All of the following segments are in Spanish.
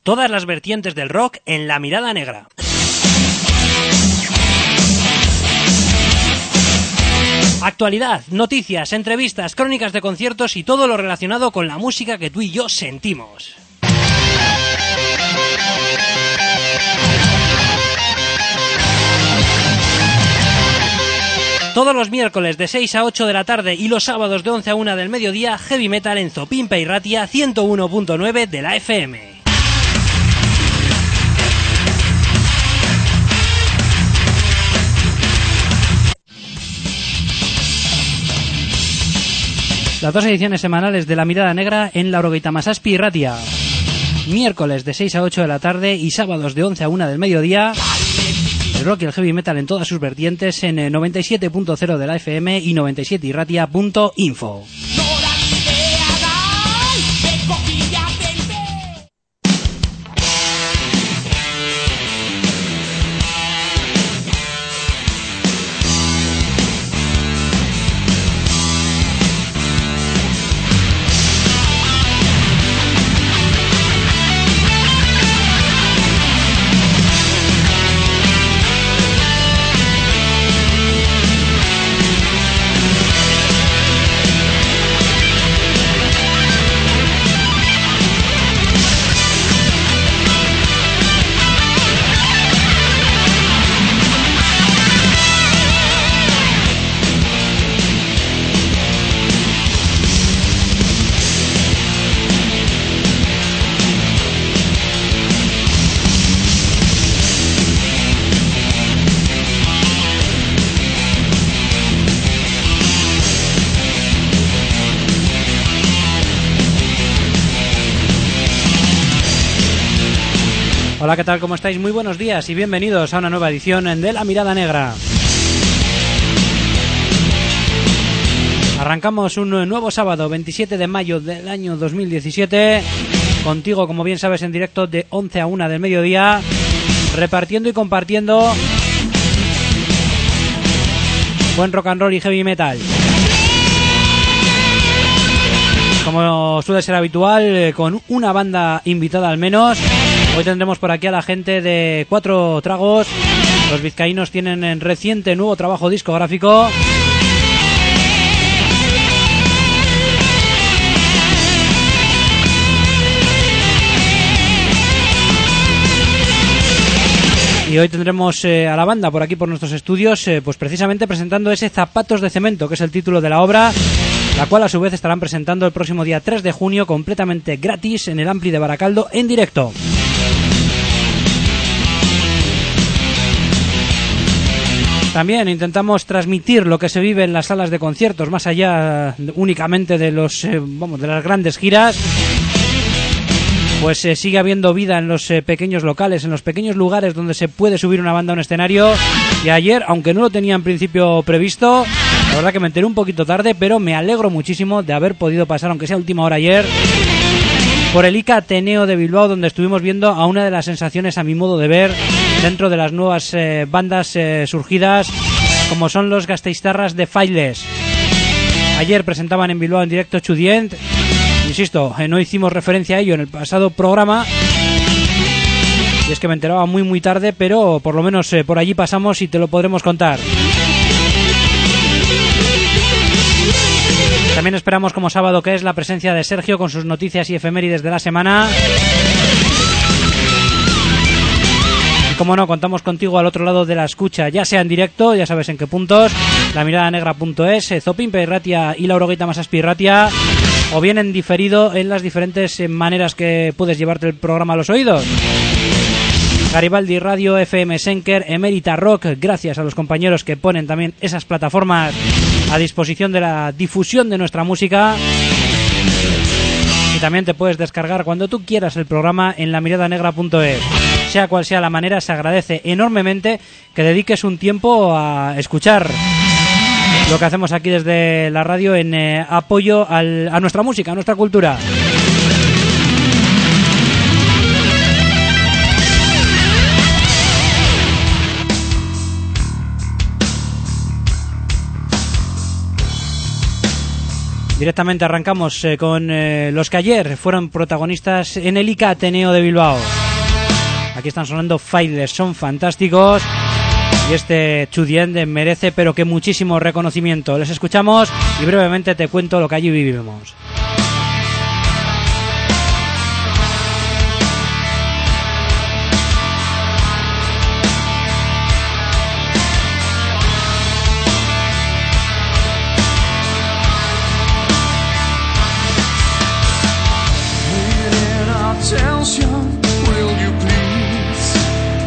Todas las vertientes del rock en La Mirada Negra. Actualidad, noticias, entrevistas, crónicas de conciertos y todo lo relacionado con la música que tú y yo sentimos. Todos los miércoles de 6 a 8 de la tarde y los sábados de 11 a 1 del mediodía, Heavy Metal en Zopimpe y Ratia 101.9 de la FM. Las dos ediciones semanales de La Mirada Negra en Laurogeita Masazpi y Ratia. Miércoles de 6 a 8 de la tarde y sábados de 11 a 1 del mediodía. El rock y el heavy metal en todas sus vertientes en 97.0 de la FM y 97irratia.info. Hola, ¿qué tal? ¿Cómo estáis? Muy buenos días y bienvenidos a una nueva edición de La Mirada Negra. Arrancamos un nuevo sábado, 27 de mayo del año 2017, contigo, como bien sabes, en directo de 11 a 1 del mediodía, repartiendo y compartiendo buen rock and roll y heavy metal. Como suele ser habitual, con una banda invitada al menos. Hoy tendremos por aquí a la gente de Cuatro Tragos. Los vizcaínos tienen en reciente nuevo trabajo discográfico. Y hoy tendremos a la banda por aquí por nuestros estudios, pues precisamente presentando ese Zapatos de Cemento, que es el título de la obra, la cual a su vez estarán presentando el próximo día 3 de junio completamente gratis en el Ampli de Baracaldo en directo. También intentamos transmitir lo que se vive en las salas de conciertos, más allá únicamente de de las grandes giras. Pues sigue habiendo vida en los pequeños locales, en los pequeños lugares donde se puede subir una banda a un escenario. Y ayer, aunque no lo tenía en principio previsto, la verdad que me enteré un poquito tarde, pero me alegro muchísimo de haber podido pasar, aunque sea última hora ayer, por el ICA Ateneo de Bilbao, donde estuvimos viendo a una de las sensaciones, a mi modo de ver, dentro de las nuevas bandas surgidas, como son los gasteiztarras de Faithless. Ayer presentaban en Bilbao en directo Chudient. Insisto, no hicimos referencia a ello en el pasado programa, y es que me enteraba muy tarde, pero por lo menos por allí pasamos y te lo podremos contar. También esperamos como sábado, que es la presencia de Sergio con sus noticias y efemérides de la semana. Y como no, contamos contigo al otro lado de la escucha, ya sea en directo, ya sabes en qué puntos, lamiradanegra.es, Zopimpe y Ratia y Laurogeita Masazpi y Ratia, o bien en diferido en las diferentes maneras que puedes llevarte el programa a los oídos. Garibaldi Radio, FM Senker, Emérita Rock, gracias a los compañeros que ponen también esas plataformas a disposición de la difusión de nuestra música. Y también te puedes descargar cuando tú quieras el programa en lamiradanegra.es. Sea cual sea la manera, se agradece enormemente que dediques un tiempo a escuchar lo que hacemos aquí desde la radio en apoyo a nuestra música, a nuestra cultura. Directamente arrancamos con los que ayer fueron protagonistas en el ICA Ateneo de Bilbao. Aquí están sonando Faithless, son fantásticos y este To The End merece pero que muchísimo reconocimiento. Les escuchamos y brevemente te cuento lo que allí vivimos. Attention, will you please?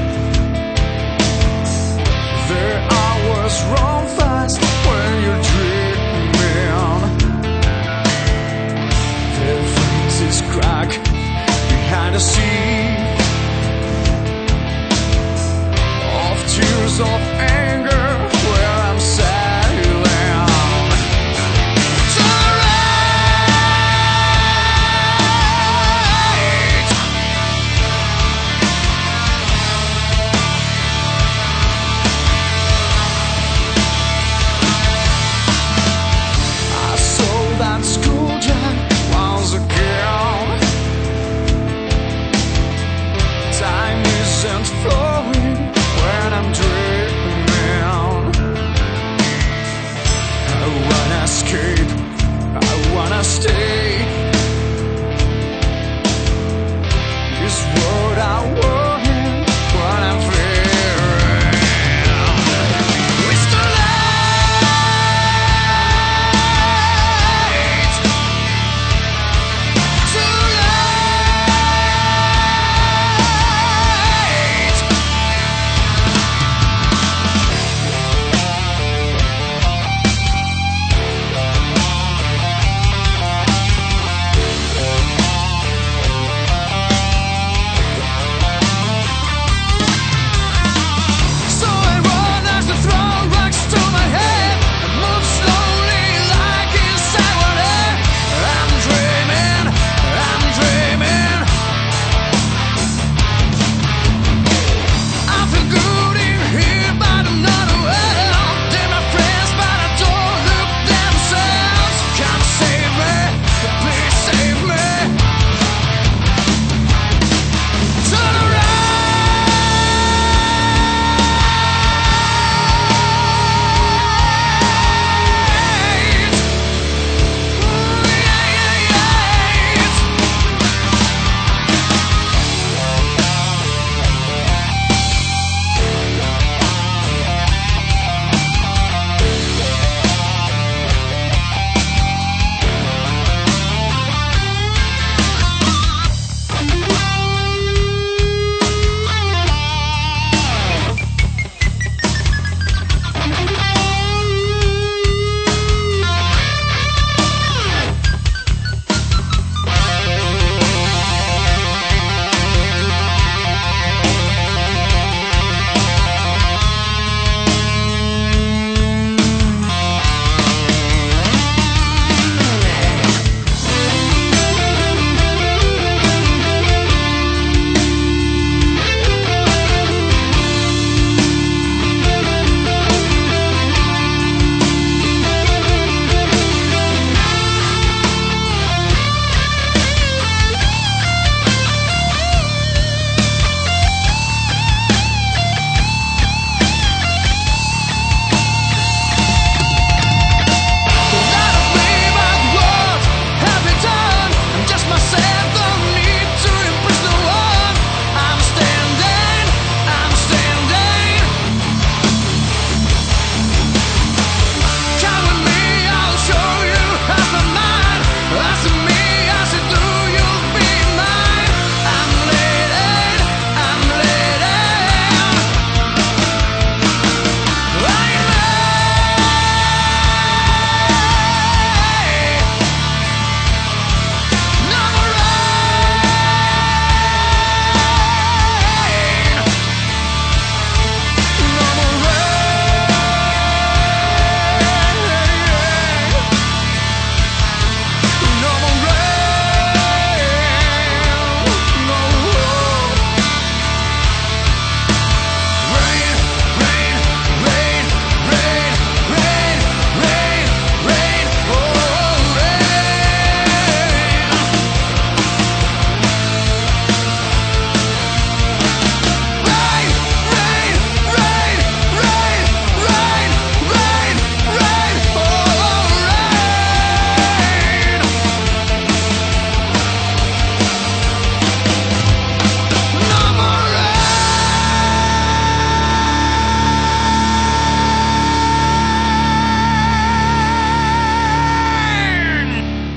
Their hours run fast when you're dreaming. Their faces crack behind a sea of tears of anger where I'm sailing. Flowing when I'm dreaming. I wanna escape, I wanna stay. Is what I want, what I'm fearing. It's too late. Too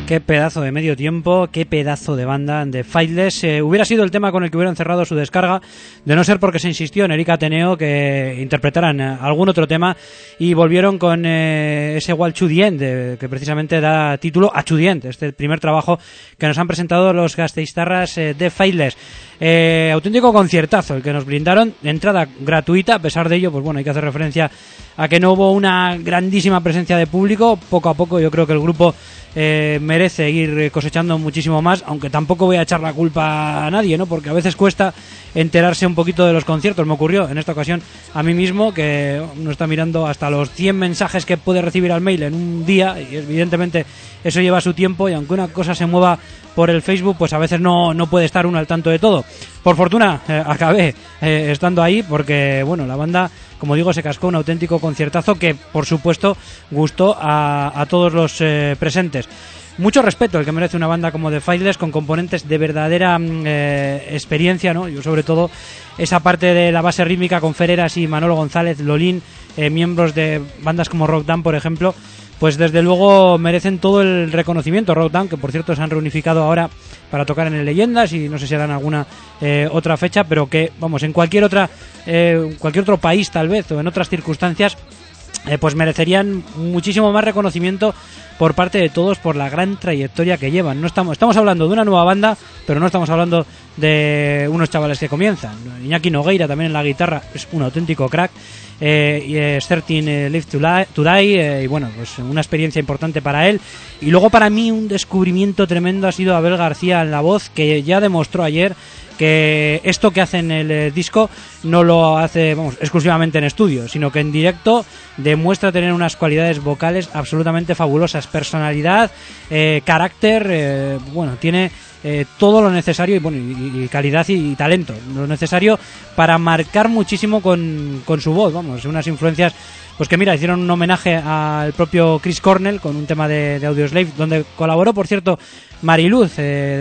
Qué pedazo de medio tiempo, qué pedazo de banda de Faithless. Hubiera sido el tema con el que hubieran cerrado su descarga, de no ser porque se insistió en Erika Ateneo que interpretaran algún otro tema y volvieron con ese Walk to the End, que precisamente da título a To the End, este primer trabajo que nos han presentado los gasteiztarras de Faithless. Auténtico conciertazo el que nos brindaron, entrada gratuita. A pesar de ello, pues bueno, hay que hacer referencia a que no hubo una grandísima presencia de público. Poco a poco yo creo que el grupo merece ir cosechando muchísimo más, aunque tampoco voy a echar la culpa a nadie, ¿no? Porque a veces cuesta enterarse un poquito de los conciertos. Me ocurrió en esta ocasión a mí mismo, que uno está mirando hasta los 100 mensajes que puede recibir al mail en un día, y evidentemente eso lleva su tiempo, y aunque una cosa se mueva por el Facebook, pues a veces no puede estar uno al tanto de todo. Por fortuna acabé estando ahí, porque bueno, la banda, como digo, se cascó un auténtico conciertazo que por supuesto gustó a todos los presentes. Mucho respeto el que merece una banda como The Faithless, con componentes de verdadera experiencia, ¿no? Yo sobre todo esa parte de la base rítmica con Ferreras y Manolo González, Lolín, miembros de bandas como Rock Down, por ejemplo, pues desde luego merecen todo el reconocimiento. Rock Down, que por cierto se han reunificado ahora para tocar en el Leyendas, y no sé si harán alguna otra fecha, pero que, vamos, en cualquier otro país tal vez, o en otras circunstancias, pues merecerían muchísimo más reconocimiento por parte de todos por la gran trayectoria que llevan. No estamos hablando de una nueva banda, pero no estamos hablando de unos chavales que comienzan. Iñaki Nogueira también en la guitarra es un auténtico crack, y 13 Live to Die, y bueno, pues una experiencia importante para él. Y luego para mí un descubrimiento tremendo ha sido Abel García en la voz, que ya demostró ayer que esto que hace en el disco no lo hace, vamos, exclusivamente en estudio, sino que en directo demuestra tener unas cualidades vocales absolutamente fabulosas, personalidad, carácter, bueno, tiene todo lo necesario, y bueno, y calidad y talento, lo necesario para marcar muchísimo con su voz, vamos, unas influencias. Pues que mira, hicieron un homenaje al propio Chris Cornell con un tema de Audioslave, donde colaboró, por cierto, Mariluz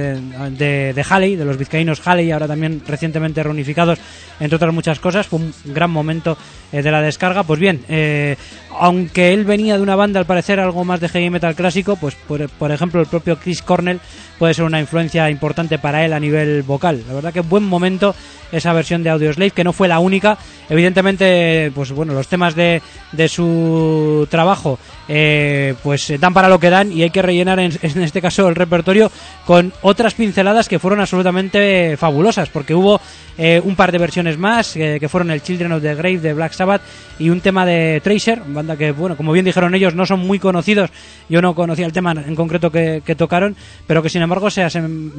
de Halley, de los vizcaínos Halley, ahora también recientemente reunificados, entre otras muchas cosas. Fue un gran momento de la descarga. Pues bien, aunque él venía de una banda al parecer algo más de heavy metal clásico, pues por ejemplo el propio Chris Cornell puede ser una influencia importante para él a nivel vocal. La verdad que buen momento esa versión de Audioslave, que no fue la única. Evidentemente, pues bueno, los temas de su trabajo pues dan para lo que dan, y hay que rellenar en este caso el repertorio con otras pinceladas que fueron absolutamente fabulosas, porque hubo un par de versiones más que fueron el Children of the Grave de Black Sabbath y un tema de Tracer, banda que, bueno, como bien dijeron ellos, no son muy conocidos. Yo no conocía el tema en concreto que tocaron, pero que sin embargo se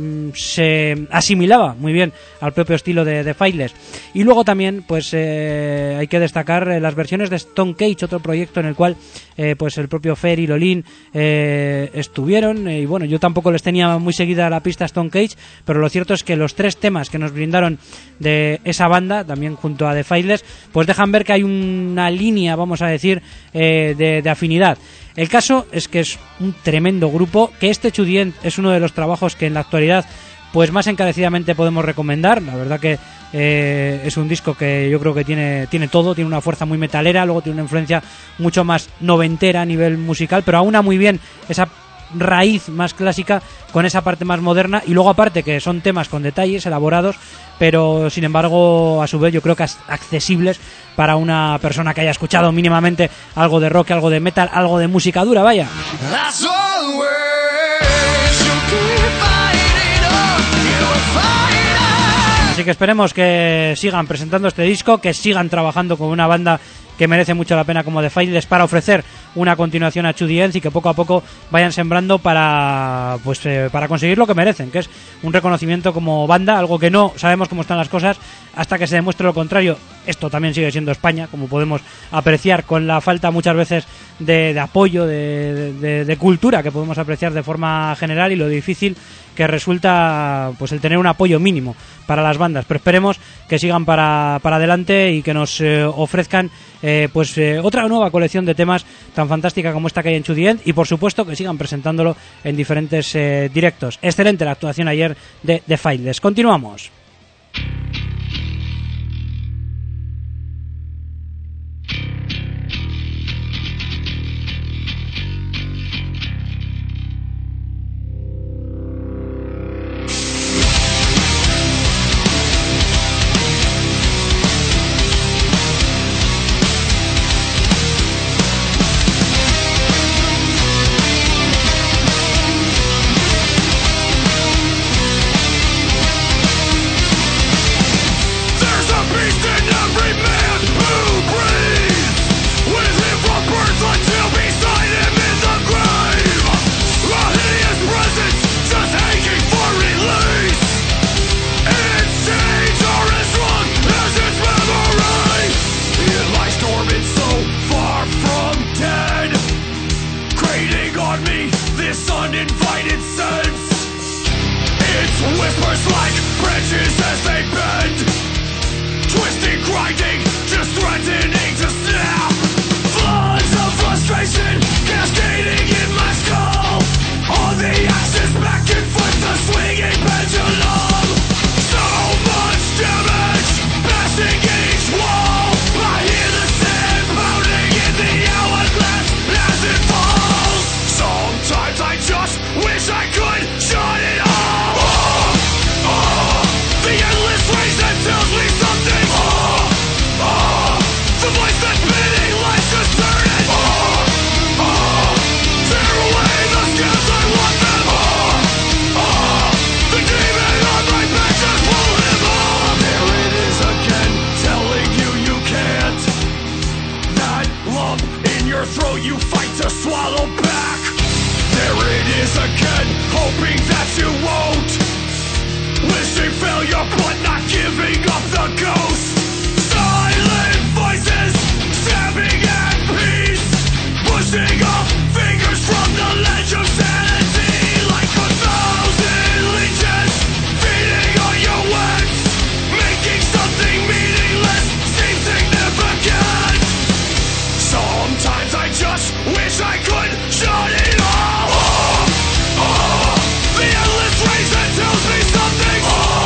asimilaba muy bien al propio estilo de Faithless. Y luego también pues hay que destacar las versiones de Stone Cage, otro proyecto en el cual pues el propio Fer y Lolín estuvieron, y bueno, yo tampoco les tenía muy seguida la pista Stone Cage, pero lo cierto es que los tres temas que nos brindaron de esa banda, también junto a The Faithless, pues dejan ver que hay una línea, vamos a decir, de afinidad. El caso es que es un tremendo grupo, que este To the End es uno de los trabajos que en la actualidad pues más encarecidamente podemos recomendar. La verdad que es un disco que yo creo que tiene todo, tiene una fuerza muy metalera, luego tiene una influencia mucho más noventera a nivel musical, pero aúna muy bien esa raíz más clásica con esa parte más moderna, y luego aparte que son temas con detalles elaborados, pero sin embargo a su vez yo creo que accesibles para una persona que haya escuchado mínimamente algo de rock, algo de metal, algo de música dura, vaya. Así que esperemos que sigan presentando este disco, que sigan trabajando con una banda que merece mucho la pena como The Faithless, para ofrecer una continuación a To the End, y que poco a poco vayan sembrando para conseguir lo que merecen, que es un reconocimiento como banda, algo que no sabemos cómo están las cosas hasta que se demuestre lo contrario. Esto también sigue siendo España, como podemos apreciar, con la falta muchas veces de apoyo, de cultura que podemos apreciar de forma general, y lo difícil que resulta pues el tener un apoyo mínimo para las bandas. Pero esperemos que sigan para adelante y que nos ofrezcan otra nueva colección de temas tan fantástica como esta que hay en To the End, y por supuesto que sigan presentándolo en diferentes directos. Excelente la actuación ayer de The Faithless. Continuamos. living off the coast. Silent voices stabbing at peace, pushing off fingers from the ledge of sanity, like 1,000 leeches feeding on your words, making something meaningless seem significant. Sometimes I just wish I could shut it all off. The endless race that tells me something.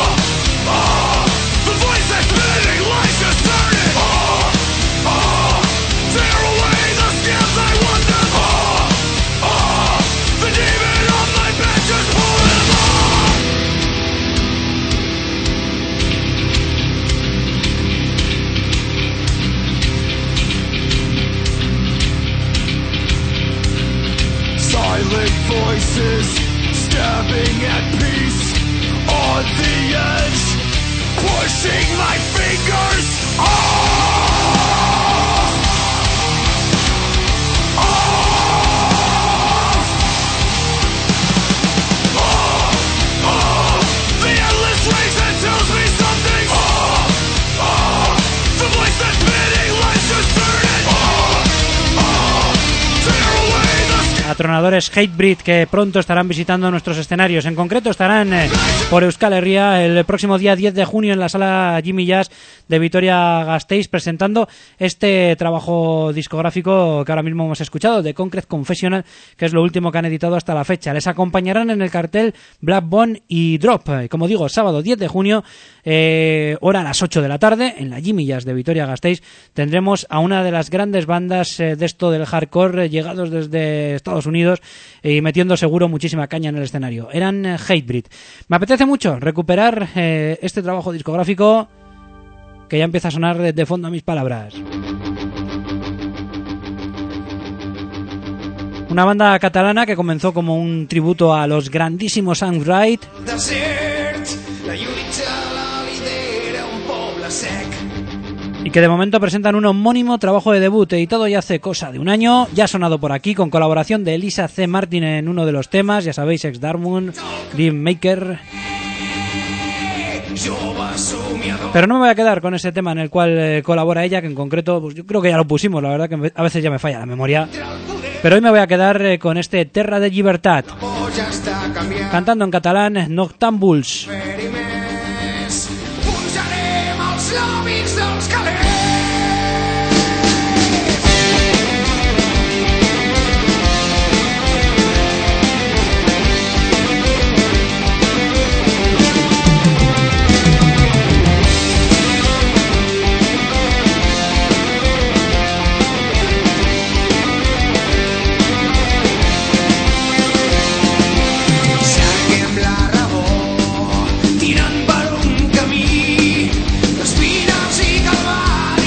The voice that's spitting lies deserted. Tear away the scales I wonder. The demon on my back, just pull him off. Silent voices stabbing at peace on the edge, pushing my fingers off. The endless race that tells me something. The voice that's spitting lies deserted. Tear away the Atronadores Hatebreed, que pronto estarán visitando nuestros escenarios. En concreto estarán por Euskal Herria el próximo día 10 de junio en la sala Jimmy Jazz de Vitoria-Gasteiz, presentando este trabajo discográfico que ahora mismo hemos escuchado, The Concrete Confessional, que es lo último que han editado hasta la fecha. Les acompañarán en el cartel Black Bone y Drop. Como digo, sábado 10 de junio, hora a las 8 de la tarde, en la Jimmy Jazz de Vitoria-Gasteiz, tendremos a una de las grandes bandas de esto del hardcore, llegados desde Estados Unidos y metiendo seguro muchísima caña en el escenario. Eran Hatebreed. Me apetece mucho recuperar este trabajo discográfico que ya empieza a sonar de fondo a mis palabras. Una banda catalana que comenzó como un tributo a los grandísimos Soundwright y que de momento presentan un homónimo trabajo de debut editado ya hace cosa de un año, ya ha sonado por aquí, con colaboración de Elisa C. Martin en uno de los temas, ya sabéis, Ex Darwin, Dream Maker. Pero no me voy a quedar con ese tema en el cual colabora ella, que en concreto pues yo creo que ya lo pusimos, la verdad que a veces ya me falla la memoria. Pero hoy me voy a quedar con este Terra de Llibertat, cantando en catalán Noctambuls. Tirant per un camí d'espines i calvari.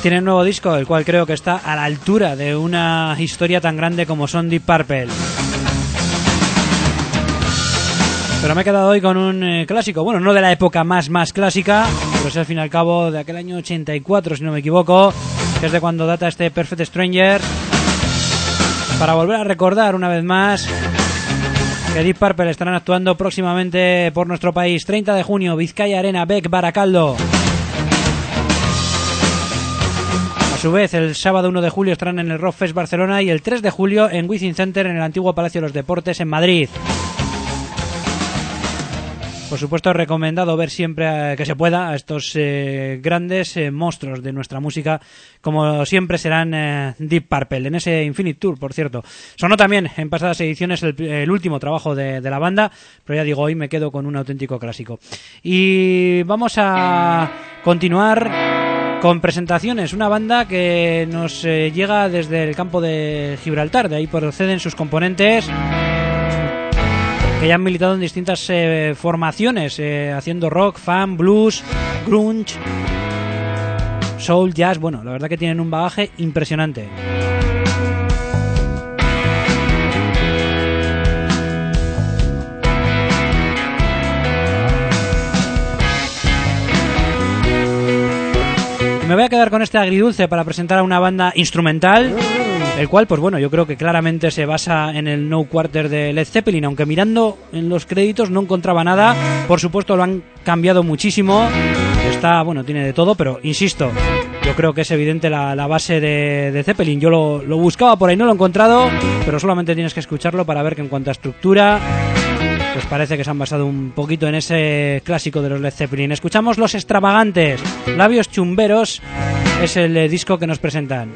Tienen nuevo disco, el cual creo que está a la altura de una historia tan grande como son Deep Purple. Pero me he quedado hoy con un clásico, bueno, no de la época más clásica, pero es al fin y al cabo de aquel año 84, si no me equivoco, que es de cuando data este Perfect Stranger, para volver a recordar una vez más que Deep Purple estarán actuando próximamente por nuestro país. 30 de junio, Vizcaya Arena, Bec, Baracaldo. A su vez, el sábado 1 de julio estarán en el Rock Fest Barcelona y el 3 de julio en Wizzing Center, en el antiguo Palacio de los Deportes en Madrid. Por supuesto, recomendado ver siempre que se pueda a estos grandes monstruos de nuestra música, como siempre serán Deep Purple, en ese Infinite Tour, por cierto. Sonó también en pasadas ediciones el último trabajo de la banda, pero ya digo, hoy me quedo con un auténtico clásico. Y vamos a continuar con presentaciones. Una banda que nos llega desde el campo de Gibraltar, de ahí proceden sus componentes, que ya han militado en distintas formaciones, haciendo rock, fan, blues, grunge, soul, jazz. Bueno, la verdad que tienen un bagaje impresionante. Me voy a quedar con este agridulce para presentar a una banda instrumental, el cual, pues bueno, yo creo que claramente se basa en el No Quarter de Led Zeppelin, aunque mirando en los créditos no encontraba nada. Por supuesto lo han cambiado muchísimo, está, bueno, tiene de todo, pero insisto, yo creo que es evidente la base de Zeppelin. Yo lo buscaba por ahí, no lo he encontrado, pero solamente tienes que escucharlo para ver que en cuanto a estructura, pues parece que se han basado un poquito en ese clásico de los Led Zeppelin. Escuchamos Los Extravagantes, Labios Chumberos es el disco que nos presentan.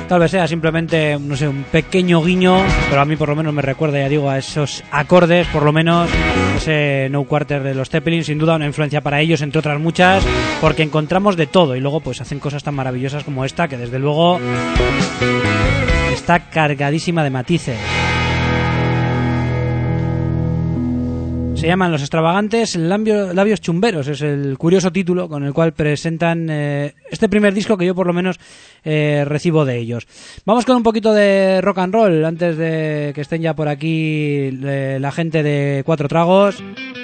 Tal vez sea simplemente, no sé, un pequeño guiño, pero a mí por lo menos me recuerda, ya digo, a esos acordes, por lo menos ese No Quarter de los Zeppelin, sin duda una influencia para ellos, entre otras muchas, porque encontramos de todo y luego pues hacen cosas tan maravillosas como esta, que desde luego está cargadísima de matices. Se llaman Los Extravagantes Labios Chumberos, es el curioso título con el cual presentan este primer disco que yo por lo menos recibo de ellos. Vamos con un poquito de rock and roll antes de que estén ya por aquí la gente de Cuatro Tragos.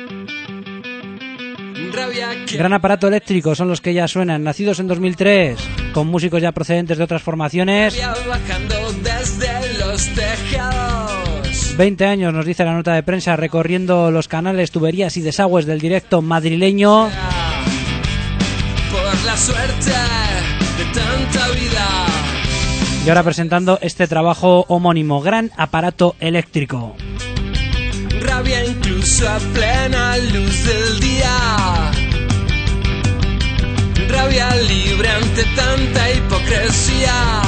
Gran Aparato Eléctrico son los que ya suenan, nacidos en 2003, con músicos ya procedentes de otras formaciones. 20 años nos dice la nota de prensa, recorriendo los canales, tuberías y desagües del directo madrileño. Por la suerte de tanta vida. Y ahora presentando este trabajo homónimo, Gran Aparato Eléctrico. Rabia incluso a plena luz del día. Rabia libre ante tanta hipocresía.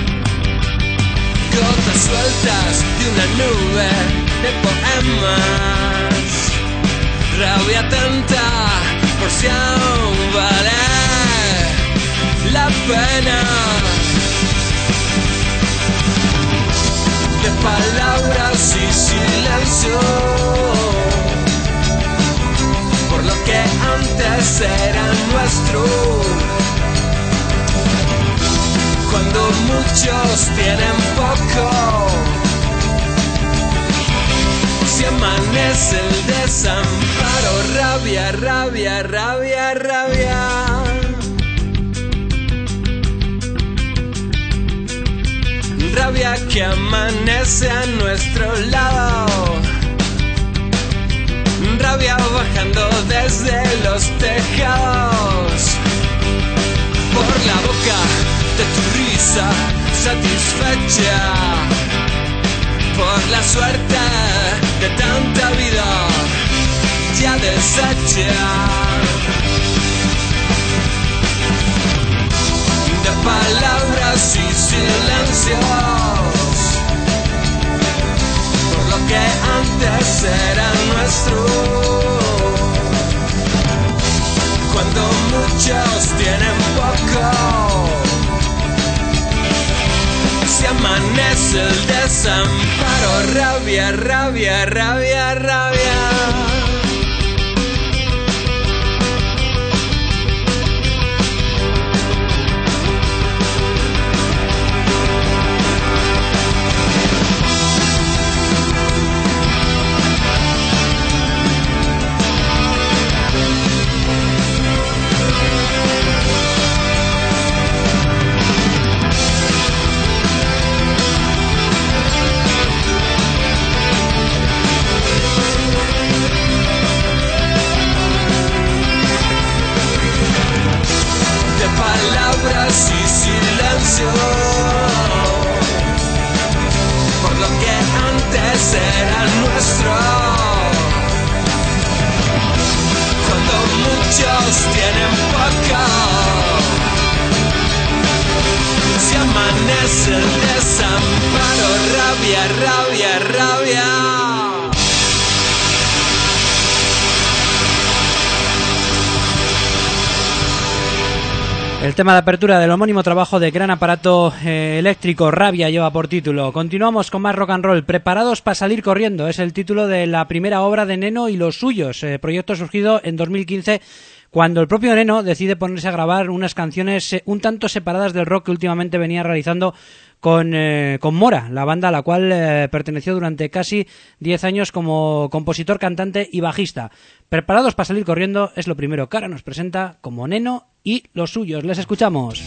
Gotas sueltas de una nube de poemas. Rabia tanta por si aún vale la pena. De palabras y silencio, por lo que antes era nuestro. Cuando muchos tienen poco, si amanece el desamparo, rabia, rabia, rabia, rabia. Rabia que amanece a nuestro lado. Rabia bajando desde los tejados. Por la boca de tu risa satisfecha. Por la suerte de tanta vida ya deshecha. De palabras y silencios, por lo que antes era nuestro. Cuando muchos tienen poco, si amanece el desamparo, rabia, rabia, rabia, rabia. Palabras y silencio, por lo que antes era nuestro. Cuando muchos tienen poco, si amanece el desamparo, rabia, rabia, rabia. El tema de apertura del homónimo trabajo de Gran Aparato Eléctrico, Rabia, lleva por título. Continuamos con más rock and roll. Preparados para salir corriendo es el título de la primera obra de Neno y los suyos, proyecto surgido en 2015 cuando el propio Neno decide ponerse a grabar unas canciones un tanto separadas del rock que últimamente venía realizando con Mora, la banda a la cual perteneció durante casi 10 años como compositor, cantante y bajista. Preparados para salir corriendo es lo primero que ahora nos presenta como Neno y los suyos. Les escuchamos.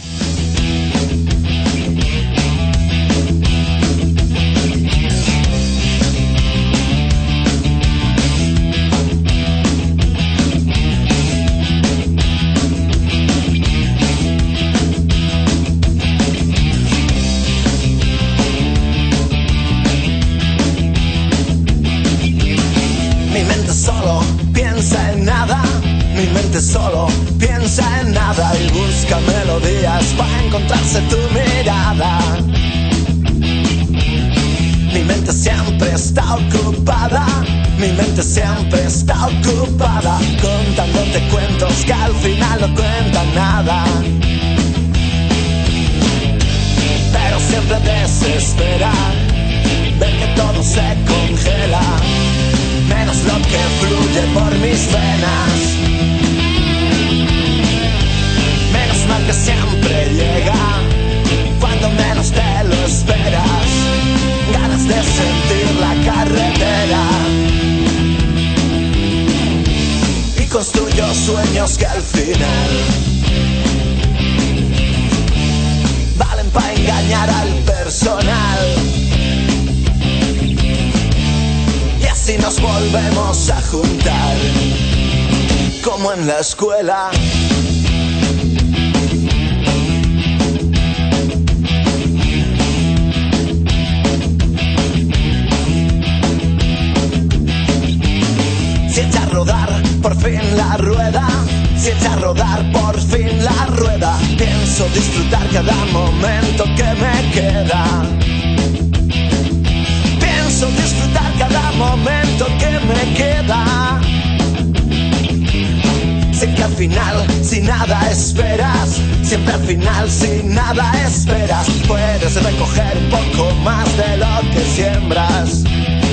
Mi mente solo piensa en nada y busca melodías para encontrarse tu mirada. mente siempre está ocupada, mi mente siempre está ocupada, contándote cuentos que al final no cuentan nada. Pero siempre desespera ver que todo se congela, menos lo que fluye por mis venas. Menos mal que siempre llega cuando menos te lo esperas, ganas de sentir la carretera. Y construyo sueños que al final valen para engañar al personal. Y así nos volvemos a juntar, como en la escuela. Si echa a rodar por fin la rueda, si echa a rodar por fin la rueda, pienso disfrutar cada momento que me queda. Pienso disfrutar cada momento que me queda. Siempre al final, si nada esperas, siempre al final, si nada esperas, puedes recoger un poco más de lo que siembras.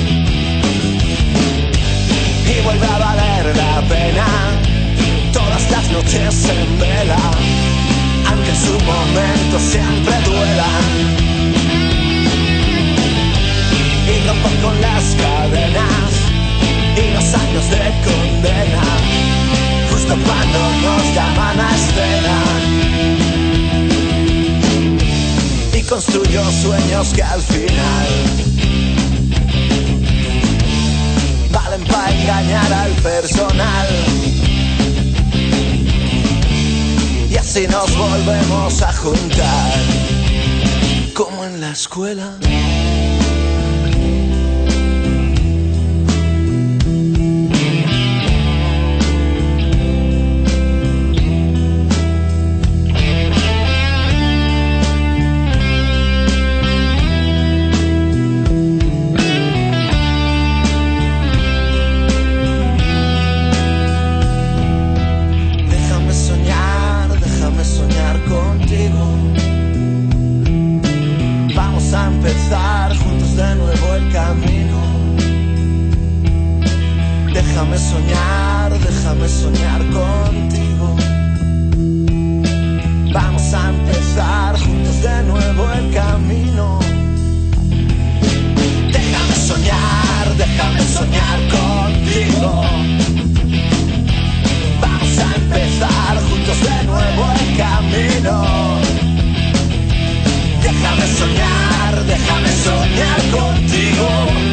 Y vuelve a valer la pena todas las noches en vela, aunque en su momento siempre duelan. Y rompo con las cadenas y los años de condena, justo cuando nos llaman a escena. Y construyo sueños que al final valen para engañar al personal. Y así nos volvemos a juntar, como en la escuela. Déjame soñar contigo. Vamos a empezar juntos de nuevo el camino. Déjame soñar contigo. Vamos a empezar juntos de nuevo el camino. Déjame soñar contigo.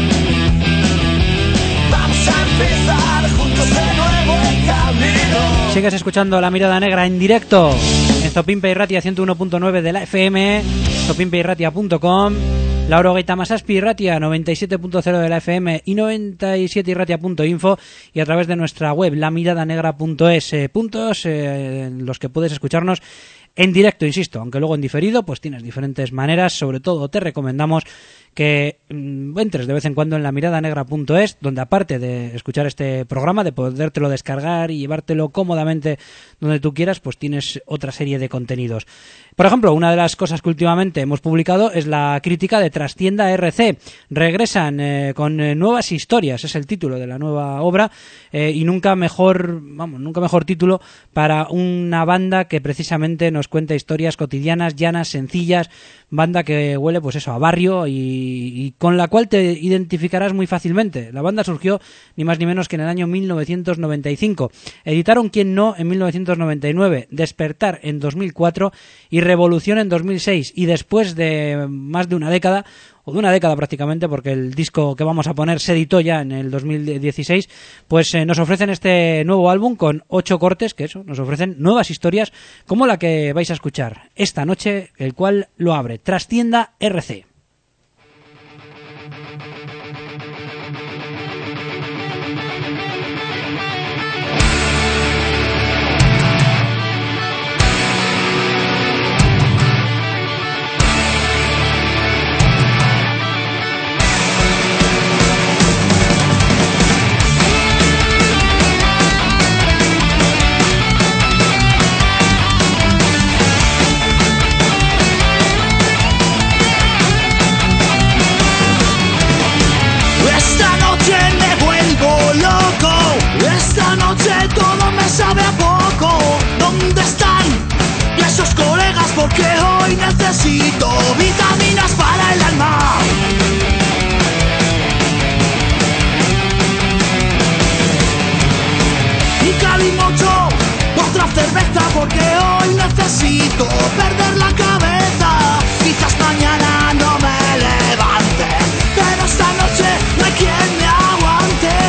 Empezar juntos de nuevo el camino. Sigues escuchando La Mirada Negra en directo en Zopimpe Irratia 101.9 de la FM, zopimpeirratia.com, Lauro Gaita Masaspi Irratia 97.0 de la FM y 97irratia.info, y a través de nuestra web lamiradanegra.es, puntos en los que puedes escucharnos en directo, insisto, aunque luego en diferido pues tienes diferentes maneras. Sobre todo te recomendamos que entres de vez en cuando en lamiradanegra.es, donde aparte de escuchar este programa, de podértelo descargar y llevártelo cómodamente donde tú quieras, pues tienes otra serie de contenidos. Por ejemplo, una de las cosas que últimamente hemos publicado es la crítica de Trastienda RC. Regresan con nuevas historias, es el título de la nueva obra, y nunca mejor título para una banda que precisamente nos cuenta historias cotidianas, llanas, sencillas, banda que huele pues eso, a barrio y con la cual te identificarás muy fácilmente. La banda surgió ni más ni menos que en el año 1995. Editaron Quién no en 1999, Despertar en 2004 y Revolución en 2006. Y después de más de una década, o de una década prácticamente, porque el disco que vamos a poner se editó ya en el 2016, pues nos ofrecen este nuevo álbum con 8 cortes, que eso, nos ofrecen nuevas historias como la que vais a escuchar esta noche, el cual lo abre Trastienda RC. y mucho. Otra cerveza porque hoy necesito perder la cabeza. Quizás mañana no me levante, pero esta noche no hay quien me aguante.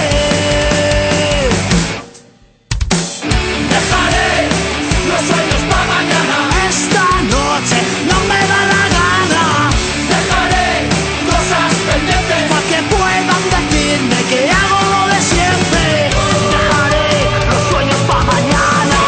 Dejaré los sueños para mañana. Esta noche no me da la gana. Dejaré cosas pendientes para que puedan decirme que hago lo de siempre. Dejaré los sueños para mañana.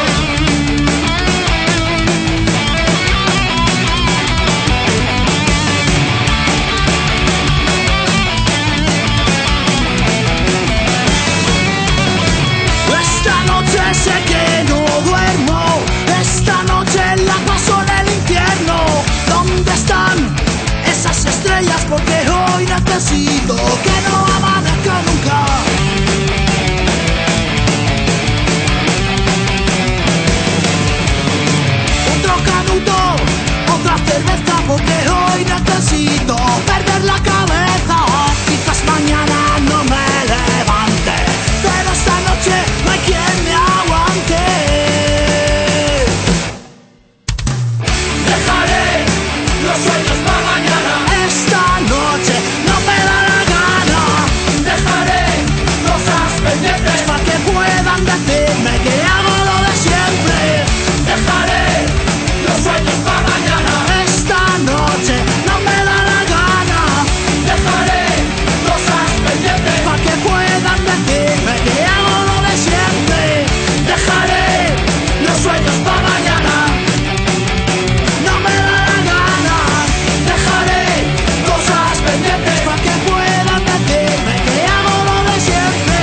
Esta noche sé que no duermo. Esta noche la paso en el infierno. ¿Dónde están esas estrellas? Porque hoy necesito que no amanezca nunca. Otro canuto, otra cerveza, porque hoy necesito perder la cabeza. Quizás mañana no me levante, pero esta noche no hay quien me aguante. Dejaré los sueños para mañana. Esta noche no me da la gana. Dejaré cosas pendientes para que puedan decirme que hago lo de siempre. Dejaré los sueños para mañana. Esta noche no me da la gana. Dejaré cosas pendientes para que puedan decirme que hago lo de siempre. Dejaré los sueños para mañana. No me da la gana. Dejaré cosas pendientes para que puedan decirme que hago lo de siempre.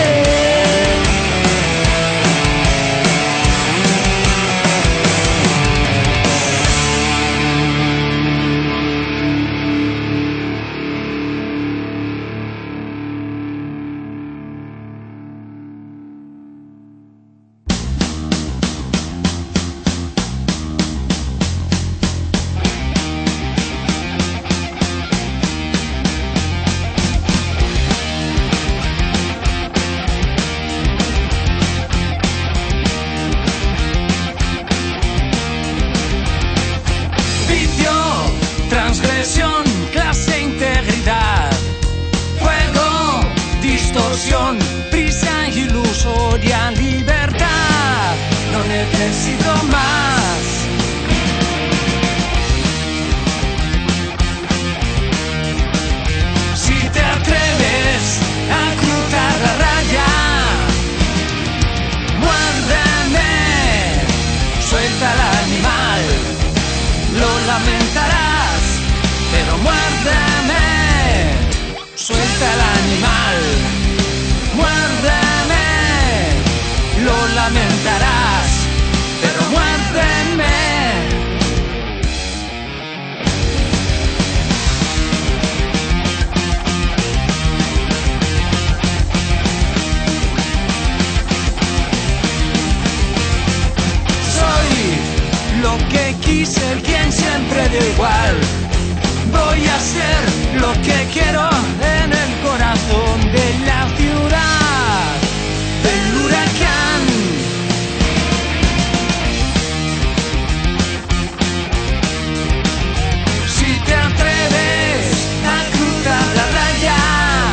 Vicio, transgresión, clase, integridad. Fuego, distorsión, prisa, ilusoria, libertad. No necesito más. Si te atreves a cruzar la raya, muérdeme, suelta al animal. Lo lamentarás, pero muérdeme, suelta al animal. Muérdeme, lo lamentarás, pero muérdeme. Soy lo que quise, quien siempre dio igual. Voy a ser lo que quiero en el corazón de la ciudad, del huracán. Si te atreves a cruzar la raya,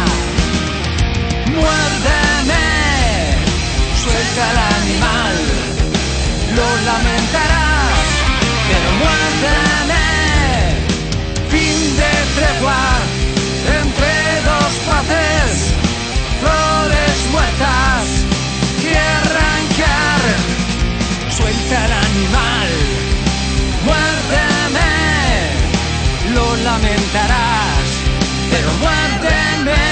muérdeme, suelta al animal. Lo lamentarás, pero muérdeme. Fin de tregua entre dos paces, flores muertas que arrancar. Suelta al animal, muérdeme, lo lamentarás, pero muérdeme.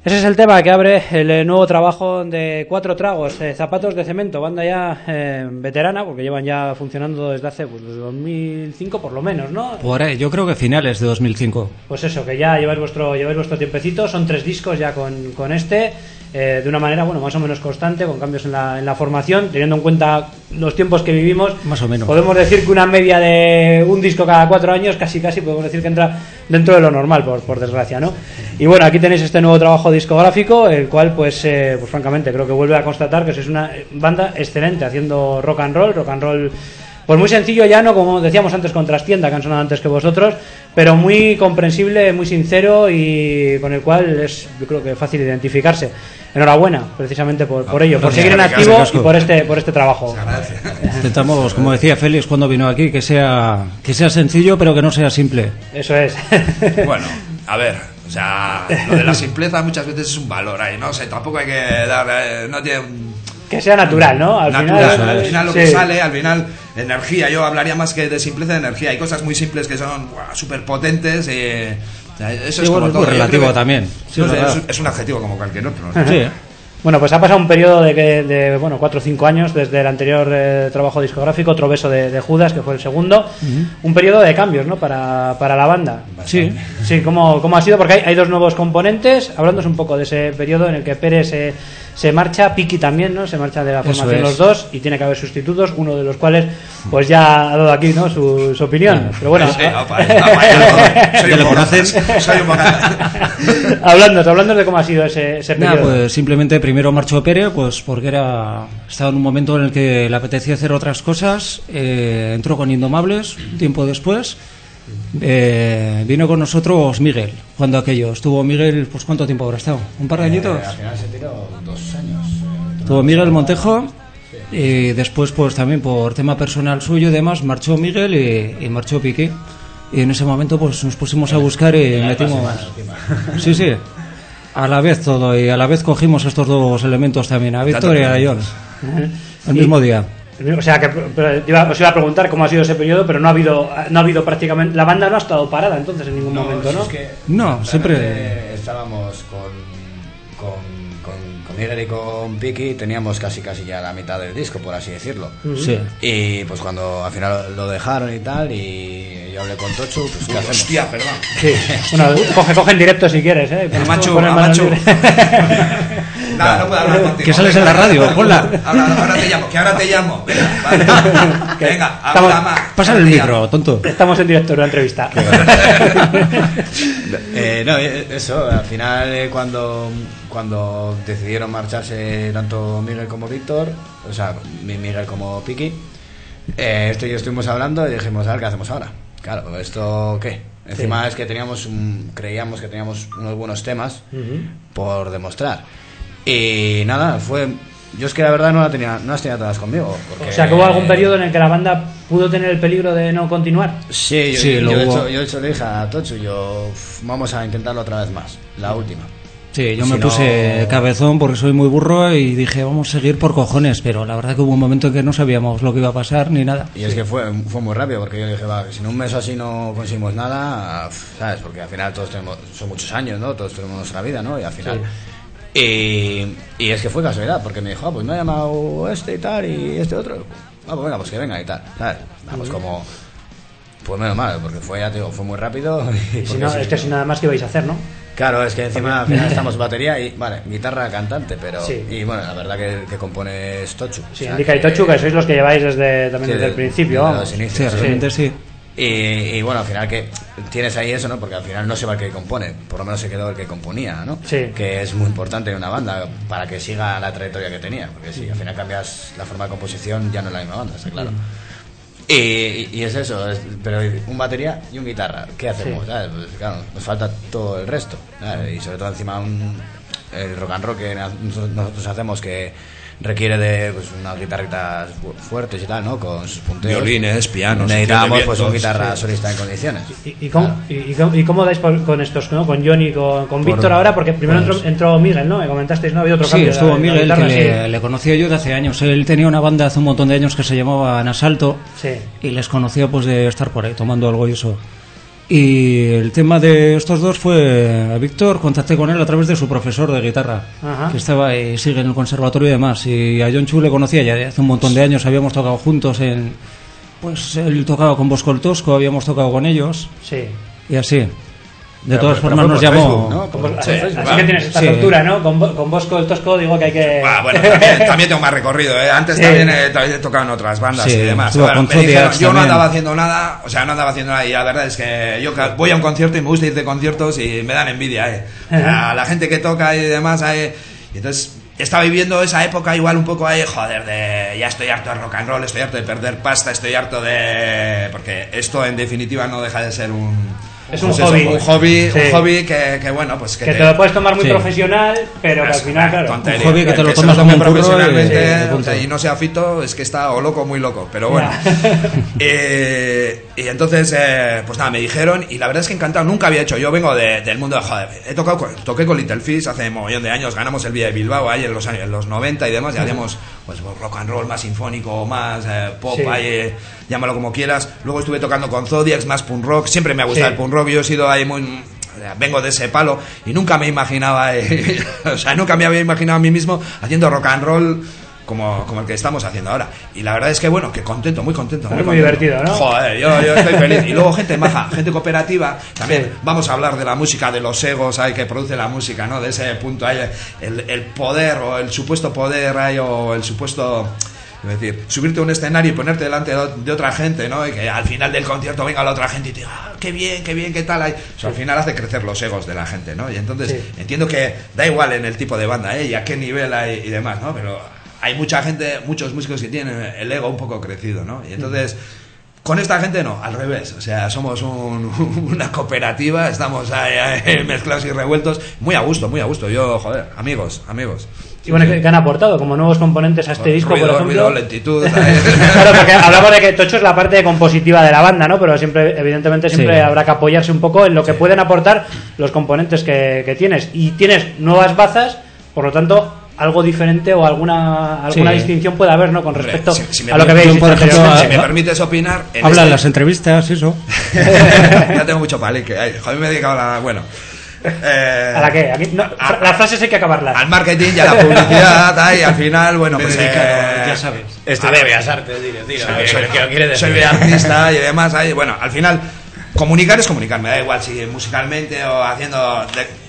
Ese es el tema que abre el nuevo trabajo de Cuatro Tragos, Zapatos de Cemento, banda ya veterana, porque llevan ya funcionando desde hace desde 2005 por lo menos, ¿no? Por ahí, yo creo que finales de 2005. Pues eso, que ya lleváis vuestro tiempecito, son 3 discos ya con este, de una manera, bueno, más o menos constante, con cambios en la formación, teniendo en cuenta los tiempos que vivimos. Más o menos. Podemos decir que una media de un disco cada 4 años, casi podemos decir que entra dentro de lo normal, por desgracia, ¿no? Y bueno, aquí tenéis este nuevo trabajo discográfico, el cual pues francamente creo que vuelve a constatar que sois una banda excelente haciendo rock and roll pues muy sencillo, llano, como decíamos antes con Trastienda, que han sonado antes que vosotros, pero muy comprensible, muy sincero y con el cual es, yo creo que fácil identificarse. Enhorabuena, precisamente por ello, por seguir en activo y por este trabajo. Intentamos, como decía Félix cuando vino aquí, que sea sencillo, pero que no sea simple. Eso es. Bueno, a ver, o sea, lo de la simpleza muchas veces es un valor ahí, no sé, tampoco hay que dar, no tiene que sea natural, ¿no? Al final lo que sale, al final energía, yo hablaría más que de simpleza de energía, hay cosas muy simples que son súper potentes y eso es como todo. Es relativo también. Sí, es un adjetivo como cualquier otro, ¿no? Sí. Bueno, pues ha pasado un periodo de 4 o 5 años desde el anterior trabajo discográfico, Otro beso de Judas, que fue el segundo. Un periodo de cambios, ¿no? Para la banda. Sí. Sí, ¿cómo ha sido? Porque hay 2 nuevos componentes. Hablándonos un poco de ese periodo en el que Pérez se marcha, Piki también, ¿no? Se marcha de la formación los dos y tiene que haber sustitutos, uno de los cuales pues ya ha dado aquí, ¿no? su opinión. Pero bueno, soy un hablando de cómo ha sido ese periodo. Pues simplemente primero marchó Pérez, pues porque estaba en un momento en el que le apetecía hacer otras cosas. Entró con Indomables un tiempo después. Vino con nosotros Miguel. Cuando aquello estuvo Miguel, pues ¿cuánto tiempo habrá estado? ¿Un par de añitos? Al final se tiró 2 años. Estuvo Miguel Montejo. Y después, pues también por tema personal suyo y demás, marchó Miguel y marchó Piqui. Y en ese momento pues nos pusimos a buscar y metimos. Sí, a la vez todo, y a la vez cogimos estos 2 elementos también, a Víctor y a John, el mismo día. O sea, que os iba a preguntar cómo ha sido ese periodo, pero no ha habido prácticamente. La banda no ha estado parada entonces en ningún momento, ¿no? Es que no, siempre estábamos con Miguel y con Piki, teníamos casi ya la mitad del disco, por así decirlo. Sí. Y pues cuando al final lo dejaron y tal, y yo hablé con Tochu, pues ¿qué hacemos? Hostia, perdón. Sí. Bueno, coge en directo si quieres, ¿eh? Macho. Nada, no puedo hablar contigo. Que sales en la radio, ponla. Ahora te llamo. Venga, habla más. Pásale el micro, tonto. Estamos en directo en una entrevista. No, eso, al final cuando decidieron marcharse tanto Miguel como Víctor, o sea, Miguel como Piki, esto y yo estuvimos hablando y dijimos, a ver qué hacemos ahora. Claro, ¿esto qué? Encima es que creíamos que teníamos unos buenos temas por demostrar. Y nada, yo es que la verdad no las tenía todas conmigo. Porque, o sea, que hubo algún periodo en el que la banda pudo tener el peligro de no continuar. Sí, yo de hecho le dije a Tochu, vamos a intentarlo otra vez más, la última. Sí, yo me puse cabezón porque soy muy burro y dije, vamos a seguir por cojones, pero la verdad que hubo un momento en que no sabíamos lo que iba a pasar ni nada. Y es que fue muy rápido, porque yo le dije, si en un mes así no conseguimos nada, ¿sabes? Porque al final son muchos años, ¿no? Todos tenemos nuestra vida, ¿no? Y al final... Sí. Y es que fue casualidad, porque me dijo, pues me ha llamado este y tal, y este otro. Pues venga, pues que venga y tal, ¿sabes? Vamos como... Pues menos mal, porque fue muy rápido. Y si no, es que sin nada más que vais a hacer, ¿no? Claro, es que encima al final estamos batería y, guitarra, cantante, pero... Sí. Y bueno, la verdad que compone es Tochu. Sí, Indica y Tochu, que sois los que lleváis desde el principio, desde vamos. los inicios. Sí, realmente sí. Y bueno, al final que tienes ahí eso, ¿no? Porque al final no se va el que compone, por lo menos se quedó el que componía, ¿no? Sí. Que es muy importante en una banda para que siga la trayectoria que tenía, porque si al final cambias la forma de composición ya no es la misma banda, está claro. Y es eso, pero un batería y un guitarra, ¿qué hacemos? ¿Sabes? Pues claro, nos falta todo el resto, ¿sabes? Y sobre todo encima el rock and roll que nosotros hacemos, que requiere de unas guitarritas fuertes y tal, ¿no? Con sus punteos. Violines, pianos. Necesitábamos una guitarra solista en condiciones. ¿Y cómo dais con estos, ¿no? Con Johnny y con Víctor ahora? Porque primero entró Miguel, ¿no? Me comentasteis, ¿no? Había otro cambio. Sí, estuvo Miguel, que le conocía yo de hace años. Él tenía una banda hace un montón de años que se llamaba En Asalto. Sí. Y les conocía pues de estar por ahí tomando algo y eso. Y el tema de estos dos fue a Víctor, contacté con él a través de su profesor de guitarra, Ajá. que estaba y sigue en el conservatorio y demás. Y a John Chu le conocía ya de hace un montón de años, habíamos tocado juntos pues él tocaba con Bosco el Tosco, habíamos tocado con ellos Sí. y así. De Pero todas fue formas por nos llamó... Facebook, ¿no? Pues, Sí, así va. que tienes esta Sí. tortura, ¿no? Con Bosco el Tosco digo que hay que... Bueno, también tengo más recorrido, ¿eh? Antes Sí. también he tocado en otras bandas Sí, y demás. estuvo Bueno, con me dijeron, Zodiacs yo no también. andaba haciendo nada, o sea, no andaba haciendo nada y la verdad es que yo voy a un concierto y me gusta ir de conciertos y me dan envidia, a la gente que toca y demás, y entonces estaba viviendo esa época igual un poco ahí, joder, ya estoy harto de rock and roll, estoy harto de perder pasta, estoy harto de... porque esto en definitiva no deja de ser Es un hobby. un hobby, Sí. un hobby que bueno, pues Que te lo puedes tomar muy Sí. profesional, pero que al final, claro... tontería. Un hobby que te lo se tomas tome como un curro profesionalmente y punto. o sea, y no sea fito, es que está o loco o muy loco, pero bueno. Y entonces, pues nada, me dijeron y la verdad es que encantado, nunca había hecho, yo vengo del mundo de joder, toqué con Little Fish hace un montón de años, ganamos el Villa de Bilbao ahí en los 90 y demás, y hacíamos pues rock and roll más sinfónico, más pop, Sí. ahí, llámalo como quieras. Luego estuve tocando con Zodiacs, más punk rock, siempre me ha gustado Sí. el punk rock, yo he sido ahí muy... vengo de ese palo y nunca me imaginaba, o sea, nunca me había imaginado a mí mismo haciendo rock and roll como el que estamos haciendo ahora. Y la verdad es que, bueno, que contento, muy contento. Muy contento. divertido, ¿no? Joder, yo estoy feliz. Y luego gente maja, gente cooperativa. También Sí. vamos a hablar de la música, de los egos hay que produce la música, ¿no? De ese punto hay el poder o el supuesto poder hay o el supuesto... Es decir, subirte a un escenario y ponerte delante de otra gente, ¿no? Y que al final del concierto venga la otra gente y te diga, ah, qué bien, qué tal hay. Eso al final hace crecer los egos de la gente, ¿no? Y entonces Sí. entiendo que da igual en el tipo de banda, y a qué nivel hay y demás, ¿no? Pero hay mucha gente, muchos músicos que tienen el ego un poco crecido, ¿no? Y entonces... Con esta gente no, al revés, o sea, somos una cooperativa, estamos ahí mezclados y revueltos, muy a gusto, yo, joder, amigos. Y bueno, ¿qué han aportado como nuevos componentes a este disco, por ejemplo? Ruido, lentitud, Claro, porque hablamos de que Tocho es la parte compositiva de la banda, ¿no? Pero siempre, evidentemente, siempre Sí. habrá que apoyarse un poco en lo que pueden aportar los componentes que tienes. Y tienes nuevas bazas, por lo tanto, algo diferente o alguna Sí. distinción puede haber, ¿no? Con respecto Si me a lo que permites, veis por ejemplo, anteriormente. si me permites opinar... Habla en las entrevistas, eso. Ya tengo mucho palique, joder, me he dedicado a la... Bueno... ¿A la qué? Aquí, no, las frases hay que acabarlas. Al marketing y a la publicidad, y al final, bueno, pues... ya sabes. Esto de Bellas Artes, ¿qué lo quiere decir? Soy artista y demás, bueno, al final comunicar es comunicar, me da igual si musicalmente o haciendo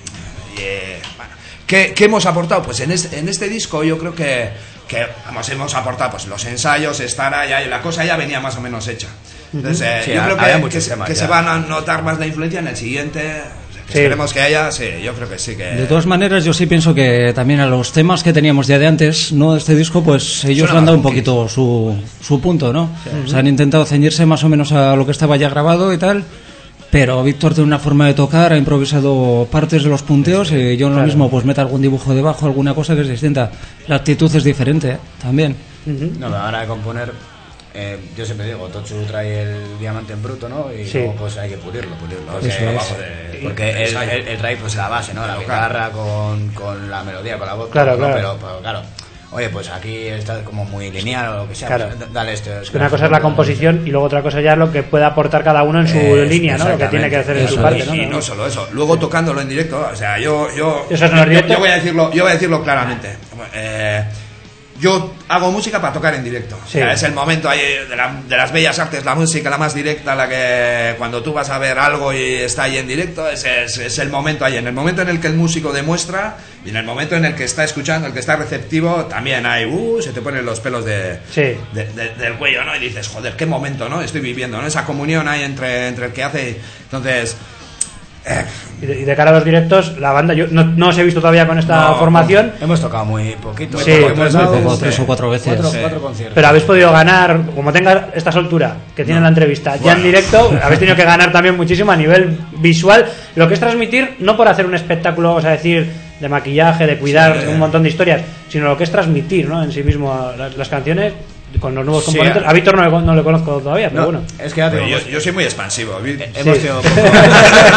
bueno, ¿qué hemos aportado? Pues en este disco yo creo que vamos, hemos aportado pues los ensayos, estar ahí, la cosa ya venía más o menos hecha. Entonces Sí, yo creo había que muchos temas se ya. van a notar más la influencia en el siguiente, o sea, que Sí. esperemos que haya, sí, yo creo que sí que... De todas maneras, yo sí pienso que también a los temas que teníamos ya de antes, no de este disco, pues ellos Suena le han dado un más poquito su punto, ¿no? O sea, han intentado ceñirse más o menos a lo que estaba ya grabado y tal, pero Víctor tiene una forma de tocar, ha improvisado partes de los punteos y yo en lo mismo pues mete algún dibujo debajo, alguna cosa que es distinta. La actitud es diferente también. No, pero ahora de componer, yo siempre digo, Tochu trae el diamante en bruto, ¿no? Y Sí. luego pues hay que pulirlo. Porque, Eso es. porque él trae pues la base, ¿no? La guitarra con la melodía, con la voz. Claro, ¿no? claro. Pero claro, oye, pues aquí está como muy lineal o lo que sea. Claro. Pues, dale esto. Es que una cosa es la composición y luego otra cosa ya es lo que puede aportar cada uno en su línea, ¿no? Lo que tiene que hacer en su Eso parte, es. ¿no? Y no solo eso, luego tocándolo en directo, o sea, yo ¿Eso no es directo? yo voy a decirlo claramente. Yo hago música para tocar en directo. Sí. O sea, es el momento ahí de las bellas artes, la música la más directa, la que cuando tú vas a ver algo y está ahí en directo, es el momento ahí. En el momento en el que el músico demuestra y en el momento en el que está escuchando, el que está receptivo, también hay, se te ponen los pelos Sí. del cuello, ¿no? Y dices, joder, qué momento, ¿no? Estoy viviendo, ¿no? Esa comunión ahí entre el que hace. Entonces... Y de cara a los directos, la banda, yo no os he visto todavía con esta No, formación, Hemos tocado muy poquito. Sí, hemos dado poco, 3 o 4 veces. cuatro conciertos. pero habéis podido ganar, como tenga esta soltura que tiene la entrevista ya en directo, habéis tenido que ganar también muchísimo a nivel visual, lo que es transmitir, no por hacer un espectáculo, vamos a decir, de maquillaje, de cuidar Sí. un montón de historias, sino lo que es transmitir, ¿no? En sí mismo las canciones con los nuevos Sí, componentes. A Víctor no le conozco todavía, pero No, bueno. es que ya te digo, yo soy muy expansivo. hemos tenido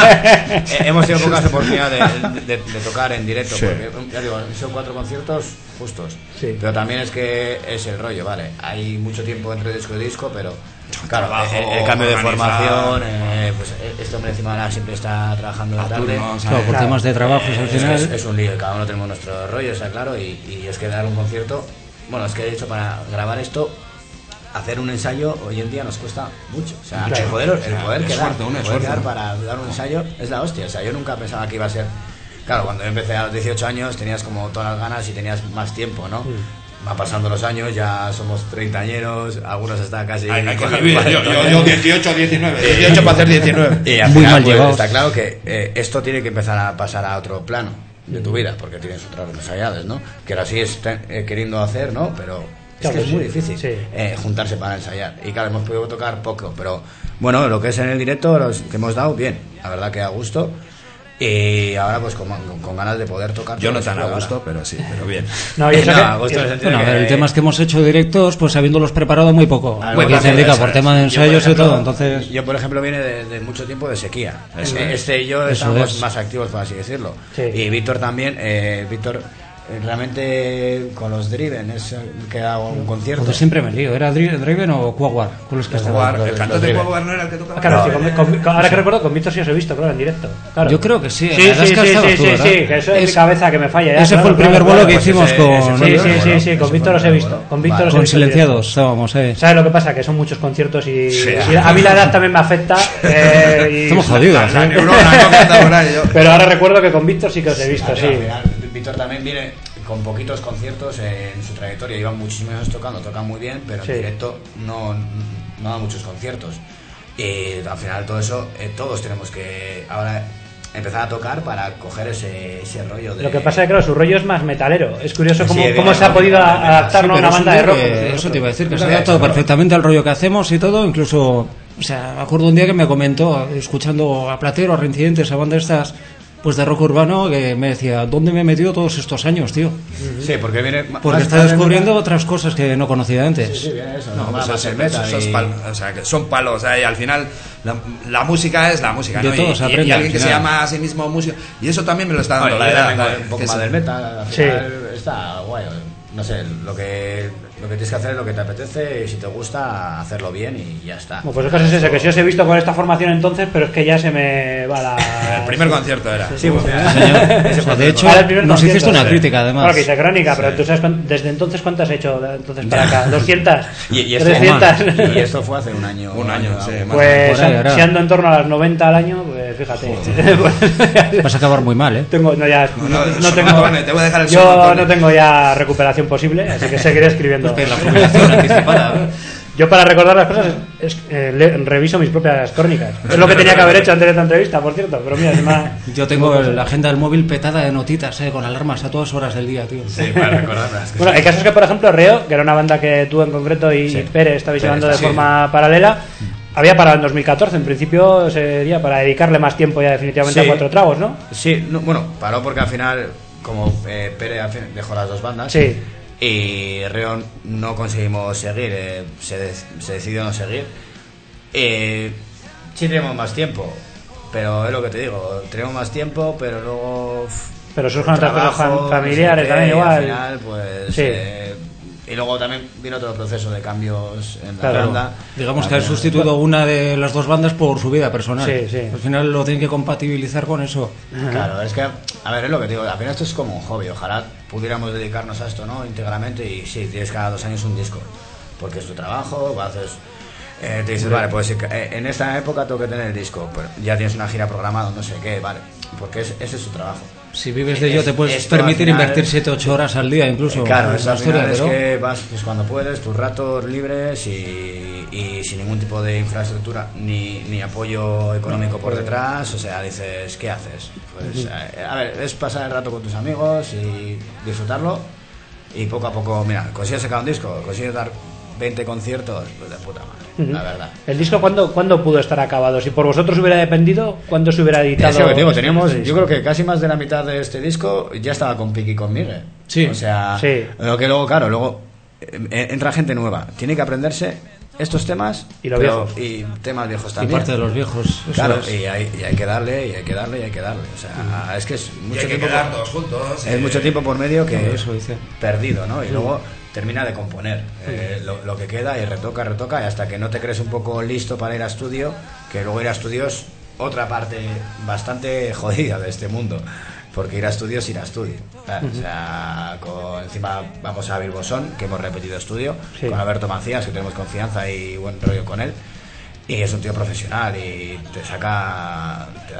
hemos tenido pocas oportunidades de tocar en directo, porque ya digo, son 4 conciertos justos. Sí. Pero también es que es el rollo, vale, hay mucho tiempo entre disco y disco, pero claro, Trabajo el cambio de organizado. formación, pues este hombre encima ahora siempre está trabajando de tarde. turnos, Claro, por temas de trabajos al final. Es un lío, cada uno tenemos nuestro rollo, está claro, y es que dar un concierto, bueno, es que de hecho para grabar esto, hacer un ensayo hoy en día nos cuesta mucho. O sea, Claro. el poder esfuerzo. quedar para dar un ensayo es la hostia. O sea, yo nunca pensaba que iba a ser. Claro, cuando yo empecé a los 18 años tenías como todas las ganas y tenías más tiempo, ¿no? Van pasando los años, ya somos treintañeros, algunos hasta casi. Hay que vivir. Yo 18, 19. 18 para hacer 19. Y al Muy final, mal pues, llevados. está claro que esto tiene que empezar a pasar a otro plano de tu vida, porque tienes otras responsabilidades, ¿no? Que ahora sí están queriendo hacer, ¿no? Pero es Claro que que es muy sí, difícil sí. juntarse para ensayar. Y claro, hemos podido tocar poco, pero bueno, lo que es en el directo, los que hemos dado, bien. La verdad que a gusto. Y ahora pues con ganas de poder tocar. Yo no todo tan a eso gusto, pero sí, pero bien. No, y eso No, que- a gusto en el sentido Bueno, a de ver, que- el tema es que hemos hecho directos, pues habiéndolos preparado muy poco. Ah, Muy bueno, se indica eso por es. tema de Yo, por ensayos y ejemplo, todo, entonces. Yo, por ejemplo, viene de mucho tiempo de sequía. Eso Este y yo Eso estamos es. más activos, por así decirlo. Sí. Y Víctor también. Víctor, realmente con los Driven es el que hago un concierto. Entonces siempre me lío, ¿era Driven o Quaguar? Con los que estaba. El cantante de Driven. Quaguar no era el que tocaba. Claro, No, sí, ahora que recuerdo, con Víctor sí os he visto, claro, en directo. Claro. Yo creo que sí. Sí, la verdad sí, es que sí, estabas sí, tú, sí, ¿verdad? sí, que eso es mi cabeza que me falla. Ya, Ese claro, fue el claro, primer vuelo claro, que pues hicimos ese- con. ese fue Sí, el sí, primer sí, vuelo. sí, con Ese Víctor fue los el he primer visto. vuelo. Con Víctor los he Con visto en directo. silenciados estábamos, ¿Sabes lo que pasa? Que son muchos conciertos y, Sí. y a mí la edad también me afecta. Y- Estamos jodidos, La ¿eh? neurona no canta por ahí. Pero ahora recuerdo que con Víctor sí que os he visto, sí. Al final, Víctor también viene con poquitos conciertos en su trayectoria. Lleva muchísimos años tocando, toca muy bien, pero Sí. en directo no da muchos conciertos. Y al final todo eso, todos tenemos que ahora empezar a tocar para coger ese rollo de... Lo que pasa es que claro, su rollo es más metalero. Es curioso Sí, cómo evidentemente, se ha podido adaptar Sí, ¿no? a pero una es un banda de tío rock. que- eso te iba a decir, que Nunca se había adapta hecho rock. perfectamente al rollo que hacemos y todo. Incluso, o sea, me acuerdo un día que me comentó, escuchando a Platero, a Reincidentes, a bandas estas, pues de rock urbano, que me decía, ¿dónde me he metido todos estos años, tío? Sí, porque viene... Porque más está tarde descubriendo metal. otras cosas que no conocía antes. Sí, viene eso. No, No, pues más eso, el metal esos y- o sea, que son palos. Y al final, la música es la música. De ¿no? todo se aprende y alguien al que se final. llama a sí mismo músico. Y eso también me lo está dando Bueno, la yo edad. también con un poco que más es- del metal, al Sí. final está guay. No sé, lo que tienes que hacer es lo que te apetece y si te gusta, hacerlo bien y ya está. Bueno, pues el caso es ese, que sí os he visto con esta formación entonces, pero es que ya se me va la... El primer concierto era. Sí, pues, O sea, de hecho, Ahora el primer nos concierto, hiciste una sí. crítica, además. Claro que hice crónica, pero tú sabes desde entonces cuántas has hecho entonces para acá, 200, Y esto, 300. y esto fue hace un año. Un año, sí, algo. más. Pues Por ahí, ahora. si ando en torno a las 90 al año, pues fíjate. Vas a acabar muy mal, ¿eh? Tengo, no, ya, no tengo, Somatone, te voy a dejar el yo somatone. no tengo ya recuperación posible, así que seguiré escribiendo. La jubilación anticipada. Yo para recordar las cosas reviso mis propias crónicas. Es lo que tenía que haber hecho antes de esta entrevista, por cierto. Pero mira, Yo tengo la agenda del móvil petada de notitas, con alarmas a todas horas del día, tío. Sí, para recordarlas. bueno, el caso es que, por ejemplo, Reo, que era una banda que tú en concreto y Pérez estabais llevando de sí. forma paralela, había parado en 2014. En principio sería para dedicarle más tiempo ya definitivamente Sí. a Cuatro Tragos, ¿no? Sí, no, bueno, paró porque al final, como Pérez al fin dejó las dos bandas Sí. y Reon no conseguimos seguir, se decidió no seguir. Sí tenemos más tiempo, pero es lo que te digo, tenemos más tiempo, pero luego... Pero surgen otras cosas trabajo, familiares no sé qué, también y igual. Al final, pues... Sí. Y luego también vino otro proceso de cambios en la Claro. banda. Digamos que Al ha final- sustituido una de las dos bandas por su vida personal. Sí, sí. Al final lo tienen que compatibilizar con eso. Claro, es que, a ver, es lo que te digo, al final esto es como un hobby, ojalá pudiéramos dedicarnos a esto, ¿no? Íntegramente y sí, tienes cada 2 años un disco, porque es tu trabajo, haces... te dices, vale, pues en esta época tengo que tener el disco, pero ya tienes una gira programada, no sé qué, vale, porque ese es su trabajo. Si vives de ello, te puedes Esto al permitir final- invertir 7-8 horas al día, incluso. Claro, en eso la al final es pero- que vas pues, cuando puedes, tus ratos libres y sin ningún tipo de infraestructura ni apoyo económico por detrás, o sea, dices, ¿qué haces? Pues, a ver, es pasar el rato con tus amigos y disfrutarlo y poco a poco, mira, consigues sacar un disco, consigues dar 20 conciertos, pues de puta madre, la verdad. ¿El disco cuándo pudo estar acabado? Si por vosotros hubiera dependido, ¿cuándo se hubiera editado? Es lo que te digo, teníamos, ese yo creo que casi más de la mitad de este disco ya estaba con Piki y con Miguel. Sí. O sea, Sí. lo que luego, claro, luego entra gente nueva, tiene que aprenderse estos temas Y los viejos. y temas viejos Y también. parte de los viejos. Eso Claro, es. y hay que darle, y hay que darle, y hay que darle. O sea, es que es Y mucho hay que tiempo. quedar todos juntos. Es mucho tiempo por medio que Eso dice. perdido, ¿no? Y luego termina de componer lo que queda y retoca y hasta que no te crees un poco listo para ir a estudio, que luego ir a estudio es otra parte bastante jodida de este mundo, porque ir a estudio es ir a estudio. O sea, encima vamos a Bilbosón, que hemos repetido estudio, Sí. con Alberto Macías, que tenemos confianza y buen rollo con él. Y es un tío profesional y te saca, te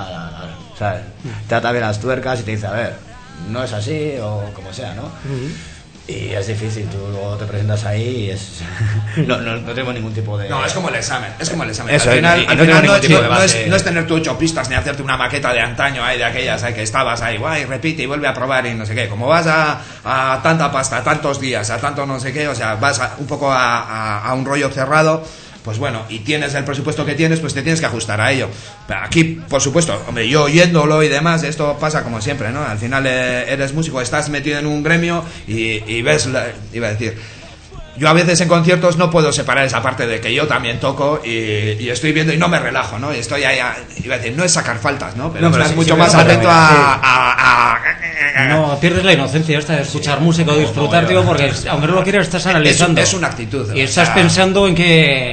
da también las tuercas y te dice, a ver, no es así o como sea, ¿no? Y es difícil, tú luego te presentas ahí y es... no tenemos ningún tipo de... No, es como el examen, Eso, Al al no final tengo ningún tipo de base. no es tener tú 8 pistas ni hacerte una maqueta de antaño ahí de aquellas ahí que estabas ahí, guay, repite y vuelve a probar y no sé qué. Como vas a tanta pasta, a tantos días, a tanto no sé qué, o sea, vas un poco a un rollo cerrado, pues bueno, y tienes el presupuesto que tienes, pues te tienes que ajustar a ello. Pero aquí, por supuesto, hombre, yo oyéndolo y demás, esto pasa como siempre, ¿no? Al final eres músico, estás metido en un gremio y ves, iba a decir... Yo a veces en conciertos no puedo separar esa parte de que yo también toco y estoy viendo y no me relajo, ¿no? Y estoy ahí, iba a decir, no es sacar faltas, ¿no? Pero estás mucho más atento No, pierdes la inocencia esta de escuchar música o disfrutar, tío, porque aunque no lo quieras estás analizando. Es una actitud. Y estás pensando en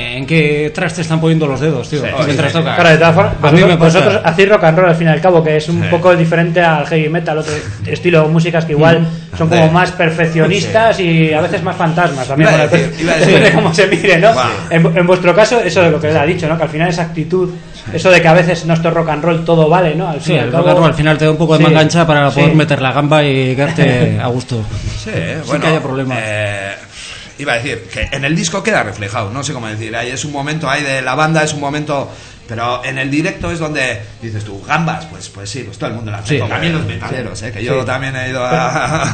qué traste están poniendo los dedos, tío, mientras tocas. Claro, de todas formas, A mí me pasa. vosotros hacéis rock and roll al fin y al cabo, que es un poco diferente al heavy metal, otro estilo de músicas que igual son como más perfeccionistas y a veces más fantasmas también. Iba a decir, Depende de cómo se mire, ¿no? Va. En vuestro caso, eso de lo que él ha dicho, ¿no? Que al final esa actitud, eso de que a veces no esto rock and roll todo vale, ¿no? Al Sí, fin y al el cabo, rock and roll al final te da un poco de sí, manga ancha para sí. poder meter la gamba y quedarte a gusto. Sí, Sin que haya problemas. Iba a decir que en el disco queda reflejado, no sé cómo decir, ahí es un momento ahí de la banda, es un momento, pero en el directo es donde dices tú, gambas, pues sí, pues todo el mundo la hace, Sí. también los metaleros, que yo también he ido a...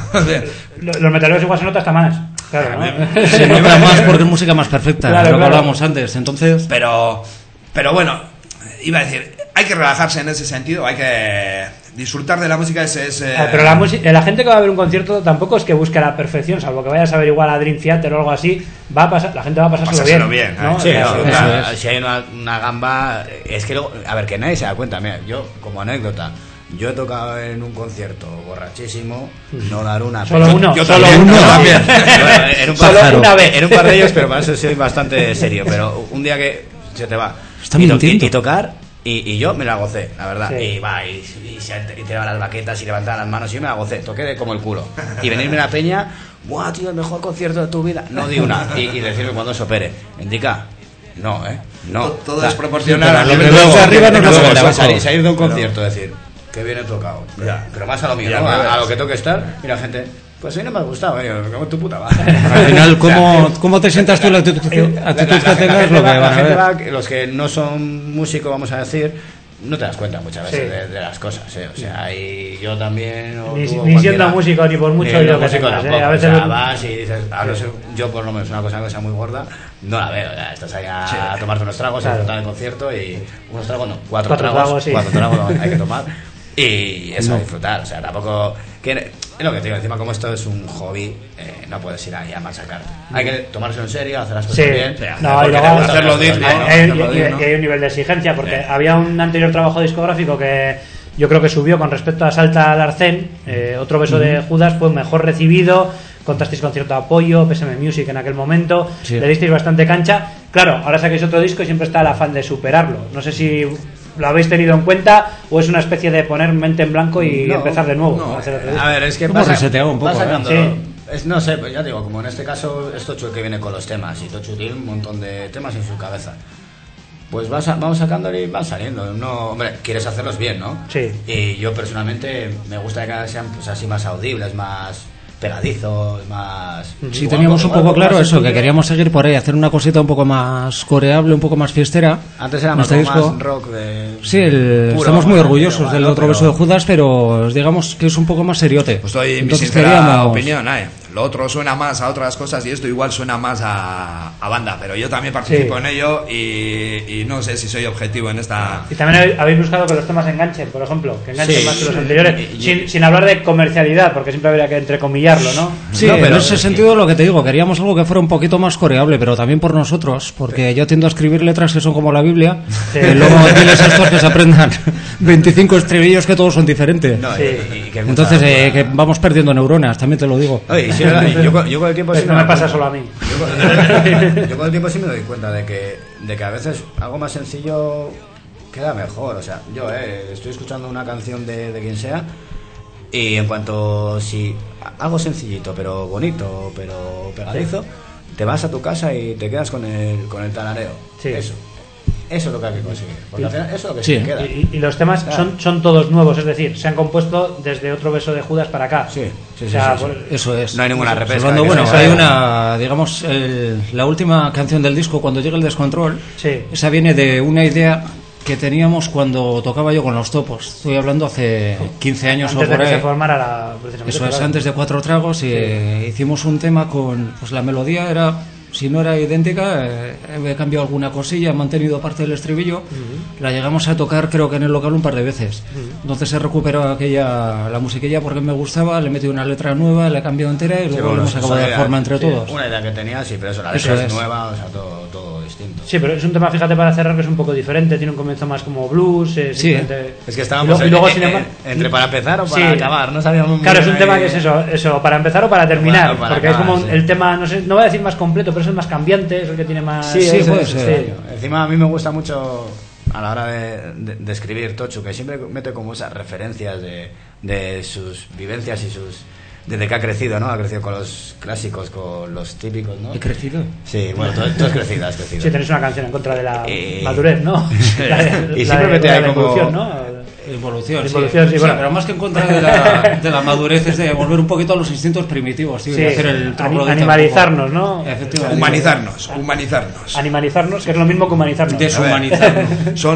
Los metaleros igual se nota hasta manas. Claro, ¿no? Se nota más porque es música más perfecta, Claro, lo que claro. hablábamos antes. Entonces, pero bueno, iba a decir, hay que relajarse en ese sentido, hay que disfrutar de la música, Pero la gente que va a ver un concierto tampoco es que busque la perfección, salvo que vayas a ver igual a Dream Theater o algo así, la gente va a pasárselo bien, ¿no? Sí, O sea, no, claro, eso es. si hay una gamba, es que luego, a ver, que nadie se da cuenta. Mira, yo, como anécdota, yo he tocado en un concierto borrachísimo, no dar una. Solo uno. Yo Solo también, uno. yo también. En un Solo par, una vez. En un par de ellos, pero para eso soy bastante serio. Pero un día que se te va Está y mintiendo. tocar, y yo me la gocé, la verdad. Sí. Y va, y te daban las baquetas y levantaban las manos, y yo me la gocé, toqué de como el culo. Y venirme a la peña, ¡buah, tío, el mejor concierto de tu vida! No di una. Y decirme cuando eso opere. Indica. No, no. Todo O sea, es proporcional a lo nivel que de luego, arriba no es lo luego, que de abajo. salir de un concierto, decir, qué bien he tocado. Pero más a lo mío, Ya, ¿no? ya ves. A lo que toque estar. Mira, gente, pues a mí no me ha gustado, como tu puta va. al final, ¿cómo te sientas tú, la actitud que tengas, lo que van a ver? Los que no son músicos, vamos a decir, no te das cuenta muchas veces Sí. de las cosas, O sea, y yo también... o Ni tú, o siendo cualquiera. músico, ni por mucho Ni yo que músico tengas, tampoco, A veces o sea, vas y dices, yo por lo menos una cosa muy gorda, no la veo, estás ahí a tomarte unos tragos, a Claro. disfrutar del concierto y unos tragos no, cuatro Cuatro tragos, sí. cuatro tragos hay que tomar y eso, a disfrutar, o sea, tampoco... Es lo que te digo, encima como esto es un hobby, no puedes ir ahí a machacar. Hay que tomárselo en serio, hacer las cosas Sí. bien. No, y porque luego te gusta hacerlo hacer las digno, cosas ¿no? bien. Hacerlo digno. Y hay un nivel de exigencia, porque había un anterior trabajo discográfico que yo creo que subió con respecto a Salta al Arcén, Otro beso de Judas fue mejor recibido, contasteis con cierto apoyo, PSM Music en aquel momento, Sí. le disteis bastante cancha. Claro, ahora sacáis otro disco y siempre está el afán de superarlo. No sé si lo habéis tenido en cuenta o es una especie de poner mente en blanco y No, empezar de nuevo. no, hacer otro disco. A ver, es que Hemos reseteado un poco, vas sacando, Sí. no sé, pues ya digo, como en este caso es Tochu el que viene con los temas y Tochu tiene un montón de temas en su cabeza. Pues vamos sacándole y van saliendo. No, hombre, quieres hacerlos bien, ¿no? Sí. Y yo personalmente me gusta que cada vez sean pues, así más audibles, más pegadizos, más... Sí, teníamos un poco claro eso, que queríamos seguir por ahí, hacer una cosita un poco más coreable, un poco más fiestera. Antes era más, Nuestro como disco- más rock de... Sí, puro, estamos muy ¿no? orgullosos Pero, del otro pero- beso de Judas, pero digamos que es un poco más seriote. Pues doy mi Entonces sincera queríamos- opinión, lo otro suena más a otras cosas y esto igual suena más a banda, pero yo también participo en ello y no sé si soy objetivo en esta... Y también habéis buscado que los temas enganchen, por ejemplo, que enganchen más que los anteriores, Y sin hablar de comercialidad, porque siempre habría que entrecomillarlo, ¿no? Sí, No, pero en ese sentido lo que te digo, queríamos algo que fuera un poquito más coreable, pero también por nosotros, porque yo tiendo a escribir letras que son como la Biblia, Sí. y luego diles a estos que se aprendan 25 estribillos que todos son diferentes. No, Sí. y que Entonces que vamos perdiendo neuronas, también te lo digo. Oye, sí, yo con el tiempo sí No me pasa solo a mí. Yo con el tiempo sí me doy cuenta de que a veces algo más sencillo queda mejor. O sea, yo estoy escuchando una canción de quien sea y en cuanto si algo sencillito pero bonito, pero pegadizo, te vas a tu casa y te quedas con el tarareo. Sí. Eso es lo que hay que conseguir. Porque al final eso es lo que Sí. se queda. Y los temas son todos nuevos, es decir, se han compuesto desde Otro beso de Judas para acá. Sí, sí, O sea, sí, sí. Eso es. No hay ninguna repesca. Salvando, que bueno, se hay sabe. una, digamos, la última canción del disco, Cuando llega el descontrol, Sí. esa viene de una idea que teníamos cuando tocaba yo con Los Topos. Estoy hablando hace 15 años Antes o de por que ahí. se formara precisamente. Eso es, claro. antes de 4 tragos y hicimos un tema con, pues la melodía era, si no era idéntica, he cambiado alguna cosilla, he mantenido parte del estribillo, la llegamos a tocar creo que en el local un par de veces. Entonces he recuperado la musiquilla porque me gustaba, le he metido una letra nueva, la he cambiado entera y luego lo hemos acabado de forma entre todos. Una idea que tenía, sí, pero eso, la Eso letra es es. nueva, o sea, todo distinto. Sí, pero es un tema, fíjate, para cerrar, que es un poco diferente. Tiene un comienzo más como blues. Sí. Es que estábamos y luego, sin embargo, entre para empezar o para Sí. acabar, no sabíamos muy Claro, es bien un tema ahí. que es eso, para empezar o para terminar. O para porque acabar, es como sí. el tema, no sé, no voy a decir más completo, pero es el más cambiante, es el que tiene más. Sí, Sí, eso puede es, ser. sí. Encima a mí me gusta mucho a la hora de escribir Tochu, que siempre mete como esas referencias de sus vivencias y sus... Desde que ha crecido, ¿no? Ha crecido con los clásicos, con los típicos, ¿no? He crecido. Sí, bueno, tú has crecido, has crecido. Sí, tenéis una canción en contra de la Eh, madurez, ¿no? Y siempre mete ahí la como- evolución, ¿no? Evolución, Evolución, sí, bueno. pero más que en contra de la madurez es de volver un poquito a los instintos primitivos, tío, Sí, y hacer el troglodita animalizarnos, un poco. ¿no? Efectivamente. Humanizarnos. Animalizarnos, que es lo mismo que humanizarnos. Deshumanizarnos.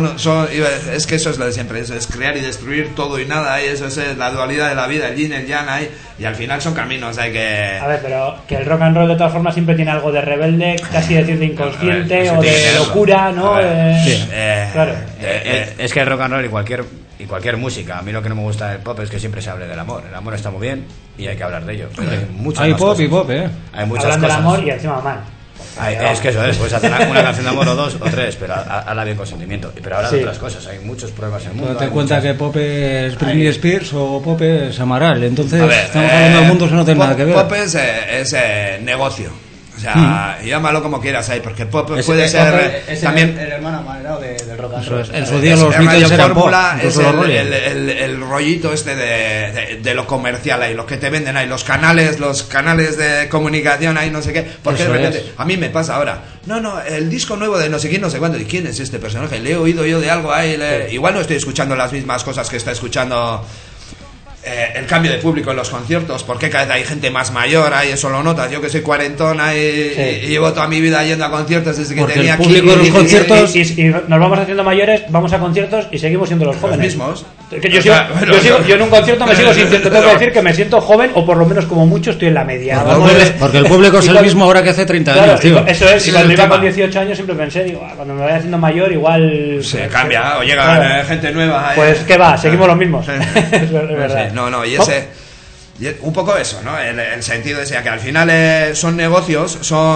Es que eso es lo de siempre, es crear y destruir todo y nada, y eso es la dualidad de la vida, el yin, el yang, ahí, y al final son caminos, hay que... A ver, pero que el rock and roll de todas formas siempre tiene algo de rebelde, casi decir de inconsciente A ver, eso o tiene de que tenerlo. locura, ¿no? A ver, sí. Claro. Es que el rock and roll y cualquier música, a mí lo que no me gusta del pop es que siempre se hable del amor. El amor está muy bien y hay que hablar de ello. Pero hay muchas Hay más pop cosas. y pop, Hay muchas Hablan del cosas. amor y encima mal. Es que eso es, puedes hacer una canción de amor o dos o tres, pero habla bien con sentimiento. Pero habla Sí. de otras cosas, hay muchos problemas en el mundo. Date hay cuenta muchas- que pop es Britney Spears o pop es Amaral, entonces A ver, estamos hablando del mundo que no tiene pop, nada que ver. Pop es negocio. O sea, llámalo como quieras ahí, porque pop puede Es- ser es también... el hermano amanerado del rock and Eso roll. es. En su día Es los Radio Beatles eran pop, Fórmula, es incluso los Rolling. el rollito este de lo comercial ahí, lo que te venden ahí, los canales de comunicación ahí, no sé qué, porque Eso de repente, es. a mí me pasa ahora, no, el disco nuevo de no sé quién, no sé cuándo, ¿y quién es este personaje? Le he oído yo de algo ahí, igual no estoy escuchando las mismas cosas que está escuchando... el cambio de público en los conciertos, porque cada vez hay gente más mayor, ahí eso lo notas, yo que soy cuarentona y llevo toda mi vida yendo a conciertos desde que Porque tenía el público 15, en los 16, conciertos- Y nos vamos haciendo mayores, vamos a conciertos y seguimos siendo los los jóvenes. mismos. Es que yo, O sea, bueno, yo en un concierto me sigo sintiendo, tengo que decir que me siento joven, o por lo menos como mucho estoy en la media. Vamos, Porque el público es y el cuando- mismo ahora que hace 30 Claro, años, tío. eso es, Sí, y cuando es el iba tema. con 18 años siempre pensé, digo, cuando me vaya haciendo mayor igual... Se cambia, o llega Claro. gente nueva. Pues qué va, seguimos los mismos. Es verdad. Sí, no, y ese... un poco eso, ¿no? El sentido ese, que al final son negocios,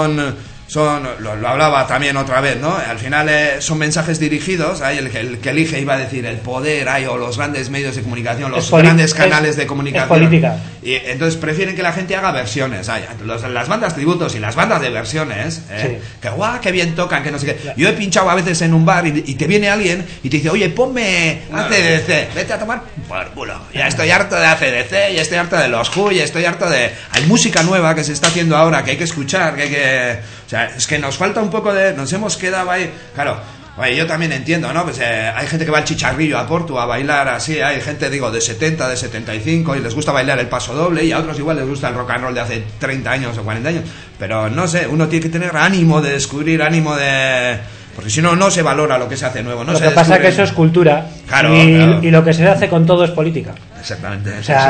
lo hablaba también otra vez, ¿no? Al final son mensajes dirigidos, hay el que elige, iba a decir, el poder, hay, o los grandes medios de comunicación, los grandes canales de comunicación. Es política. Y entonces prefieren que la gente haga versiones, hay, las bandas tributos y las bandas de versiones, Sí. que guau, qué bien tocan, que no sé qué. Yo he pinchado a veces en un bar y te viene alguien y te dice, oye, ponme ACDC, vete a tomar por culo. Ya estoy harto de ACDC, ya estoy harto de los Who, ya estoy harto de... Hay música nueva que se está haciendo ahora, que hay que escuchar, que hay que... O sea, es que nos falta un poco de... Nos hemos quedado ahí... Claro, oye, yo también entiendo, ¿no? Pues hay gente que va al Chicharrillo a Porto a bailar así, hay gente, digo, de 70, de 75 y les gusta bailar el paso doble, y a otros igual les gusta el rock and roll de hace 30 años o 40 años, pero no sé, uno tiene que tener ánimo de descubrir, ánimo de Porque si no, no se valora lo que se hace nuevo. No lo se que pasa es que descubre. eso es cultura. Claro, y, claro. y lo que se hace con todo es política. Exactamente. O sea,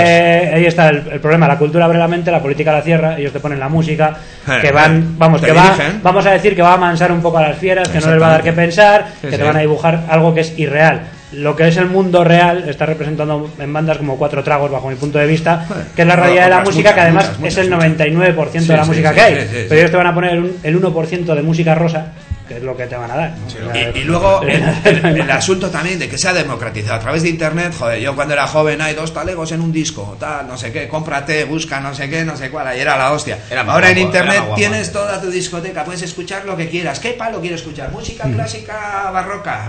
ahí está el problema. La cultura abre la mente, la política la cierra. Ellos te ponen la música que van, vamos, Te que va, dirigen. vamos a decir que va a amansar un poco a las fieras, que no les va a dar que pensar, que te van a dibujar algo que es irreal. Lo que es el mundo real está representando en bandas como Cuatro Tragos, bajo mi punto de vista, que es la realidad de la música, que además es el 99% de la música que hay. Pero ellos te van a poner el 1% de música rosa, que es lo que te van a dar, ¿no? Sí, y luego el asunto también de que se ha democratizado a través de internet. Joder, yo cuando era joven hay 2 talegos en un disco, tal, no sé qué, cómprate, busca, no sé qué, no sé cuál, ahí era la hostia. Ahora en internet tienes toda tu discoteca, puedes escuchar lo que quieras. ¿Qué palo quieres escuchar? Música clásica barroca,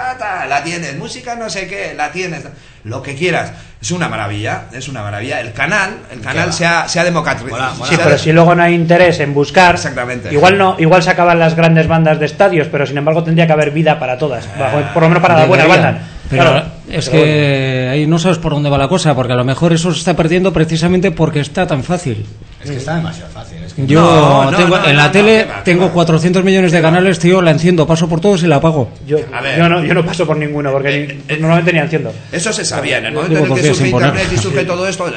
la tienes, música no sé qué, la tienes, lo que quieras. Es una maravilla, es una maravilla. El canal se ha democratizado. Sí, pero si luego no hay interés en buscar, exactamente, igual se acaban las grandes bandas de estadios, pero sin embargo tendría que haber vida para todas, por lo menos para las buenas bandas. Pero Claro, es que ahí no sabes por dónde va la cosa, porque a lo mejor eso se está perdiendo precisamente porque está tan fácil. Es que está demasiado fácil. Es que Yo en la tele ¿qué va? tengo 400 millones de canales, tío, la enciendo, paso por todos y la apago. Yo no paso por ninguno, porque normalmente ni enciendo. Eso se sabía. En el momento Llevo en el 2 que días surge sin poner. internet y surge todo esto,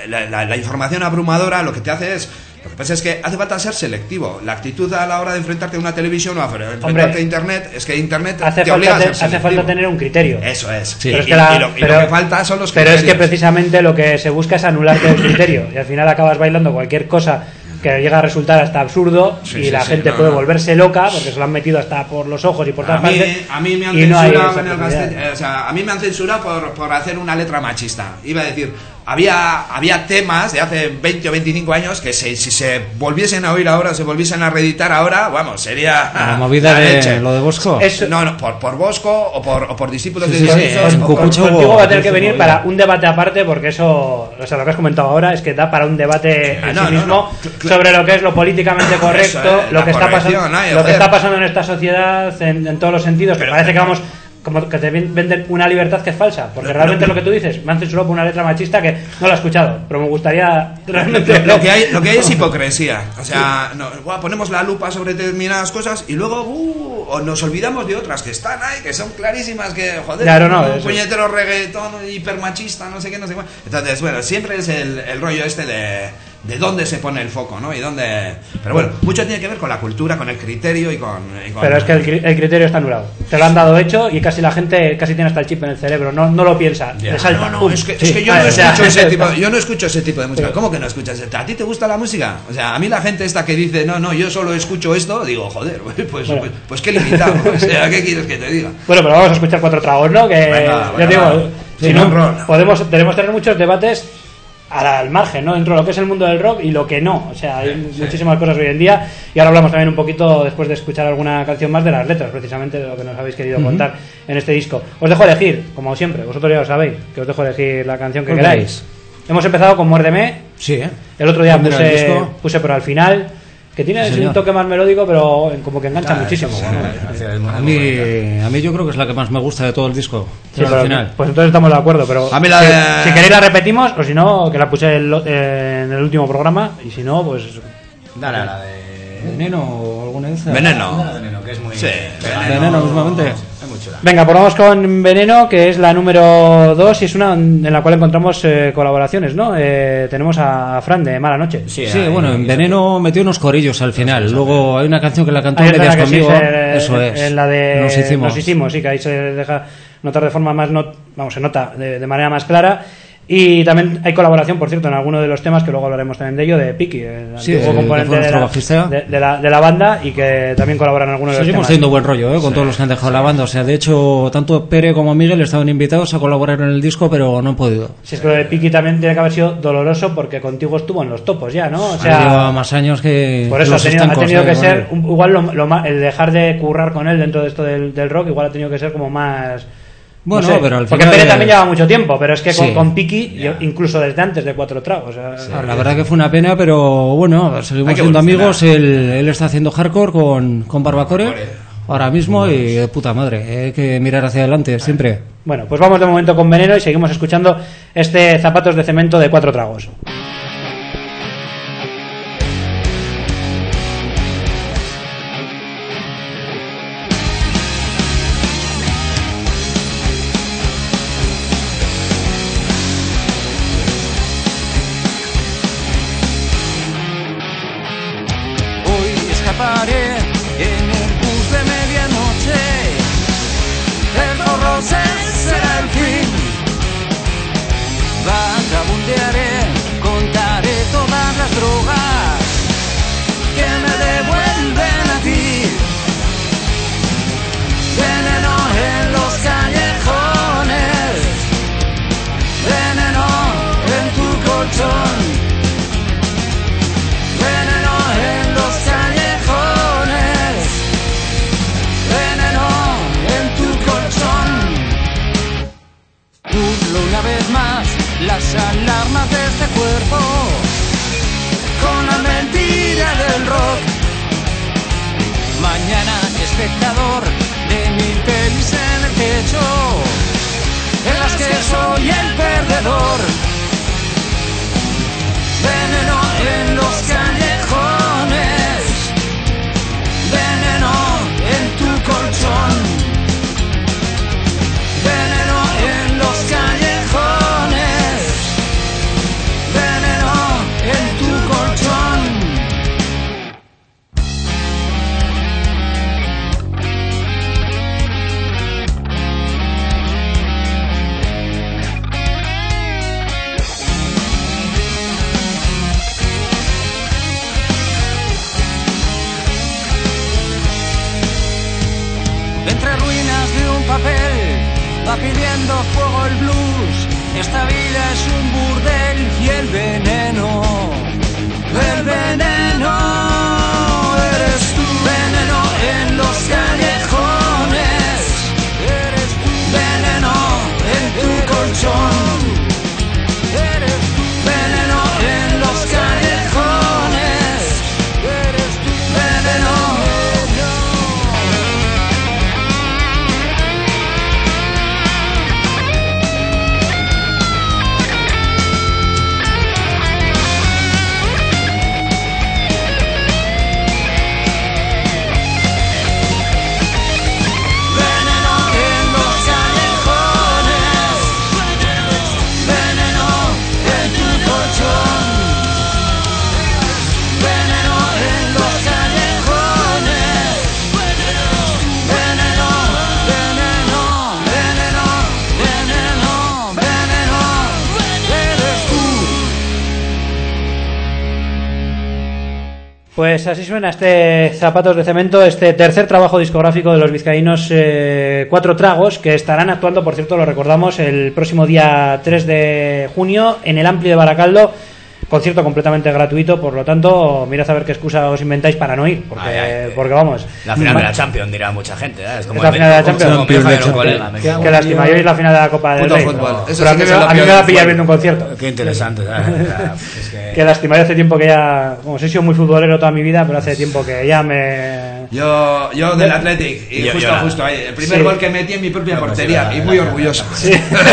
la información abrumadora lo que te hace es... Lo que pasa es que hace falta ser selectivo. La actitud a la hora de enfrentarte a una televisión o a enfrentarte a internet, es que internet te obliga a ser hace selectivo. falta tener un criterio. Eso es. Pero es Y que lo que falta son los Pero criterios. es que precisamente lo que se busca es anularte el criterio, y al final acabas bailando cualquier cosa que llega a resultar hasta absurdo, y la gente puede volverse loca porque se lo han metido hasta por los ojos y por todas partes. A mí me han y no hay censurado esa en el posibilidad. Gasteiz, o sea, a mí me han censurado por hacer una letra machista. Iba a decir, había temas de hace 20 o 25 años que si se volviesen a oír ahora, se volviesen a reeditar ahora, vamos, sería La movida la de leche. lo de Bosco. No, por Bosco o por discípulos Sí, de sí, sí, Dionisos, en o por- Cucucho. Contigo va a tener que venir para un debate aparte, porque eso, o sea, lo que has comentado ahora es que da para un debate en no, sí mismo no. sobre lo que es lo políticamente correcto, Eso es, lo la que está pasando, corrección, ay, lo que joder. está pasando en esta sociedad en todos los sentidos, que parece que vamos como que te venden una libertad que es falsa, porque realmente lo que tú dices, me han censurado por una letra machista que no la he escuchado, pero me gustaría realmente Lo que hay es hipocresía. O sea, ponemos la lupa sobre determinadas cosas y luego o nos olvidamos de otras que están ahí, que son clarísimas, que joder, Claro, no, un eso. puñetero reggaetón hipermachista, no sé qué, no sé cuál. Entonces, bueno, siempre es el rollo este de dónde se pone el foco, ¿no? Y dónde... Pero bueno, mucho tiene que ver con la cultura, con el criterio y con... Pero es que el criterio está anulado. Te lo han dado hecho y casi la gente casi tiene hasta el chip en el cerebro. No lo piensa. Le salta. No, ¡Pum! es que Sí. yo no O sea, escucho ese tipo de música. ¿Cómo que no escuchas? ¿A ti te gusta la música? O sea, a mí la gente esta que dice, no, yo solo escucho esto, digo, joder, pues qué limitado. O sea, ¿qué quieres que te diga? Bueno, pero vamos a escuchar Cuatro Tragos, ¿no? Que Venga, ya te va. digo, Sí, si no, no, debemos tener muchos debates al margen, ¿no? Dentro de lo que es el mundo del rock y lo que no. O sea, hay muchísimas cosas hoy en día. Y ahora hablamos también un poquito, después de escuchar alguna canción más, de las letras, precisamente de lo que nos habéis querido contar en este disco. Os dejo elegir, como siempre, vosotros ya lo sabéis, que os dejo elegir la canción que ¿Cuál queráis. queréis? Hemos empezado con Muérdeme. Sí, El otro día Mira, el disco. puse por al final, que tiene Sí, un señor. toque más melódico, pero como que engancha muchísimo. A mí yo creo que es la que más me gusta de todo el disco. Sí, Pero pero al final. pues entonces estamos de acuerdo, pero A mí la de- si queréis la repetimos, o si no, que la puse en el último programa, y si no, pues... Dale a la de... Veneno o alguna de esas. Veneno. Dale a Veneno, que es muy... Sí, Veneno mismamente. Es muy chula. Venga, pues vamos con Veneno, que es la número 2 y es una en la cual encontramos colaboraciones, ¿no? Tenemos a Fran de Mala Noche. Sí, bueno, en Veneno metió unos corillos al final. Luego hay una canción que la cantó Hay otra Medias que sí, conmigo. se- Eso es. en la de Nos hicimos. sí, que ahí se deja notar de forma más se nota de manera más clara. Y también hay colaboración, por cierto, en alguno de los temas, que luego hablaremos también de ello, de Piki, el Sí, antiguo que componente fue nuestro de bajista. de la banda, y que también colaboran en algunos de los Seguimos temas. teniendo buen rollo con todos los que han dejado la banda. O sea, de hecho, tanto Pere como Miguel estaban invitados a colaborar en el disco, pero no han podido. Si es que lo de Piki también tiene que haber sido doloroso, porque contigo estuvo en los topos ya, ¿no? O sea, Lleva más años que por eso los ha tenido que estancos, ser, con él. igual el dejar de currar con él dentro de esto del rock, igual ha tenido que ser como más... Bueno, no sé, pero al porque final Pere también lleva mucho tiempo, pero es que Sí. con Piki, incluso desde antes de Cuatro Tragos. O sea, La verdad que fue una pena, pero bueno, seguimos Hay que siendo evolucionar. amigos. Él está haciendo hardcore con Barbacore ahora mismo y de puta madre. Hay que mirar hacia adelante siempre. Bueno, pues vamos de momento con Veneno y seguimos escuchando este Zapatos de Cemento de Cuatro Tragos. las alarmas de este cuerpo, con la mentira del rock. Mañana espectador de mil pelis en el techo, en las que soy el perdedor. Veneno en los callejones, veneno en tu colchón, veneno en los callejones, veneno en tu colchón. Entre ruinas de un papel va pidiendo fuego el blues. Esta vida es un burdel y el veneno eres tú. Veneno en los callejones, eres tú. Veneno en tu colchón, eres tú. Veneno en los callejones, eres tú. Veneno. Pues así suena este Zapatos de Cemento, este tercer trabajo discográfico de los vizcaínos Cuatro Tragos, que estarán actuando, por cierto, lo recordamos, el próximo día 3 de junio en el Ampli de Baracaldo. Concierto completamente gratuito, por lo tanto, mirad a ver qué excusa os inventáis para no ir, porque vamos. La final de la Champions, dirá mucha gente. Es como la final de la Champions. Qué lástima, yo es la final de la Copa del Rey. Pero a mí me va a pillar viendo un concierto. Qué interesante. Qué lástima, yo hace tiempo que ya, como he sido muy futbolero toda mi vida, pero hace tiempo que ya me... Yo del Athletic, y justo ahí, el primer gol que metí en mi propia portería, y muy orgulloso. Sí.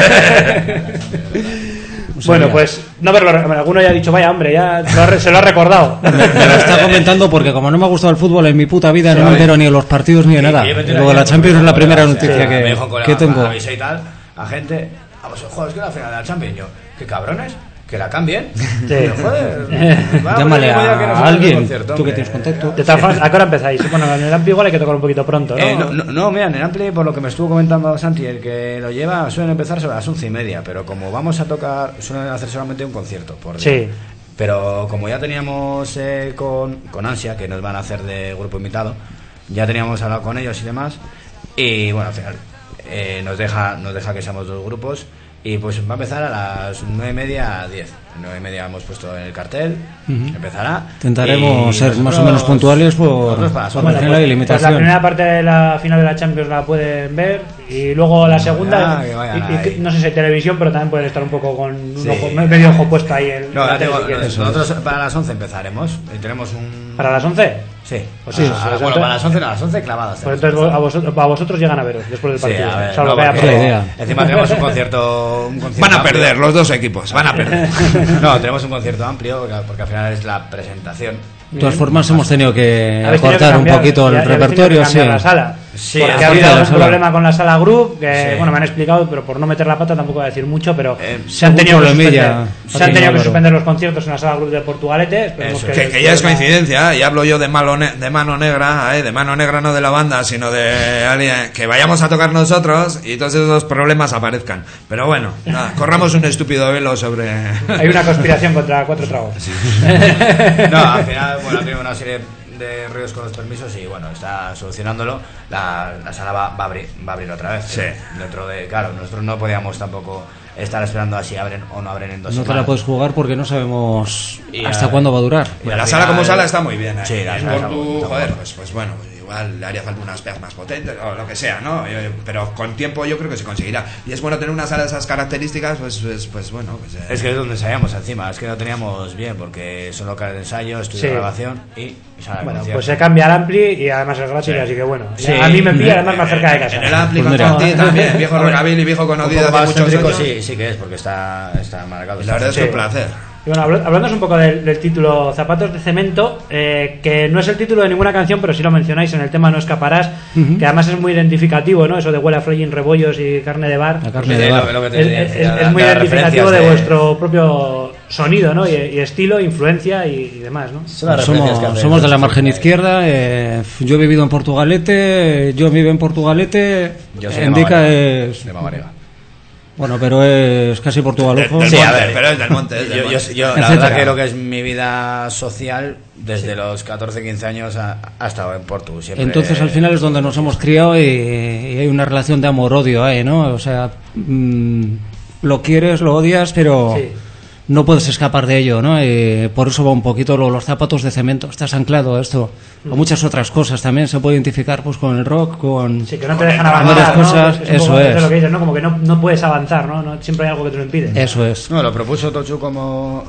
Bueno, pues no verlo. Alguno ya ha dicho, vaya hombre, ya se lo ha recordado. Me lo está comentando porque como no me ha gustado el fútbol en mi puta vida, no me entero ni de los partidos ni de nada. Luego la Champions es la primera noticia que tengo. Y tal, a gente, joder, es que la final de la Champions, yo, qué cabrones, que la cambien. Sí. Joder, llámale a alguien, tú que tienes contacto. De todas formas, ¿a qué hora empezáis? Bueno, en el Ampli igual hay que tocar un poquito pronto, ¿no? No, mira, en el Ampli, por lo que me estuvo comentando Santi, el que lo lleva, suelen empezar sobre las 11:30, pero como vamos a tocar, suelen hacer solamente un concierto. Sí. Pero como ya teníamos con Ansia, que nos van a hacer de grupo invitado, ya teníamos hablado con ellos y demás, y bueno, al final nos deja que seamos dos grupos. Y pues va a empezar a las 9:30 a 10. 9:30 hemos puesto en el cartel. Empezará. Intentaremos ser más o menos puntuales por la limitación. Pues la primera parte de la final de la Champions la pueden ver. Y luego la segunda. Y no sé si hay televisión, pero también pueden estar un poco con medio ojo puesto ahí. Nosotros para las 11 empezaremos. Y tenemos un. ¿Para las 11? Sí. Pues sí, bueno, para las 11 no, a las 11 clavadas. Pues entonces a vosotros llegan a veros después del partido. Sí, a ver, encima tenemos un concierto van a perder los dos equipos, van a perder. No, tenemos un concierto amplio porque al final es la presentación. De todas formas hemos tenido que acortar un poquito el repertorio, sí. La sala. Sí, porque ha habido un problema con la sala group que bueno, me han explicado, pero por no meter la pata tampoco voy a decir mucho, pero se han tenido que suspender los conciertos en la sala group de Portugalete. Que ya es coincidencia, y hablo yo de mano negra, de mano negra, no de la banda, sino de alguien que vayamos a tocar nosotros y todos esos problemas aparezcan. Pero bueno, nada, corramos un estúpido velo sobre... Hay una conspiración contra Cuatro Tragos. Sí. No, al final, bueno, ha tenido una serie de ruidos con los permisos y bueno, está solucionándolo. La sala va a abrir otra vez. Sí. Dentro de, claro, nosotros no podíamos tampoco estar esperando a si abren o no abren en 2 semanas. No te la puedes jugar porque no sabemos hasta cuándo va a durar. La sala como sala está muy bien. Sí, la sala joder, pues bueno, igual le haría falta unas pegas más potentes o lo que sea, ¿no? Pero con tiempo yo creo que se conseguirá. Y es bueno tener una sala de esas características, pues bueno. Pues, es que es donde ensayamos encima, es que no teníamos bien, porque son locales de ensayo, estudio de grabación y sala de bueno, concierto. pues se cambia al Ampli y además es gratis, así que bueno. Sí. A mí me pilla además más cerca de casa. En el Ampli Pues contra ti también, viejo rockabilly, viejo conocido hace muchos años. Sí que es, porque está marcado. Y la verdad es que un placer. Y bueno, hablándonos un poco del título Zapatos de Cemento, que no es el título de ninguna canción, pero sí lo mencionáis en el tema No Escaparás, que además es muy identificativo, ¿no? Eso de huele a Fregging, rebollos y carne de bar. La carne de bar. Lo que te decía, Es muy las identificativo referencias de vuestro propio sonido, ¿no? Y estilo, influencia y demás, ¿no? Somos de la margen izquierda. Yo he vivido en Portugalete. Yo vivo en Portugalete. Yo soy Indica de es. Mamarega. Bueno, pero es casi portugalujo. Del Sí, monte, a ver, pero es del monte. Es del Yo, monte. la Etcétera. verdad que lo que es mi vida social, desde los 14-15 años ha estado en Portu. Siempre. Entonces al final es donde nos hemos criado y hay una relación de amor-odio ahí, ¿no? O sea, lo quieres, lo odias, pero Sí. no puedes escapar de ello, ¿no? Por eso va un poquito los zapatos de cemento. Estás anclado a esto. A muchas otras cosas también se puede identificar pues con el rock, con... Sí, que no te dejan Con avanzar, varias ¿no? cosas, un poco eso de es. lo que dices, ¿no? Como que no puedes avanzar, ¿no? Siempre hay algo que te lo impide. Eso es. No, lo propuso Tochu como...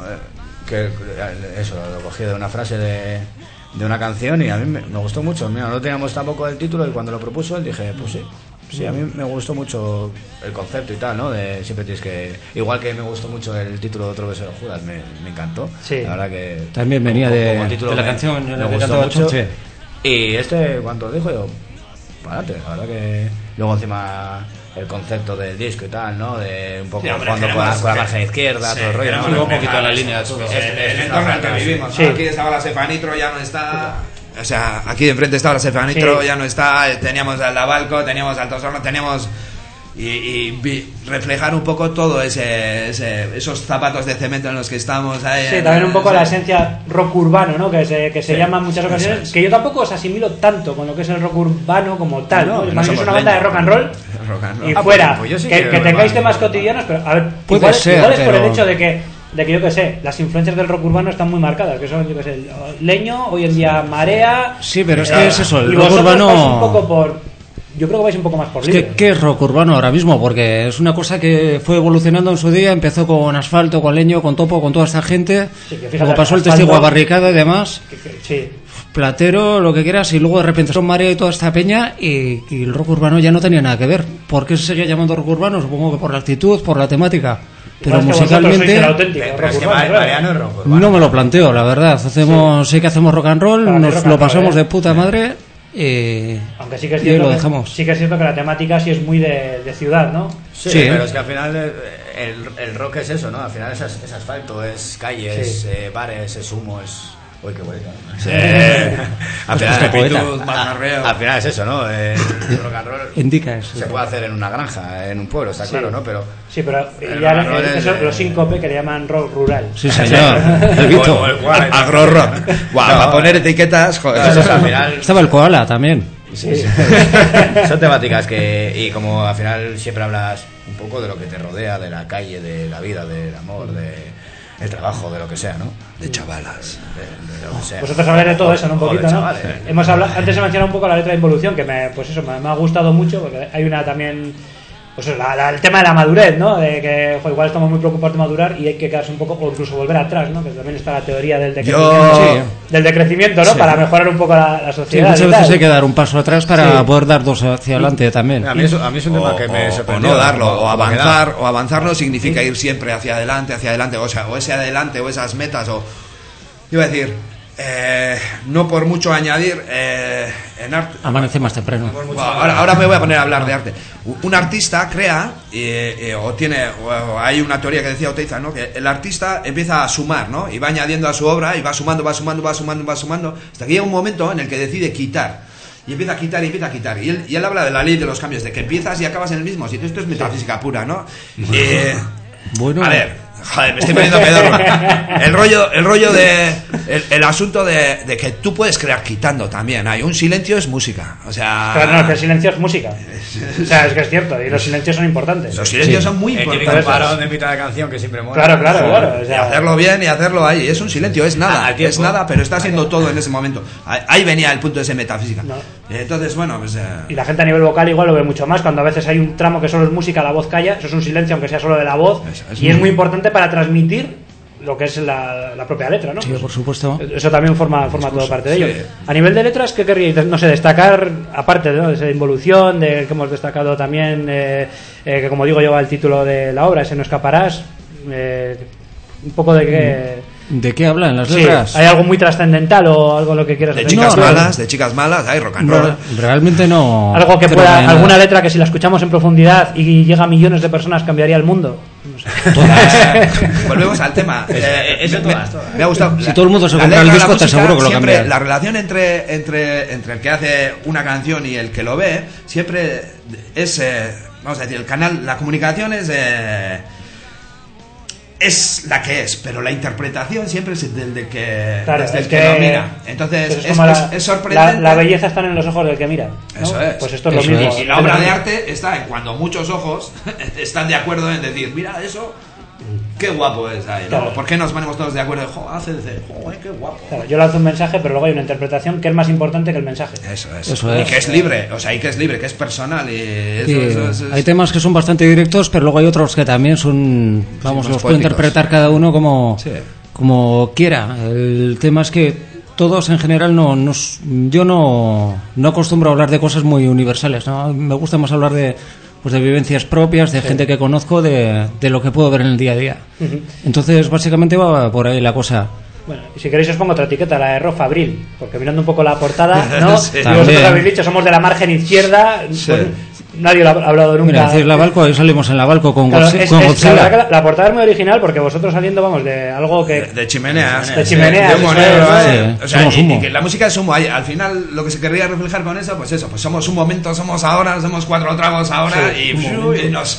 eso, lo cogí de una frase de una canción y a mí me gustó mucho. Mira, no teníamos tampoco el título y cuando lo propuso él dije, pues sí, a mí me gustó mucho el concepto y tal, ¿no? De siempre tienes que... Igual que me gustó mucho el título de Otro beso de Judas, me encantó. Sí. La verdad que... También venía como de título la me- canción en me la que gustó cantaba mucho. Choche. Y cuando dijo yo, párate, la verdad que... Luego encima el concepto del disco y tal, ¿no? De un poco Sí, hombre, jugando queremos- con la margen izquierda, Sí, todo el rollo. queremos ¿no? reflejar un poquito la línea. El entorno en el que vivimos. Sí. Aquí estaba la Sefanitro, ya no está. O sea, aquí de enfrente estaba la Sefanitro, Sí. ya no está. Teníamos al Lavalco, teníamos al Tosorno, teníamos. Reflejar un poco todo esos zapatos de cemento en los que estamos ahí. Sí, también un poco la esencia rock urbano, ¿no? Que se llama en muchas ocasiones, eso es. que yo tampoco os asimilo tanto con lo que es el rock urbano como tal, ¿no? No, Más bien no es una somos banda de rock and roll Rock and roll. y Ah, fuera. pues yo sí que que tengáis urbano. temas cotidianos, pero a ver, Puede igual, ser, igual es por el pero- hecho de que yo qué sé, las influencias del rock urbano están muy marcadas, que son, yo qué sé, Leño, hoy en día Marea. Sí, pero es que es eso, el y rock vosotros urbano- vais un poco por. Yo creo que vais un poco más por Es libre. que, ¿qué es rock urbano ahora mismo? Porque es una cosa que fue evolucionando en su día, empezó con Asfalto, con Leño, con Topo, con toda esta gente, Sí, que fíjate, como pasó el Asfalto- Testigo a Barricada y demás, Sí. Platero, lo que quieras, y luego de repente son Marea y toda esta peña, y el rock urbano ya no tenía nada que ver. ¿Por qué se seguía llamando rock urbano? Supongo que por la actitud, por la temática, pero Igual es que vosotros sois el musicalmente auténtico Pero rock es que urbano, claro. Mariano es rock urbano. no me lo planteo, la verdad. Sí que hacemos rock and roll, Para mí nos rock and lo roll, pasamos ¿eh? de puta madre, Aunque sí que es y ahí cierto lo que, dejamos. sí que es cierto que la temática sí es muy de ciudad, ¿no? Sí, Sí. pero es que al final el rock es eso, ¿no? Al final es asfalto, es calles, Sí. bares, es humo, es... Uy, qué bonito. Al Hostia, poeta. Al final es eso, ¿no? El rock and roll indica eso. se puede hacer en una granja, en un pueblo, está Sí. claro, ¿no? Pero... Sí, pero El ya rock and roll eso, es, los síncope que le llaman rock rural. Sí, señor. El Vito. O el cual, Agro rock. Guau, No, para poner etiquetas, joder. Eso es, al final... Estaba el koala también. Son temáticas que, y como al final siempre hablas un poco de lo que te rodea, de la calle, de la vida, del amor, del trabajo, de lo que sea, ¿no? De chavalas. De lo que sea. Vosotros habláis de todo eso, ¿no? Un O de poquito, ¿no? chavales. Hemos hablado, antes he mencionado un poco la letra de Involución, que me ha gustado mucho, porque hay una también, pues eso, el tema de la madurez, ¿no? De que igual estamos muy preocupados de madurar y hay que quedarse un poco, o incluso volver atrás, ¿no? Que también está la teoría del decrecimiento, del decrecimiento, ¿no? Sí. Para mejorar un poco la Sí, sociedad. muchas y veces tal. hay que dar un paso atrás para Sí. poder dar dos hacia adelante también. A mí es un tema que me o sorprendió. no darlo, como- o como que da. avanzar no significa ir siempre hacia adelante, o sea, o ese adelante, o esas metas, o iba a decir, no por mucho añadir en arte. Amanece más temprano. Bueno, ahora me voy a poner a hablar de arte. Un artista crea o hay una teoría que decía Oteiza, ¿no? Que el artista empieza a sumar, ¿no? Y va añadiendo a su obra y va sumando hasta que llega un momento en el que decide quitar. Y empieza a quitar y empieza a quitar. Y él habla de la ley de los cambios, de que empiezas y acabas en el mismo sitio. Esto es metafísica pura, ¿no? Bueno, A ver, Joder, me estoy poniendo pedorro. El rollo de... El asunto de que tú puedes crear quitando también. Hay un silencio es música. O sea... Claro, no, que el silencio es música. O sea, es que es cierto. Y los silencios son importantes. Los silencios son muy El típico importantes. parón de mitad de canción que siempre mola. Claro. O Y sea, hacerlo bien y hacerlo ahí. Es un silencio, es nada. al tiempo. Es nada, pero está haciendo todo en ese momento. Ahí venía el punto ese metafísica. No. Entonces, bueno, pues... y la gente a nivel vocal igual lo ve mucho más. Cuando a veces hay un tramo que solo es música, la voz calla. Eso es un silencio, aunque sea solo de la voz. Es Y es muy importante para transmitir lo que es la propia letra, ¿no? Sí, por supuesto. Eso también forma todo parte de ello. sí. A nivel de letras, ¿qué querríais? No sé, destacar, aparte de esa involución, de que hemos destacado también, que como digo lleva el título de la obra, ese No escaparás, un poco de qué... ¿De qué hablan las Sí, letras? ¿hay algo muy trascendental o algo lo que quieras De hacer? chicas malas, hay rock and roll. No, realmente no. Algo que creo pueda, hay nada. alguna letra que si la escuchamos en profundidad y llega a millones de personas cambiaría el mundo. No sé. Volvemos al tema. Eso todas. Me ha gustado. Si todo el mundo se La compra el letra, disco, la te música, aseguro que lo siempre cambia. La relación entre el que hace una canción y el que lo ve, siempre es, vamos a decir, el canal, la comunicación es la que es, pero la interpretación siempre es del que, Claro, desde es el que que- lo mira. Entonces Pues es como es sorprendente. la belleza está en los ojos del que mira, ¿no? Eso es. Pues esto es Eso lo mismo. es. Y la obra de arte está en cuando muchos ojos están de acuerdo en decir, mira eso, qué guapo es ahí, ¿no? Claro. ¿Por qué nos ponemos todos de acuerdo? Joder, qué guapo. Claro, yo lanzo un mensaje, pero luego hay una interpretación que es más importante que el mensaje. Eso es. Eso Y es. que es libre, o sea, y que es libre, que es personal y eso, Sí, eso hay temas que son bastante directos, pero luego hay otros que también son, vamos, más los puede poéticos. interpretar cada uno como, Sí. como quiera. El tema es que todos en general yo no acostumbro a hablar de cosas muy universales, ¿no? Me gusta más hablar de vivencias propias, de gente que conozco, de lo que puedo ver en el día a día. Entonces, básicamente va por ahí la cosa. Bueno, y si queréis os pongo otra etiqueta, la de Rofa Abril, porque mirando un poco la portada, ¿no? Sí. Y vosotros También. habéis dicho, somos de la margen izquierda, Sí. pues, nadie lo ha hablado nunca. Mira, decir la Balco, ahí salimos en la Balco con, Claro, con la Godzilla. verdad que la portada es muy original porque vosotros saliendo, vamos, de algo que... de chimeneas. De chimeneas, De humo eso es, negro, ¿no? Sí, o sea, somos humo. y que la música es humo. Al final, lo que se querría reflejar con eso, pues somos un momento, somos ahora, somos 4 tragos ahora Sí, y nos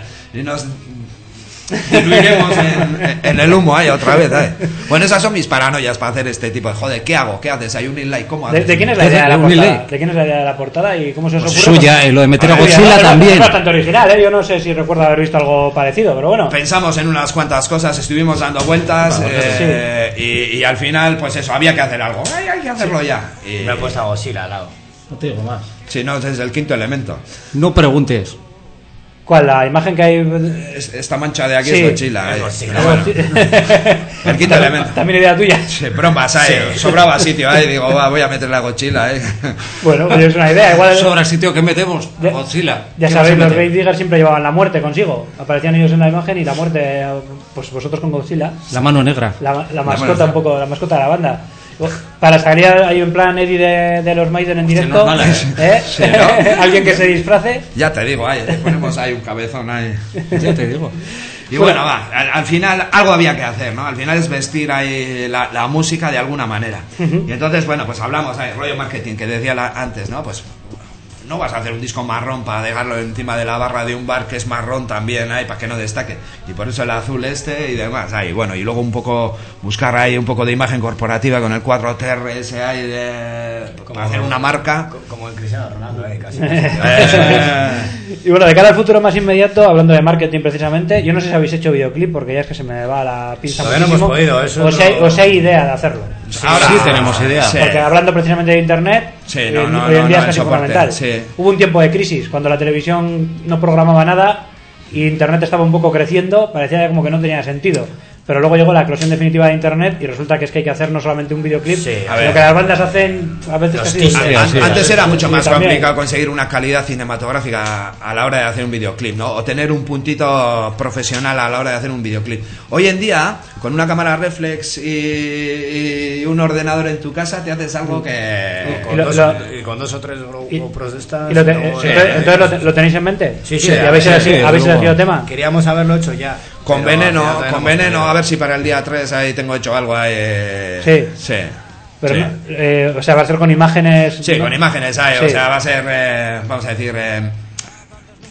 diluiremos en el humo ahí otra vez. Bueno, esas son mis paranoias para hacer este tipo de joder. ¿Qué hago? ¿Qué haces? ¿Hay un inlay? ¿Cómo haces? ¿De quién es la idea de la Un portada? delay. ¿De quién es la idea de la portada y cómo se os ocurre? Suya, lo de meter a Madre mía, Godzilla es también. bastante original, ¿eh? Yo no sé si recuerdo haber visto algo parecido, pero bueno. Pensamos en unas cuantas cosas, estuvimos dando vueltas y al final, pues eso, había que hacer algo. Hay que hacerlo ya. Y, Me he puesto a Godzilla al lado. No te digo más. si no, es el quinto elemento. No preguntes. ¿Cuál? La imagen que hay... Esta mancha de aquí Sí. es Godzilla. Es Godzilla. Pero bueno, el quinto elemento. También idea tuya. Sí, bromas, sobraba sitio ahí, digo, voy a meter la Godzilla, Bueno, pues es una idea. Igual Sobra el sitio que metemos. Ya- Godzilla. Ya ¿Qué sabéis, vas a los meter? Grave Diggers siempre llevaban la muerte consigo. Aparecían ellos en la imagen y la muerte, pues vosotros con Godzilla. La mano negra. La mascota mano. un poco, la mascota de la banda. Para salir ahí en plan Eddie de los Maiden en directo, no es mala, ¿eh? Sí, ¿no? Alguien que se disfrace. Ya te digo, ahí, le ponemos ahí un cabezón ahí. Ya te digo. Y bueno, va, al final algo había que hacer, ¿no? Al final es vestir ahí la música de alguna manera. Y entonces, bueno, pues hablamos ahí, rollo marketing, que decía antes, ¿no? Pues no vas a hacer un disco marrón para dejarlo encima de la barra de un bar que es marrón también, ahí, para que no destaque. Y por eso el azul este y demás, ahí, bueno, y luego un poco, buscar ahí un poco de imagen corporativa con el 4TR ese ahí, para hacer una marca. Como el Cristiano Ronaldo, casi. Y bueno, de cara al futuro más inmediato, hablando de marketing precisamente, yo no sé si habéis hecho videoclip porque ya es que se me va la pinza Todavía no muchísimo. hemos podido, eso o si hay idea de hacerlo. Ahora sí tenemos idea. Sí. Porque hablando precisamente de internet, Sí, no, no, hoy en no, día no, es casi el soporte, fundamental. sí. Hubo un tiempo de crisis cuando la televisión no programaba nada y internet estaba un poco creciendo, parecía como que no tenía sentido. Pero luego llegó la eclosión definitiva de internet y resulta que es que hay que hacer no solamente un videoclip, Sí, a sino ver. que las bandas hacen a veces Los casi teasers, sí, Antes era mucho Sí, más también. complicado conseguir una calidad cinematográfica a la hora de hacer un videoclip, ¿no? O tener un puntito profesional a la hora de hacer un videoclip. Hoy en día, con una cámara reflex y un ordenador en tu casa, te haces algo que... Y Con dos o tres y- GoPros de estas. Y lo te- luego- entonces lo tenéis en mente. Sí, sí, ¿Y habéis sí, elegido, habéis luego. elegido tema? Queríamos haberlo hecho ya. Con pero veneno, al final todavía no con hemos veneno, podido. a ver si para el día 3 ahí tengo hecho algo ahí. Sí. Sí. Pero, Sí. o sea, va a ser con imágenes. Sí, ¿no? con imágenes ahí, Sí. o sea, va a ser, vamos a decir,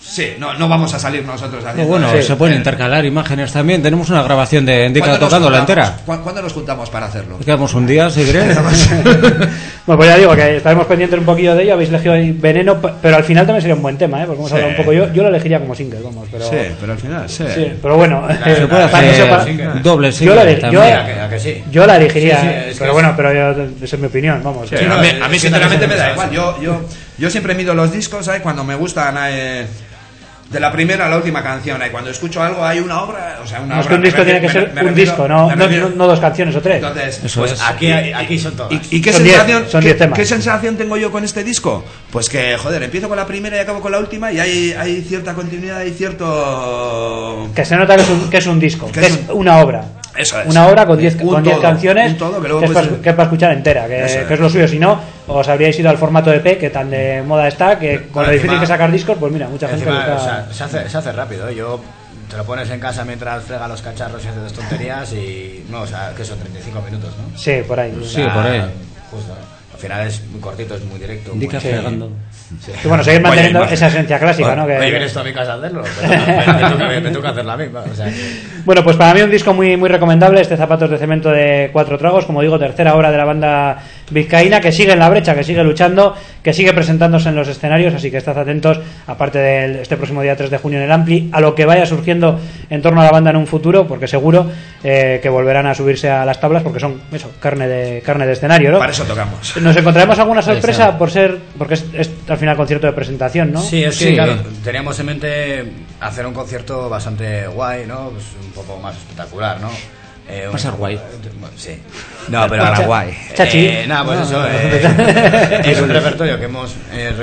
Sí, no vamos a salir nosotros haciendo. Bueno, se pueden intercalar imágenes también. Tenemos una grabación de Indica tocando la entera. ¿Cuándo nos juntamos para hacerlo? Quedamos un día, si queréis. Bueno, pues ya digo que estaremos pendientes un poquillo de ello. Habéis elegido ahí Veneno, pero al final también sería un buen tema, porque hemos hablado un poco. Yo lo elegiría como single, vamos. Pero... Sí, pero al final, sí. Pero bueno, Se puede hacer doble single también. Yo la elegiría, sí, pero bueno, pero esa es mi opinión, vamos. Sí, a mí sinceramente me da igual. Yo siempre mido los discos, ¿sabes? Cuando me gustan de la primera a la última canción, cuando escucho algo hay una obra, o sea, una no es obra. que un disco tiene que ser un disco, no 2 canciones o 3. Entonces, pues aquí son todas. ¿Y qué Son sensación? 10 temas. ¿Qué sensación tengo yo con este disco? Pues que, joder, empiezo con la primera y acabo con la última y hay cierta continuidad, hay cierto... Que se nota que es un disco, que es una obra. Eso es. Una obra con 10 canciones un todo, que es para escuchar entera, que es lo suyo. Si no, os habríais ido al formato EP, que tan de moda está, que con lo difícil que sacar discos, pues mira, mucha gente encima, busca... se hace rápido, ¿eh? Yo te lo pones en casa mientras frega los cacharros y haces dos tonterías y... No, o sea, que son 35 minutos, ¿no? Sí, por ahí. Sí, por ahí. Justo. Al final es muy cortito, es muy directo. Indica muy... fregando. Sí. Y bueno, seguir manteniendo esa esencia clásica, ¿no? Que... Oye, vienes tú a mi casa a hacerlo, pero me toca hacer la misma. O sea, Bueno, pues para mí un disco muy, muy recomendable, este Zapatos de Cemento de 4 tragos, como digo, tercera obra de la banda vizcaína, que sigue en la brecha, que sigue luchando, que sigue presentándose en los escenarios, así que estad atentos, aparte de este próximo día 3 de junio en el Ampli, a lo que vaya surgiendo en torno a la banda en un futuro, porque seguro que volverán a subirse a las tablas, porque son eso, carne de escenario, ¿no? Para eso tocamos. ¿Nos encontraremos alguna sorpresa porque es al final concierto de presentación, ¿no? sí, es que claro, teníamos en mente hacer un concierto bastante guay, ¿no? Pues un poco más espectacular, ¿no? Va a ser guay. Sí. No, pero ahora guay. Chachi. Nada, pues eso. Es un repertorio que hemos...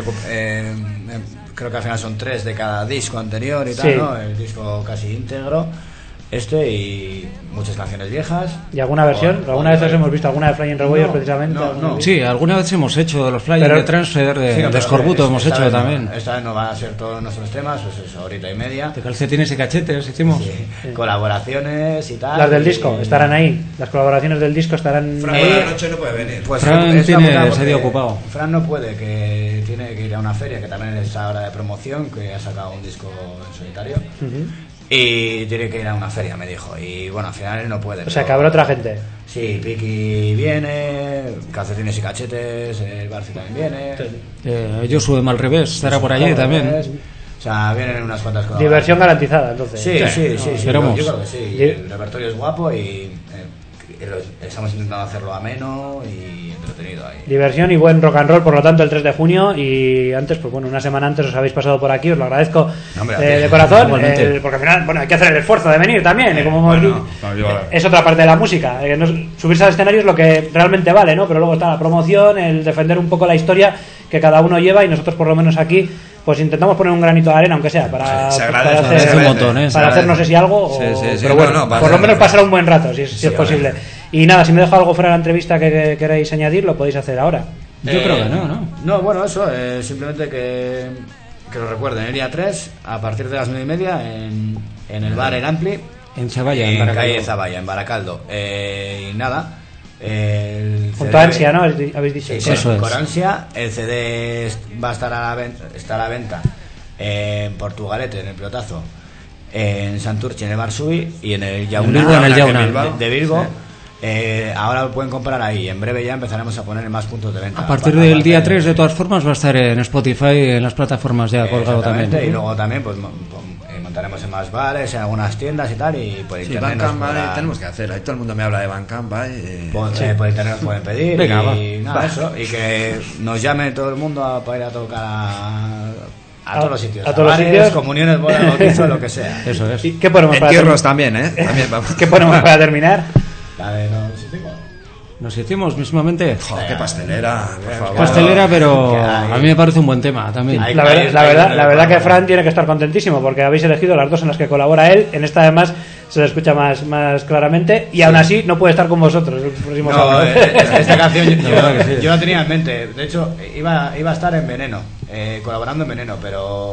creo que al final son 3 de cada disco anterior y tal, Sí. ¿no? El disco casi íntegro. Y muchas canciones viejas. ¿Y alguna versión? ¿Alguna vez os hemos visto alguna de Flying Rebollos No, precisamente? no. Sí, alguna vez hemos hecho los flyers Pero- de transfer Sí, de pero Escorbuto, hemos esta hecho vez también. No, esta vez no va a ser todos nuestros temas, pues eso, horita y media. De calcetines y cachetes hicimos. Colaboraciones y tal. Las del y- disco estarán ahí. Las colaboraciones del disco estarán Fran ahí. por la noche no puede venir. Pues Fran es una tiene putada ese porque día ocupado. Fran no puede, que tiene que ir a una feria, que también es ahora de promoción, que ha sacado un disco en solitario. Y tiene que ir a una feria, me dijo. Y bueno, al final él no puede. O sea, pero- que habrá otra gente. Sí, Piki viene, Calcetines y Cachetes, el Barci también viene. Josué al revés, estará por allí también. O sea, vienen unas cuantas cosas. Diversión garantizada, entonces. Sí, esperamos. yo creo que sí. Y- El repertorio es guapo y estamos intentando hacerlo ameno y entretenido ahí. Diversión y buen rock and roll, por lo tanto, el 3 de junio. Y antes, pues bueno, una semana antes os habéis pasado por aquí, os lo agradezco Hombre, de corazón. igualmente. Porque al final, bueno, hay que hacer el esfuerzo de venir también. Y como hemos bueno, dicho, es otra parte de la música. Subirse al escenario es lo que realmente vale, ¿no? Pero luego está la promoción, el defender un poco la historia que cada uno lleva, y nosotros, por lo menos aquí, pues intentamos poner un granito de arena, aunque sea, para, Se para agradece, hacer, se agradece. un montón, ¿eh? para hacer no sé si algo, o- Sí, sí, sí, pero bueno, no, por lo menos pasar un buen rato, si es Sí, posible. Y nada, si me dejo algo fuera de la entrevista que queráis añadir, lo podéis hacer ahora. Yo creo que no. No, bueno, eso, simplemente que lo recuerden, el día 3, a partir de las 9:30, en el bar El Ampli, En Zavalla, en en Baracaldo. calle Zavalla, en Baracaldo. Y nada, el Junto CD a Ansia, ¿no? Habéis dicho. Sí, Eso es. con Ansia. El CD va a estar está a la venta en Portugalete, en el Pelotazo, en Santurce, en el Bar Subi, y en el Yauna, Bilbo, en el Yauna, Yauna. Bilbao. de Bilbo. Ahora lo pueden comprar ahí. En breve ya empezaremos a poner en más puntos de venta. A partir del día 3, de todas formas, va a estar en Spotify, en las plataformas ya colgado Exactamente, también. y luego también pues montaremos en más bares, en algunas tiendas y tal, y por Sí, internet nos Bandcamp, podrán- tenemos que hacer. Ahí todo el mundo me habla de Bandcamp, por internet nos pueden pedir. Venga, y nada, eso, y que nos llame todo el mundo para ir a tocar a todos los sitios. a todos los bares, sitios. comuniones, bodas, bautizos, lo que sea. Eso es. ¿Y qué ponemos para Entierros también, ¿eh? También vamos. ¿Qué ponemos para terminar? La de los chicos. Nos hicimos mismamente. Joder, qué pastelera, por favor. Pastelera, pero Que hay- a mí me parece un buen tema también. Hay- La verdad que Fran tiene que estar contentísimo, porque habéis elegido las dos en las que colabora él. En esta, además, se le escucha más claramente, y aún así no puede estar con vosotros el próximo No, sábado. esta canción verdad que sí. yo la tenía en mente. De hecho, iba a estar en Veneno, colaborando en Veneno, pero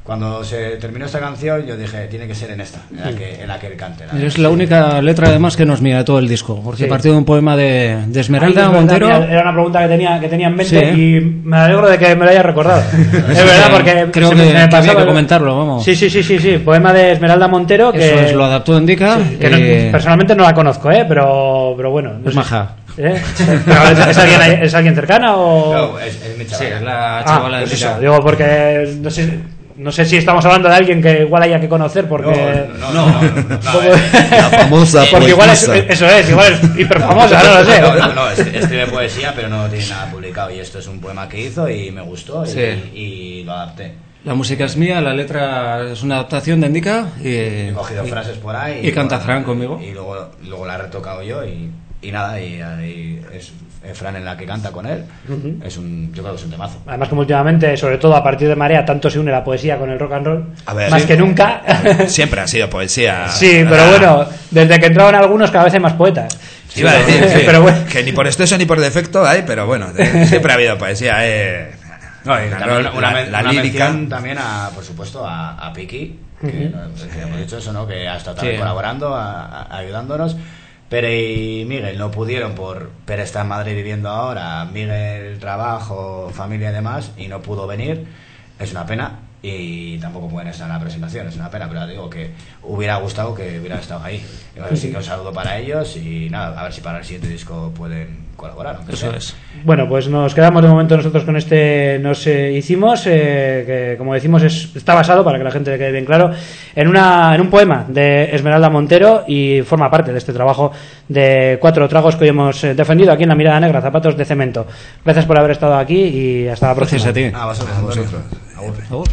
Cuando se terminó esta canción, yo dije, tiene que ser en esta, en la que él cante. Es la única letra además que nos mira todo el disco, porque Sí. partió de un poema de Esmeralda Ay, es verdad, Montero. mira, era una pregunta que tenía en mente Sí. y me alegro de que me lo hayas recordado. Es verdad, porque creo se que me había pasaba que el- comentarlo, vamos. Sí, poema de Esmeralda Montero que Eso es, lo adaptó Indica. que no- personalmente no la conozco, pero bueno. no Es sé. maja. ¿Eh? ¿Pero ¿Es alguien cercana o...? No, es mi Sí, chaval. es la chavala de pues Indica. eso, digo, porque no sé si estamos hablando de alguien que igual haya que conocer, porque... No, La famosa porque igual es, poetisa. eso es, igual es hiper famosa, no lo sé. No, escribe poesía, pero no tiene nada publicado. Y esto es un poema que hizo y me gustó Sí. y lo adapté. La música es mía, la letra es una adaptación de Indica. He cogido frases por ahí. y canta Fran conmigo. Y luego la he retocado yo y nada, y es Fran en la que canta con él. Yo creo que es un temazo. Además, como últimamente, sobre todo a partir de Marea, tanto se une la poesía con el rock and roll, A ver, más sí. que nunca. Siempre ha sido poesía. Sí, pero bueno, desde que entraron algunos cada vez hay más poetas. Iba a decir sí, pero bueno. que ni por exceso ni por defecto hay, pero bueno, siempre ha habido poesía. No, y también la una lírica. mención también por supuesto a Piki, que hemos dicho eso, ¿no? Que ha estado también Sí. colaborando, ayudándonos. Pere y Miguel no pudieron Pere está en Madrid viviendo ahora, Miguel trabajo, familia y demás, y no pudo venir. Es una pena y tampoco pueden estar en la presentación, es una pena, pero digo que hubiera gustado que hubieran estado ahí. Así que un saludo para ellos y nada, a ver si para el siguiente disco pueden colaborar. aunque Eso sea. es. Bueno, pues nos quedamos de momento nosotros con este Nos Hicimos, que como decimos está basado, para que la gente le quede bien claro, en un poema de Esmeralda Montero y forma parte de este trabajo de 4 tragos que hoy hemos defendido aquí en La Mirada Negra, Zapatos de Cemento. Gracias por haber estado aquí y hasta la próxima. Gracias a ti. A vosotros, Antonio. Agur. Agur.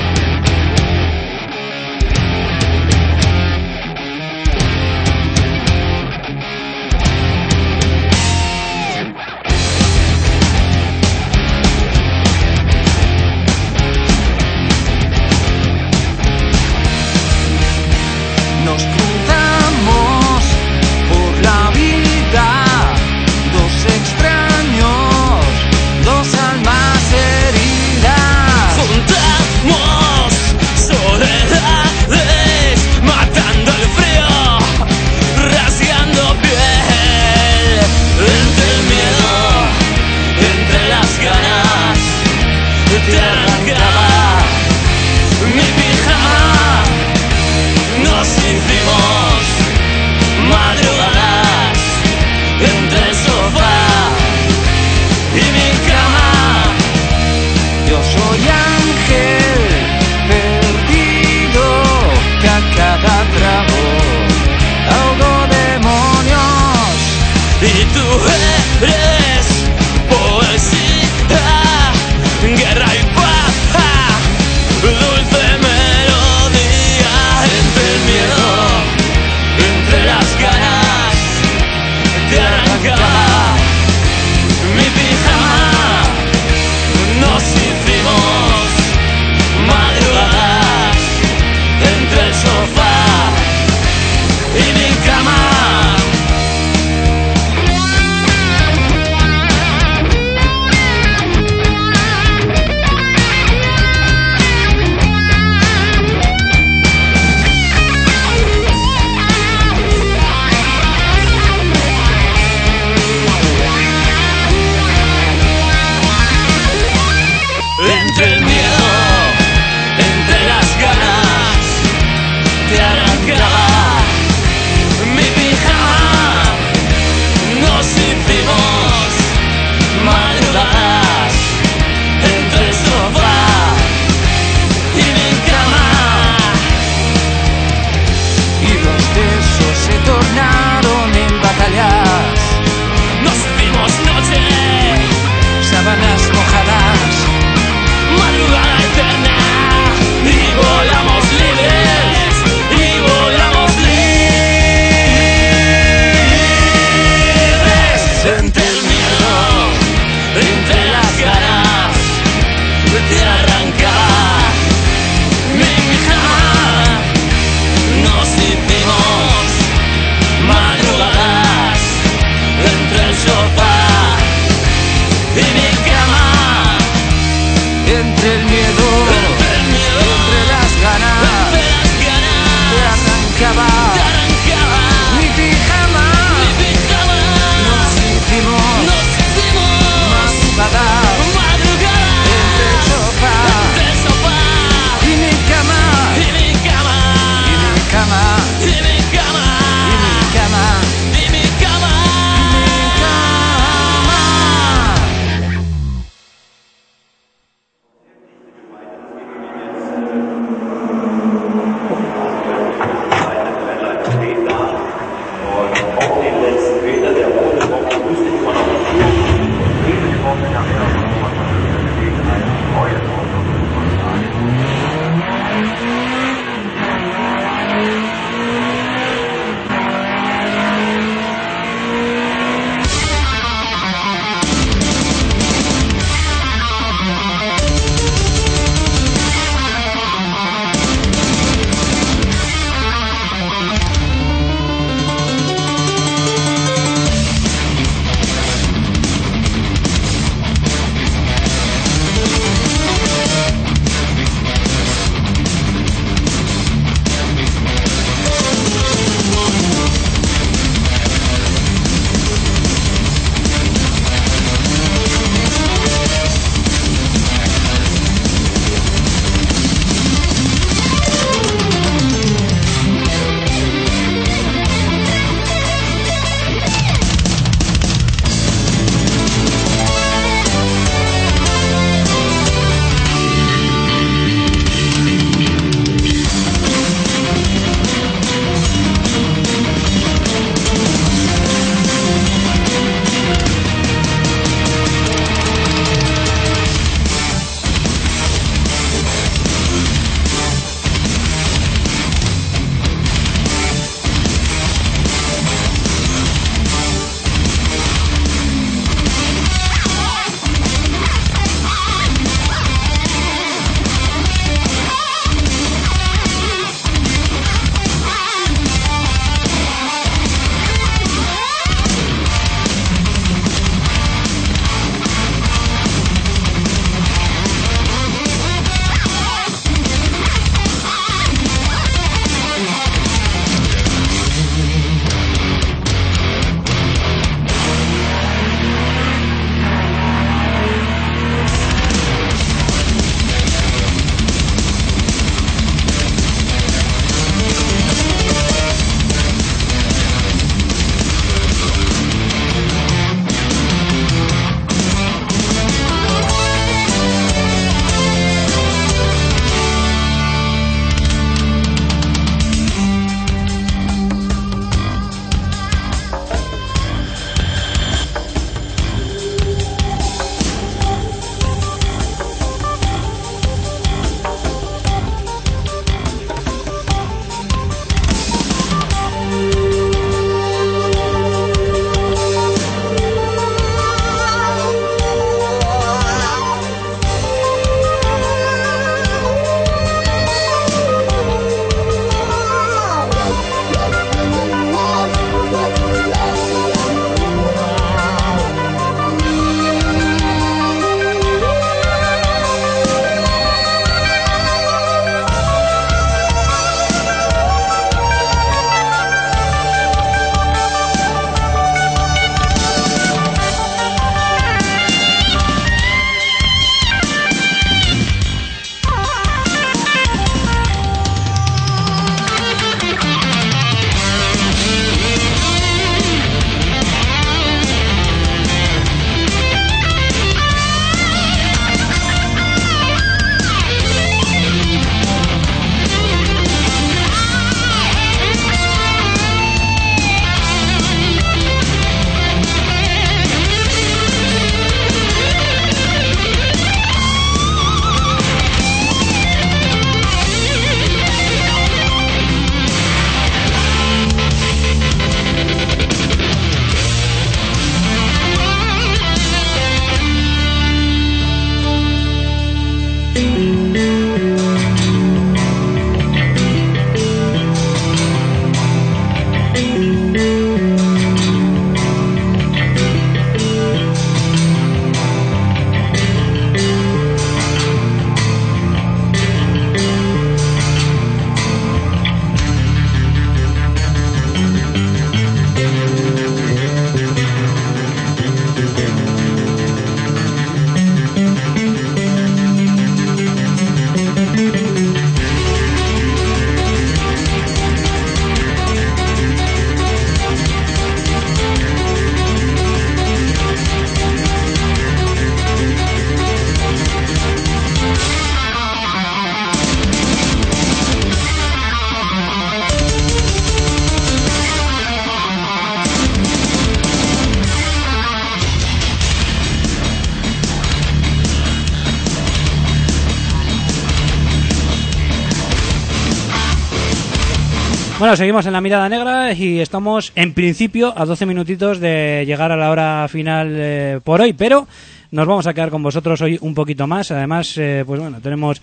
Nos cruzamos por la vida, dos extraños, dos almas heridas. Fantasmas Bueno, seguimos en la mirada negra y estamos en principio a 12 minutitos de llegar a la hora final por hoy, pero nos vamos a quedar con vosotros hoy un poquito más. Además, pues bueno, tenemos...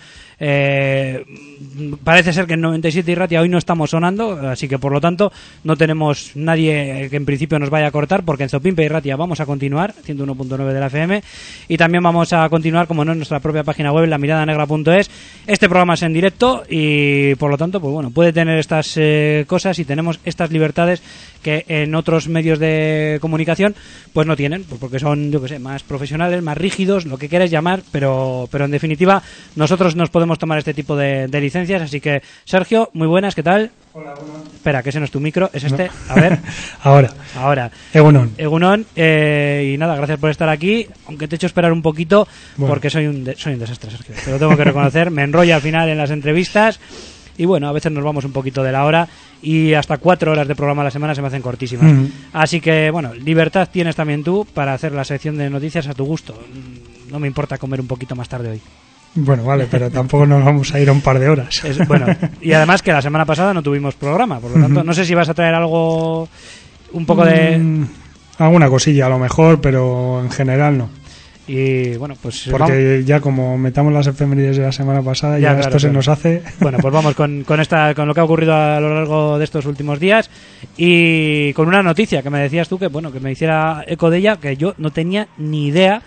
parece ser que en 97 y Ratia hoy no estamos sonando, así que por lo tanto no tenemos nadie que en principio nos vaya a cortar, porque en Zopimpe y Ratia vamos a continuar 101.9 de la FM, y también vamos a continuar, como no, en nuestra propia página web, lamiradanegra.es. Este programa es en directo y por lo tanto, pues bueno, puede tener estas cosas, y tenemos estas libertades que en otros medios de comunicación pues no tienen, pues porque son, yo que sé, más profesionales, más rígidos, lo que quieras llamar, pero en definitiva nosotros nos podemos tomar este tipo de licencias. Así que, Sergio, muy buenas, ¿qué tal? Hola, Egunon. Espera, que ese no es tu micro, es este. A ver. Ahora. Egunon. Y nada, gracias por estar aquí, aunque te he hecho esperar un poquito, bueno, porque soy un desastre, Sergio. Te lo tengo que reconocer, me enrollo al final en las entrevistas. Y bueno, a veces nos vamos un poquito de la hora y hasta 4 horas de programa a la semana se me hacen cortísimas. Así que, bueno, libertad tienes también tú para hacer la sección de noticias a tu gusto. No me importa comer un poquito más tarde hoy. Bueno, vale, pero tampoco nos vamos a ir a un par de horas. Bueno, y además que la semana pasada no tuvimos programa, por lo tanto, no sé si vas a traer algo, un poco de... alguna cosilla a lo mejor, pero en general no. Y bueno, pues porque ya como metamos las efemérides de la semana pasada, ya claro, esto se nos hace. Bueno, pues vamos con lo que ha ocurrido a lo largo de estos últimos días, y con una noticia que me decías tú que bueno, que me hiciera eco de ella, que yo no tenía ni idea.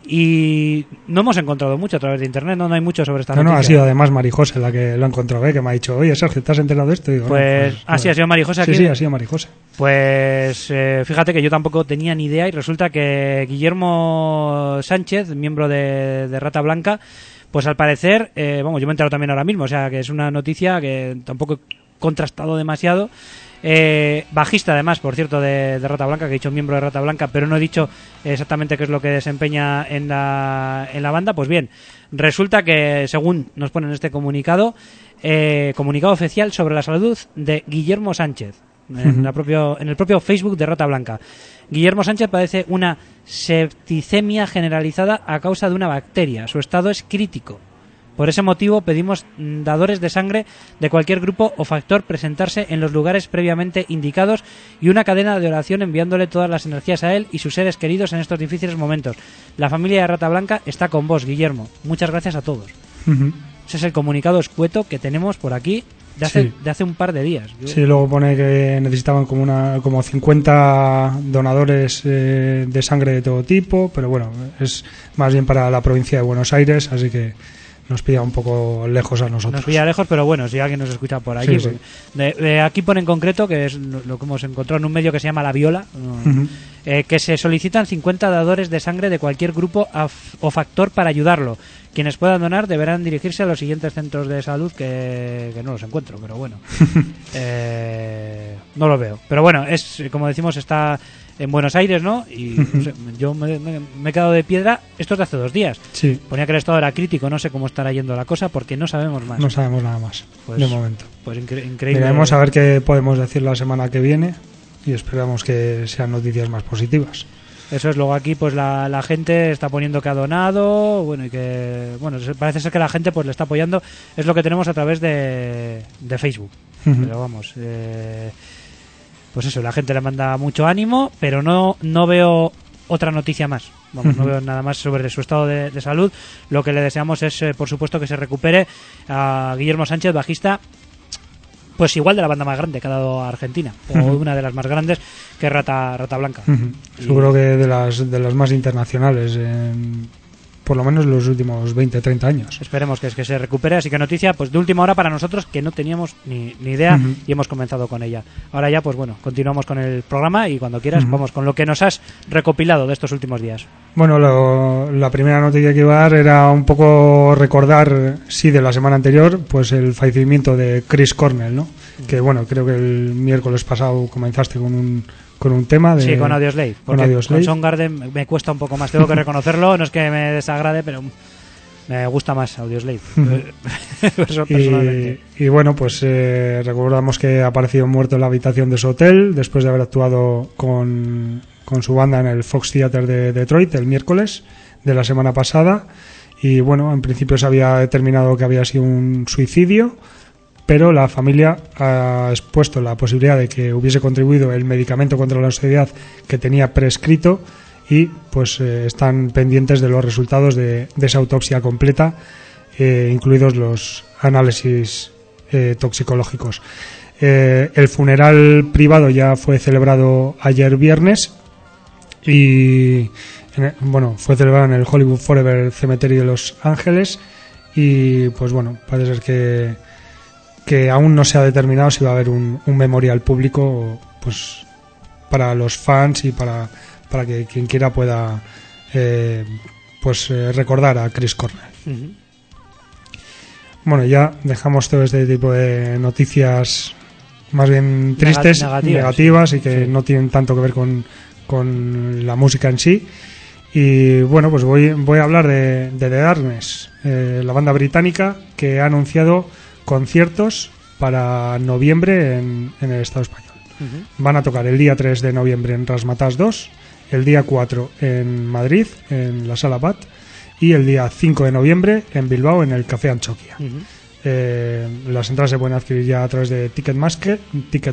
Y no hemos encontrado mucho a través de internet, no hay mucho sobre esta noticia. No, ha sido además Marijose la que lo encontró, que me ha dicho, oye, Sergio, ¿te has enterado de esto? Y digo, pues, ha sido Marijose aquí. Sí, ha sido Marijose. Pues fíjate que yo tampoco tenía ni idea, y resulta que Guillermo Sánchez, miembro de Rata Blanca, pues al parecer, yo me he enterado también ahora mismo, o sea que es una noticia que tampoco he contrastado demasiado. Bajista además, por cierto, de Rata Blanca, que he dicho miembro de Rata Blanca, pero no he dicho exactamente qué es lo que desempeña en la banda. Pues bien, resulta que, según nos ponen este comunicado oficial sobre la salud de Guillermo Sánchez, en el propio Facebook de Rata Blanca, Guillermo Sánchez padece una septicemia generalizada a causa de una bacteria. Su estado es crítico. Por ese motivo pedimos dadores de sangre de cualquier grupo o factor presentarse en los lugares previamente indicados, y una cadena de oración enviándole todas las energías a él y sus seres queridos en estos difíciles momentos. La familia de Rata Blanca está con vos, Guillermo. Muchas gracias a todos. Ese es el comunicado escueto que tenemos por aquí de hace un par de días. Sí, luego pone que necesitaban como 50 donadores de sangre de todo tipo, pero bueno, es más bien para la provincia de Buenos Aires, así que nos pilla un poco lejos a nosotros. Nos pilla lejos, pero bueno, si alguien nos escucha por aquí. Sí. De aquí pone en concreto, que es lo que hemos encontrado en un medio que se llama La Viola, que se solicitan 50 dadores de sangre de cualquier grupo o factor para ayudarlo. Quienes puedan donar deberán dirigirse a los siguientes centros de salud, que no los encuentro, pero bueno. No lo veo. Pero bueno, es como decimos, está en Buenos Aires, ¿no? Y no sé, yo me he quedado de piedra. Esto es de hace 2 días. Sí. Ponía que el estado era crítico, no sé cómo estará yendo la cosa porque no sabemos más. No sabemos nada más, de momento. Pues increíble. Miraremos a ver qué podemos decir la semana que viene y esperamos que sean noticias más positivas. Eso es. Luego aquí pues la gente está poniendo que ha donado, bueno, y que parece ser que la gente pues le está apoyando. Es lo que tenemos a través de Facebook. Pero vamos, pues eso, la gente le manda mucho ánimo, pero no veo otra noticia más. Vamos, no veo nada más sobre su estado de salud. Lo que le deseamos es, por supuesto, que se recupere a Guillermo Sánchez, bajista, pues igual de la banda más grande que ha dado a Argentina, o una de las más grandes, que es Rata Blanca. Seguro que de las más internacionales, por lo menos los últimos 20-30 años. Esperemos que se recupere. Así que noticia pues de última hora para nosotros, que no teníamos ni idea, y hemos comenzado con ella. Ahora ya pues bueno, continuamos con el programa y cuando quieras vamos con lo que nos has recopilado de estos últimos días. Bueno, la primera noticia que iba a dar era un poco recordar, de la semana anterior, pues el fallecimiento de Chris Cornell, ¿no? Que bueno, creo que el miércoles pasado comenzaste con un tema de... Sí, con Audioslave. Con Soundgarden me cuesta un poco más, tengo que reconocerlo, no es que me desagrade, pero me gusta más Audioslave. Y bueno, pues recordamos que ha aparecido muerto en la habitación de su hotel después de haber actuado con su banda en el Fox Theater de Detroit el miércoles de la semana pasada. Y bueno, en principio se había determinado que había sido un suicidio, pero la familia ha expuesto la posibilidad de que hubiese contribuido el medicamento contra la obesidad que tenía prescrito y pues están pendientes de los resultados de esa autopsia completa, incluidos los análisis toxicológicos. El funeral privado ya fue celebrado ayer viernes y fue celebrado en el Hollywood Forever Cemetery de Los Ángeles y pues bueno, parece ser que aún no se ha determinado si va a haber un memorial público pues para los fans y para que quien quiera pueda recordar a Chris Cornell. Uh-huh. Bueno, ya dejamos todo este tipo de noticias más bien tristes, negativas y que no tienen tanto que ver con la música en sí. Y bueno, pues voy a hablar de The Darkness, la banda británica que ha anunciado conciertos para noviembre en el Estado español. Uh-huh. Van a tocar el día 3 de noviembre en Razzmatazz 2, el día 4 en Madrid, en la Sala Bat, y el día 5 de noviembre en Bilbao, en el Café Anchoquia. Uh-huh. Las entradas se pueden adquirir ya a través de Ticketmaster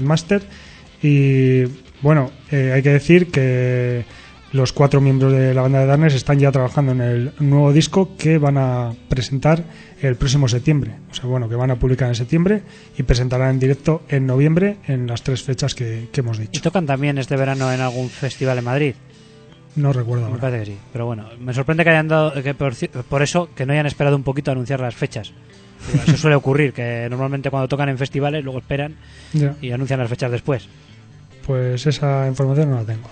y bueno, hay que decir que los 4 miembros de la banda de Darkness están ya trabajando en el nuevo disco que van a presentar el próximo septiembre. O sea, bueno, que van a publicar en septiembre y presentarán en directo en noviembre en las 3 fechas que hemos dicho. ¿Y tocan también este verano en algún festival en Madrid? No recuerdo ahora. Me parece que sí, pero bueno, me sorprende que hayan dado, que por eso, que no hayan esperado un poquito a anunciar las fechas. Eso suele ocurrir, que normalmente cuando tocan en festivales luego esperan y anuncian las fechas después. Pues esa información no la tengo.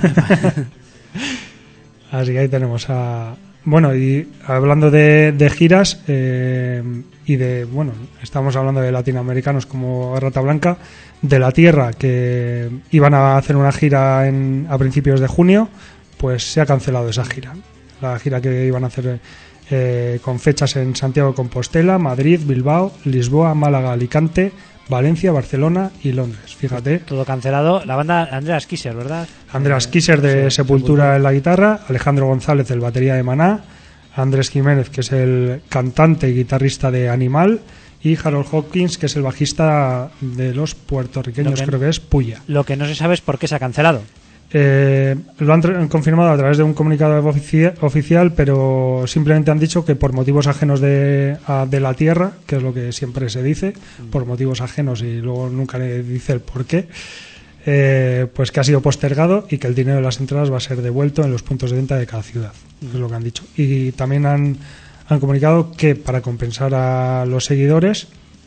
Así que ahí tenemos a... Bueno, y hablando de giras y de... Bueno, estamos hablando de latinoamericanos como Rata Blanca, de La Tierra, que iban a hacer una gira a principios de junio, pues se ha cancelado esa gira. La gira que iban a hacer con fechas en Santiago de Compostela, Madrid, Bilbao, Lisboa, Málaga, Alicante, Valencia, Barcelona y Londres. Fíjate. Todo cancelado. La banda Andreas Kisser, ¿verdad? Andreas Kisser de Sepultura en la guitarra, Alejandro González, el batería de Maná, Andrés Jiménez, que es el cantante y guitarrista de Animal, y Harold Hawkins, que es el bajista de los puertorriqueños, creo que es Puya. Lo que no se sabe es por qué se ha cancelado. Lo han confirmado a través de un comunicado oficial, pero simplemente han dicho que por motivos ajenos de la Tierra, que es lo que siempre se dice, por motivos ajenos y luego nunca le dice el por qué, pues que ha sido postergado y que el dinero de las entradas va a ser devuelto en los puntos de venta de cada ciudad. Es lo que han dicho. Y también han comunicado que para compensar a los seguidores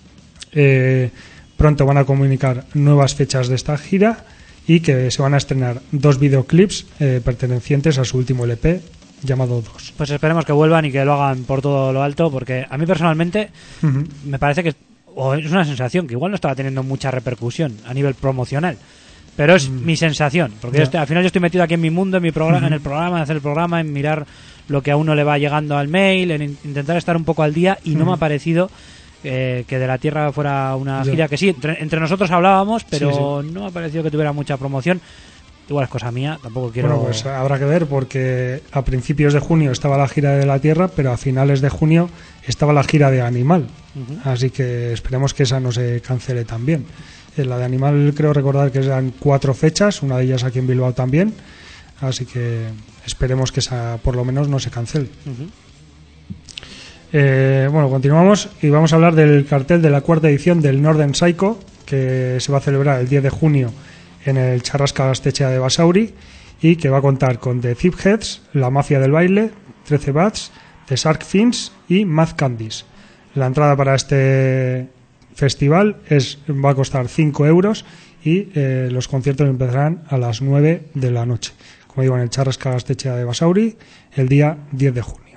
pronto van a comunicar nuevas fechas de esta gira y que se van a estrenar 2 videoclips pertenecientes a su último LP llamado 2. Pues esperemos que vuelvan y que lo hagan por todo lo alto, porque a mí personalmente me parece que, o es una sensación, que igual no estaba teniendo mucha repercusión a nivel promocional, pero es mi sensación, porque al final yo estoy metido aquí en mi mundo, en mi programa, en el programa, en hacer el programa, en mirar lo que a uno le va llegando al mail, en intentar estar un poco al día, y no me ha parecido que de la Tierra fuera una gira que sí, entre nosotros hablábamos, pero no me ha parecido que tuviera mucha promoción. Igual es cosa mía, tampoco quiero... Bueno, pues habrá que ver, porque a principios de junio estaba la gira de la Tierra, pero a finales de junio estaba la gira de Animal. Así que esperemos que esa no se cancele también. La de Animal creo recordar que eran 4 fechas, una de ellas aquí en Bilbao también. Así que esperemos que esa por lo menos no se cancele. Bueno, continuamos y vamos a hablar del cartel de la 4ª edición del Northern Psycho, que se va a celebrar el 10 de junio en el Charrasca Gaztetxea de Basauri y que va a contar con The Thiefheads, La Mafia del Baile, 13 Bats, The Shark Fins y Mad Candies. La entrada para este festival va a costar 5 euros y los conciertos empezarán a las 9 de la noche. Como digo, en el Charrasca Gaztetxea de Basauri el día 10 de junio.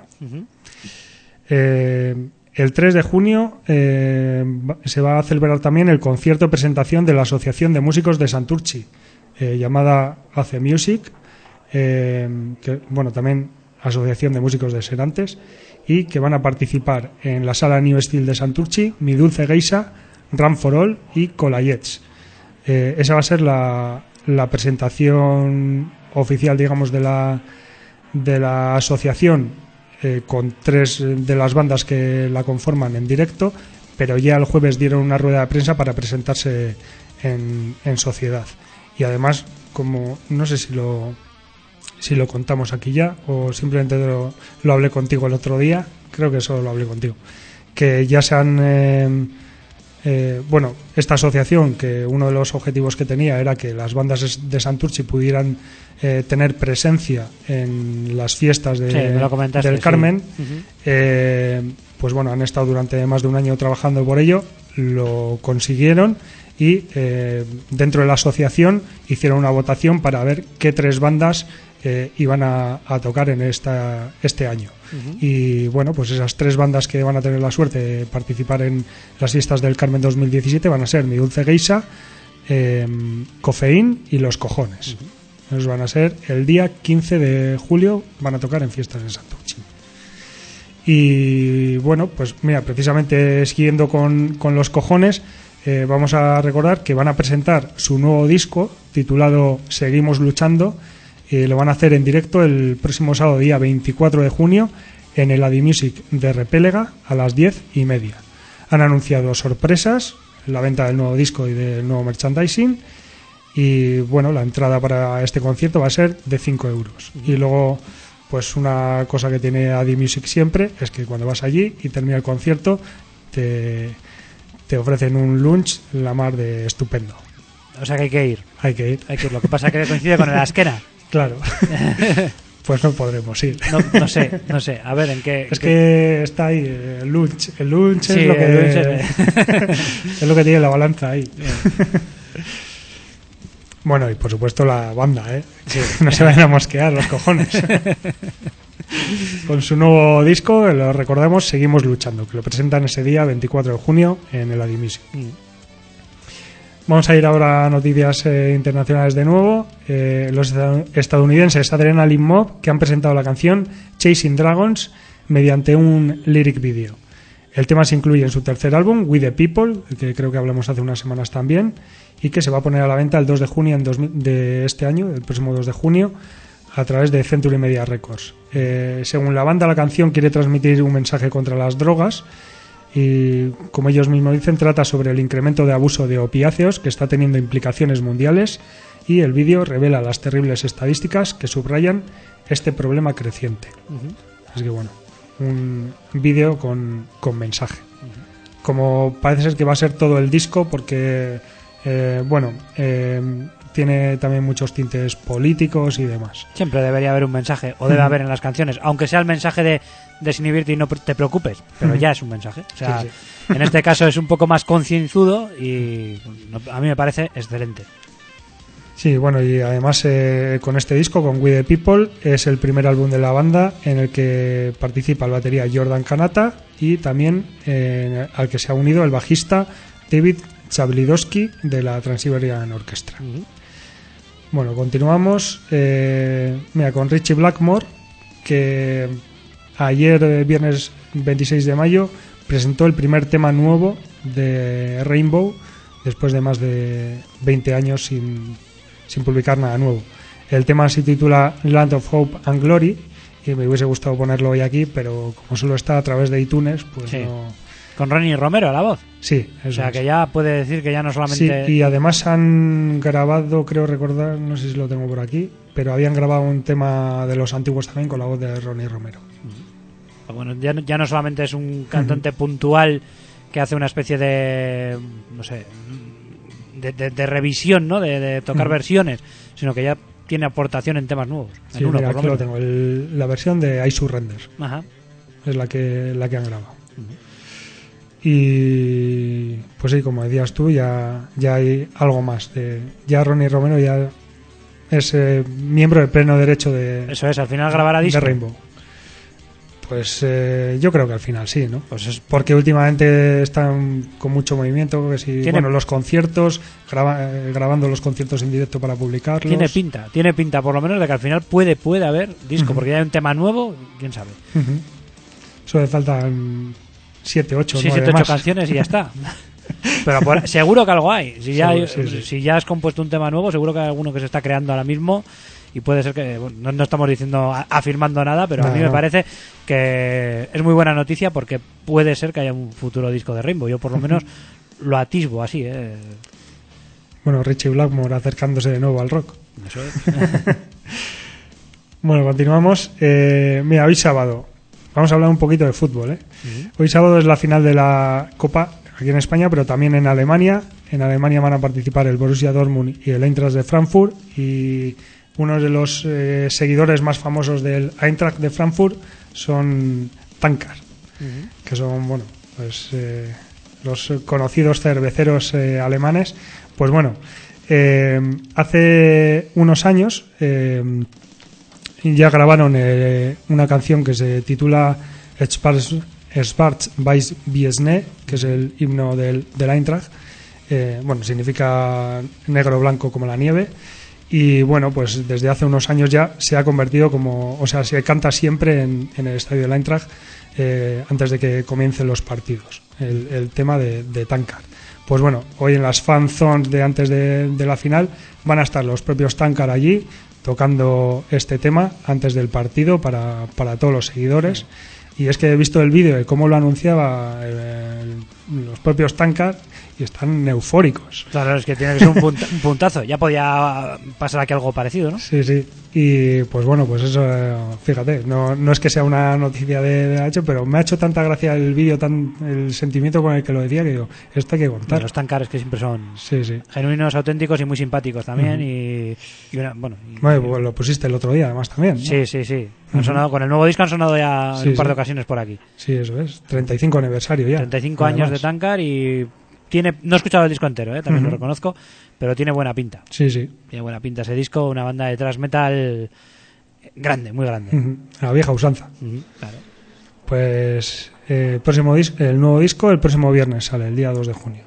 El 3 de junio se va a celebrar también el concierto de presentación de la Asociación de Músicos de Santurtzi, llamada AC Music, que bueno, también Asociación de Músicos de Serantes, y que van a participar en la Sala New Steel de Santurtzi, Mi Dulce Geisha, Run for All y Colayets. Esa va a ser la presentación oficial, digamos, de la asociación, con 3 de las bandas que la conforman en directo, pero ya el jueves dieron una rueda de prensa para presentarse en sociedad. Y además, como no sé si lo contamos aquí ya o simplemente lo hablé contigo el otro día, creo que solo lo hablé contigo, que ya se han esta asociación, que uno de los objetivos que tenía era que las bandas de Santurtzi pudieran tener presencia en las fiestas del Carmen, pues bueno, han estado durante más de un año trabajando por ello, lo consiguieron y dentro de la asociación hicieron una votación para ver qué 3 bandas iban a tocar en este año. Y bueno, pues esas 3 bandas que van a tener la suerte de participar en las fiestas del Carmen 2017 van a ser Mi Dulce Geisha, Cofeín y Los Cojones. Esos van a ser el día 15 de julio, van a tocar en fiestas en Santurtzi. Y bueno, pues mira, precisamente siguiendo con Los Cojones, vamos a recordar que van a presentar su nuevo disco titulado Seguimos Luchando. Lo van a hacer en directo el próximo sábado, día 24 de junio, en el Adi Music de Repélega a las 10:30. Han anunciado sorpresas, la venta del nuevo disco y del nuevo merchandising. Y bueno, la entrada para este concierto va a ser de 5 euros. Y luego, pues una cosa que tiene Adi Music siempre es que cuando vas allí y termina el concierto, te ofrecen un lunch la mar de estupendo. O sea que hay que ir. Hay que ir. Lo que pasa es que coincide con el Asquena. Claro. Pues no podremos ir. No sé. A ver, ¿en qué? Es que está ahí el lunch. El lunch sí, es lo que es lo que tiene la balanza ahí. Bueno, y por supuesto la banda, sí. No se vayan a mosquear los cojones. Con su nuevo disco, lo recordamos, Seguimos Luchando, que lo presentan ese día 24 de junio en el Adi Music. Vamos a ir ahora a noticias internacionales de nuevo. Los estadounidenses Adrenaline Mob, que han presentado la canción Chasing Dragons mediante un lyric video. El tema se incluye en su tercer álbum, We the People, que creo que hablamos hace unas semanas también, y que se va a poner a la venta el 2 de junio de este año, el próximo 2 de junio, a través de Century Media Records. Según la banda, la canción quiere transmitir un mensaje contra las drogas y, como ellos mismos dicen, trata sobre el incremento de abuso de opiáceos que está teniendo implicaciones mundiales, y el vídeo revela las terribles estadísticas que subrayan este problema creciente. Así que bueno, un vídeo con mensaje. Como parece ser que va a ser todo el disco, porque tiene también muchos tintes políticos y demás. Siempre debería haber un mensaje, o debe haber en las canciones, aunque sea el mensaje de desinhibirte y no te preocupes, pero ya es un mensaje. O sea, sí. En este caso es un poco más concienzudo y a mí me parece excelente. Sí, bueno, y además con este disco, con We the People, es el primer álbum de la banda en el que participa el batería Jordan Kanata y también al que se ha unido el bajista David Chablidowski de la Trans-Siberian Orchestra. Bueno, continuamos con Richie Blackmore, que ayer, viernes 26 de mayo, presentó el primer tema nuevo de Rainbow después de más de 20 años sin publicar nada nuevo. El tema se titula Land of Hope and Glory y me hubiese gustado ponerlo hoy aquí, pero como solo está a través de iTunes, pues sí. No. Con Ronnie Romero a la voz. Sí, eso. O sea, que ya puede decir que ya no solamente... Sí, y además han grabado, creo recordar, no sé si lo tengo por aquí, pero habían grabado un tema de los antiguos también con la voz de Ronnie Romero. Bueno, ya no solamente es un cantante puntual que hace una especie de, no sé, de revisión, ¿no? De tocar versiones, sino que ya tiene aportación en temas nuevos. Sí, en uno, mira, aquí lo tengo, la versión de I Surrender. Ajá. Es la que han grabado. Y pues sí, como decías tú, ya hay algo más. Ya Ronnie Romero ya es miembro de pleno derecho de... Eso es, al final grabará disco. De Rainbow. Pues yo creo que al final sí, ¿no? Pues es porque últimamente están con mucho movimiento, que si, bueno, los conciertos, grabando los conciertos en directo para publicarlos. Tiene pinta, por lo menos, de que al final puede haber disco, porque ya hay un tema nuevo, quién sabe. Solo faltan 7, 8 canciones y ya está. Pero seguro que algo hay. Si ya has compuesto un tema nuevo, seguro que hay alguno que se está creando ahora mismo y puede ser que, bueno, no estamos diciendo afirmando nada, pero a mí me No. parece que es muy buena noticia porque puede ser que haya un futuro disco de Rainbow. Yo por lo menos lo atisbo así, Bueno, Richie Blackmore acercándose de nuevo al rock. Eso es. Bueno, continuamos. Mira, hoy sábado vamos a hablar un poquito de fútbol, ¿eh? Hoy sábado es la final de la Copa aquí en España, pero también en Alemania. En Alemania van a participar el Borussia Dortmund y el Eintracht de Frankfurt, y uno de los seguidores más famosos del Eintracht de Frankfurt son Tankard, que son, bueno, pues los conocidos cerveceros alemanes. Pues bueno, hace unos años ya grabaron una canción que se titula Schwarz-Weiß Biesne, que es el himno del Eintracht. Bueno, significa negro-blanco como la nieve. Y bueno, pues desde hace unos años ya se ha convertido como, o sea, se canta siempre en el estadio del Eintracht antes de que comiencen los partidos, el tema de Tankard. Pues bueno, hoy en las fan zones de antes de la final van a estar los propios Tankard allí tocando este tema antes del partido para todos los seguidores. Y es que he visto el vídeo de cómo lo anunciaba los propios Tankard y están eufóricos. Claro, es que tiene que ser un puntazo. Ya podía pasar aquí algo parecido, ¿no? Sí, sí. Y pues bueno, pues eso, fíjate, no es que sea una noticia de hecho, pero me ha hecho tanta gracia el vídeo, el sentimiento con el que lo decía, que digo, esto hay que contar. Los Tankard que siempre son Sí, sí. genuinos, auténticos y muy simpáticos también. Y bueno, Bueno, pues lo pusiste el otro día además también, ¿no? sí, sí, sí. Han sonado, con el nuevo disco han sonado ya Sí, un par de sí. ocasiones por aquí. Sí, eso es. 35 aniversario ya. 35 años de Tankard y no he escuchado el disco entero, también lo reconozco, pero tiene buena pinta. Sí, sí. Tiene buena pinta ese disco, una banda de thrash metal grande, muy grande. A la vieja usanza. Claro. Pues el nuevo disco el próximo viernes sale, el día 2 de junio.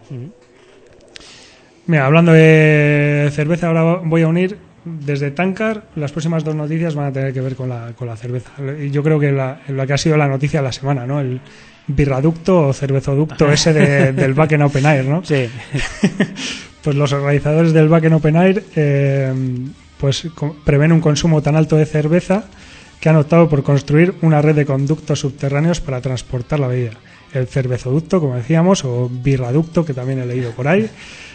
Mira, hablando de cerveza, ahora voy a unir desde Tankard. Las próximas dos noticias van a tener que ver con la cerveza. Y yo creo que la que ha sido la noticia de la semana, ¿no? El birraducto o cervezoducto ese del Wacken Open Air, ¿no? Sí. Pues los organizadores del Wacken Open Air pues prevén un consumo tan alto de cerveza que han optado por construir una red de conductos subterráneos para transportar la bebida. El cervezoducto, como decíamos, o birraducto, que también he leído por ahí,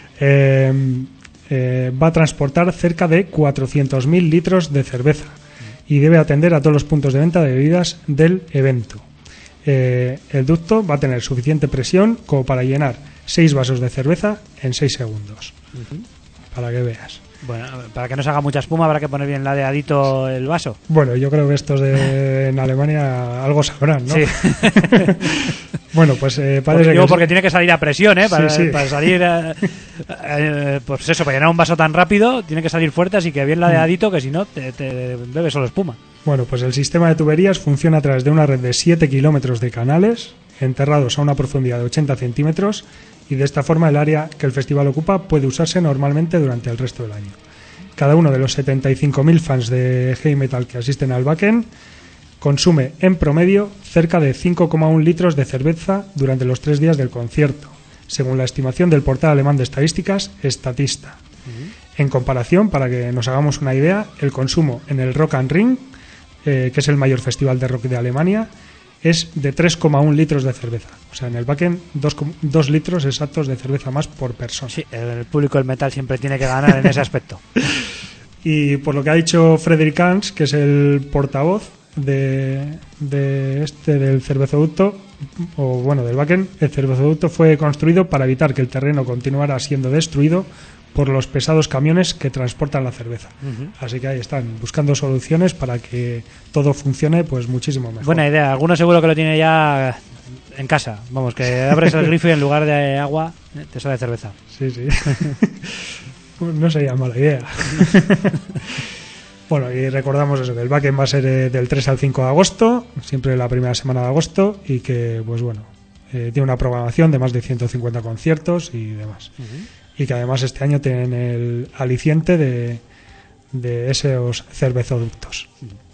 va a transportar cerca de 400.000 litros de cerveza y debe atender a todos los puntos de venta de bebidas del evento. El ducto va a tener suficiente presión como para llenar 6 vasos de cerveza en 6 segundos. Para que veas. Bueno, para que no se haga mucha espuma habrá que poner bien ladeadito el vaso. Bueno, yo creo que estos en Alemania algo sabrán, ¿no? Sí. Bueno, pues parece Digo, que porque tiene que salir a presión, para Sí. salir pues eso, para llenar un vaso tan rápido tiene que salir fuerte, así que bien ladeadito, que si no te bebes solo espuma. Bueno, pues el sistema de tuberías funciona a través de una red de 7 kilómetros de canales enterrados a una profundidad de 80 centímetros, y de esta forma el área que el festival ocupa puede usarse normalmente durante el resto del año. Cada uno de los 75.000 fans de heavy metal que asisten al Wacken consume en promedio cerca de 5,1 litros de cerveza durante los 3 días del concierto, según la estimación del portal alemán de estadísticas Statista. En comparación, para que nos hagamos una idea, el consumo en el Rock am Ring, que es el mayor festival de rock de Alemania, es de 3,1 litros de cerveza. O sea, en el Wacken 2 litros exactos de cerveza más por persona. Sí, el público del metal siempre tiene que ganar en ese aspecto. Y por lo que ha dicho Frederick Hans, que es el portavoz del cervezoducto, o bueno, del Wacken, el cervezoducto fue construido para evitar que el terreno continuara siendo destruido por los pesados camiones que transportan la cerveza. Así que ahí están, buscando soluciones para que todo funcione pues muchísimo mejor. Buena idea, alguno seguro que lo tiene ya en casa. Vamos, que abres el grifo y en lugar de agua te sale cerveza. Sí, sí. No sería mala idea. Bueno, y recordamos eso, que el Wacken va a ser del 3 al 5 de agosto, siempre la primera semana de agosto, y que, pues bueno, tiene una programación de más de 150 conciertos y demás. Y que además este año tienen el aliciente de esos cervezoductos.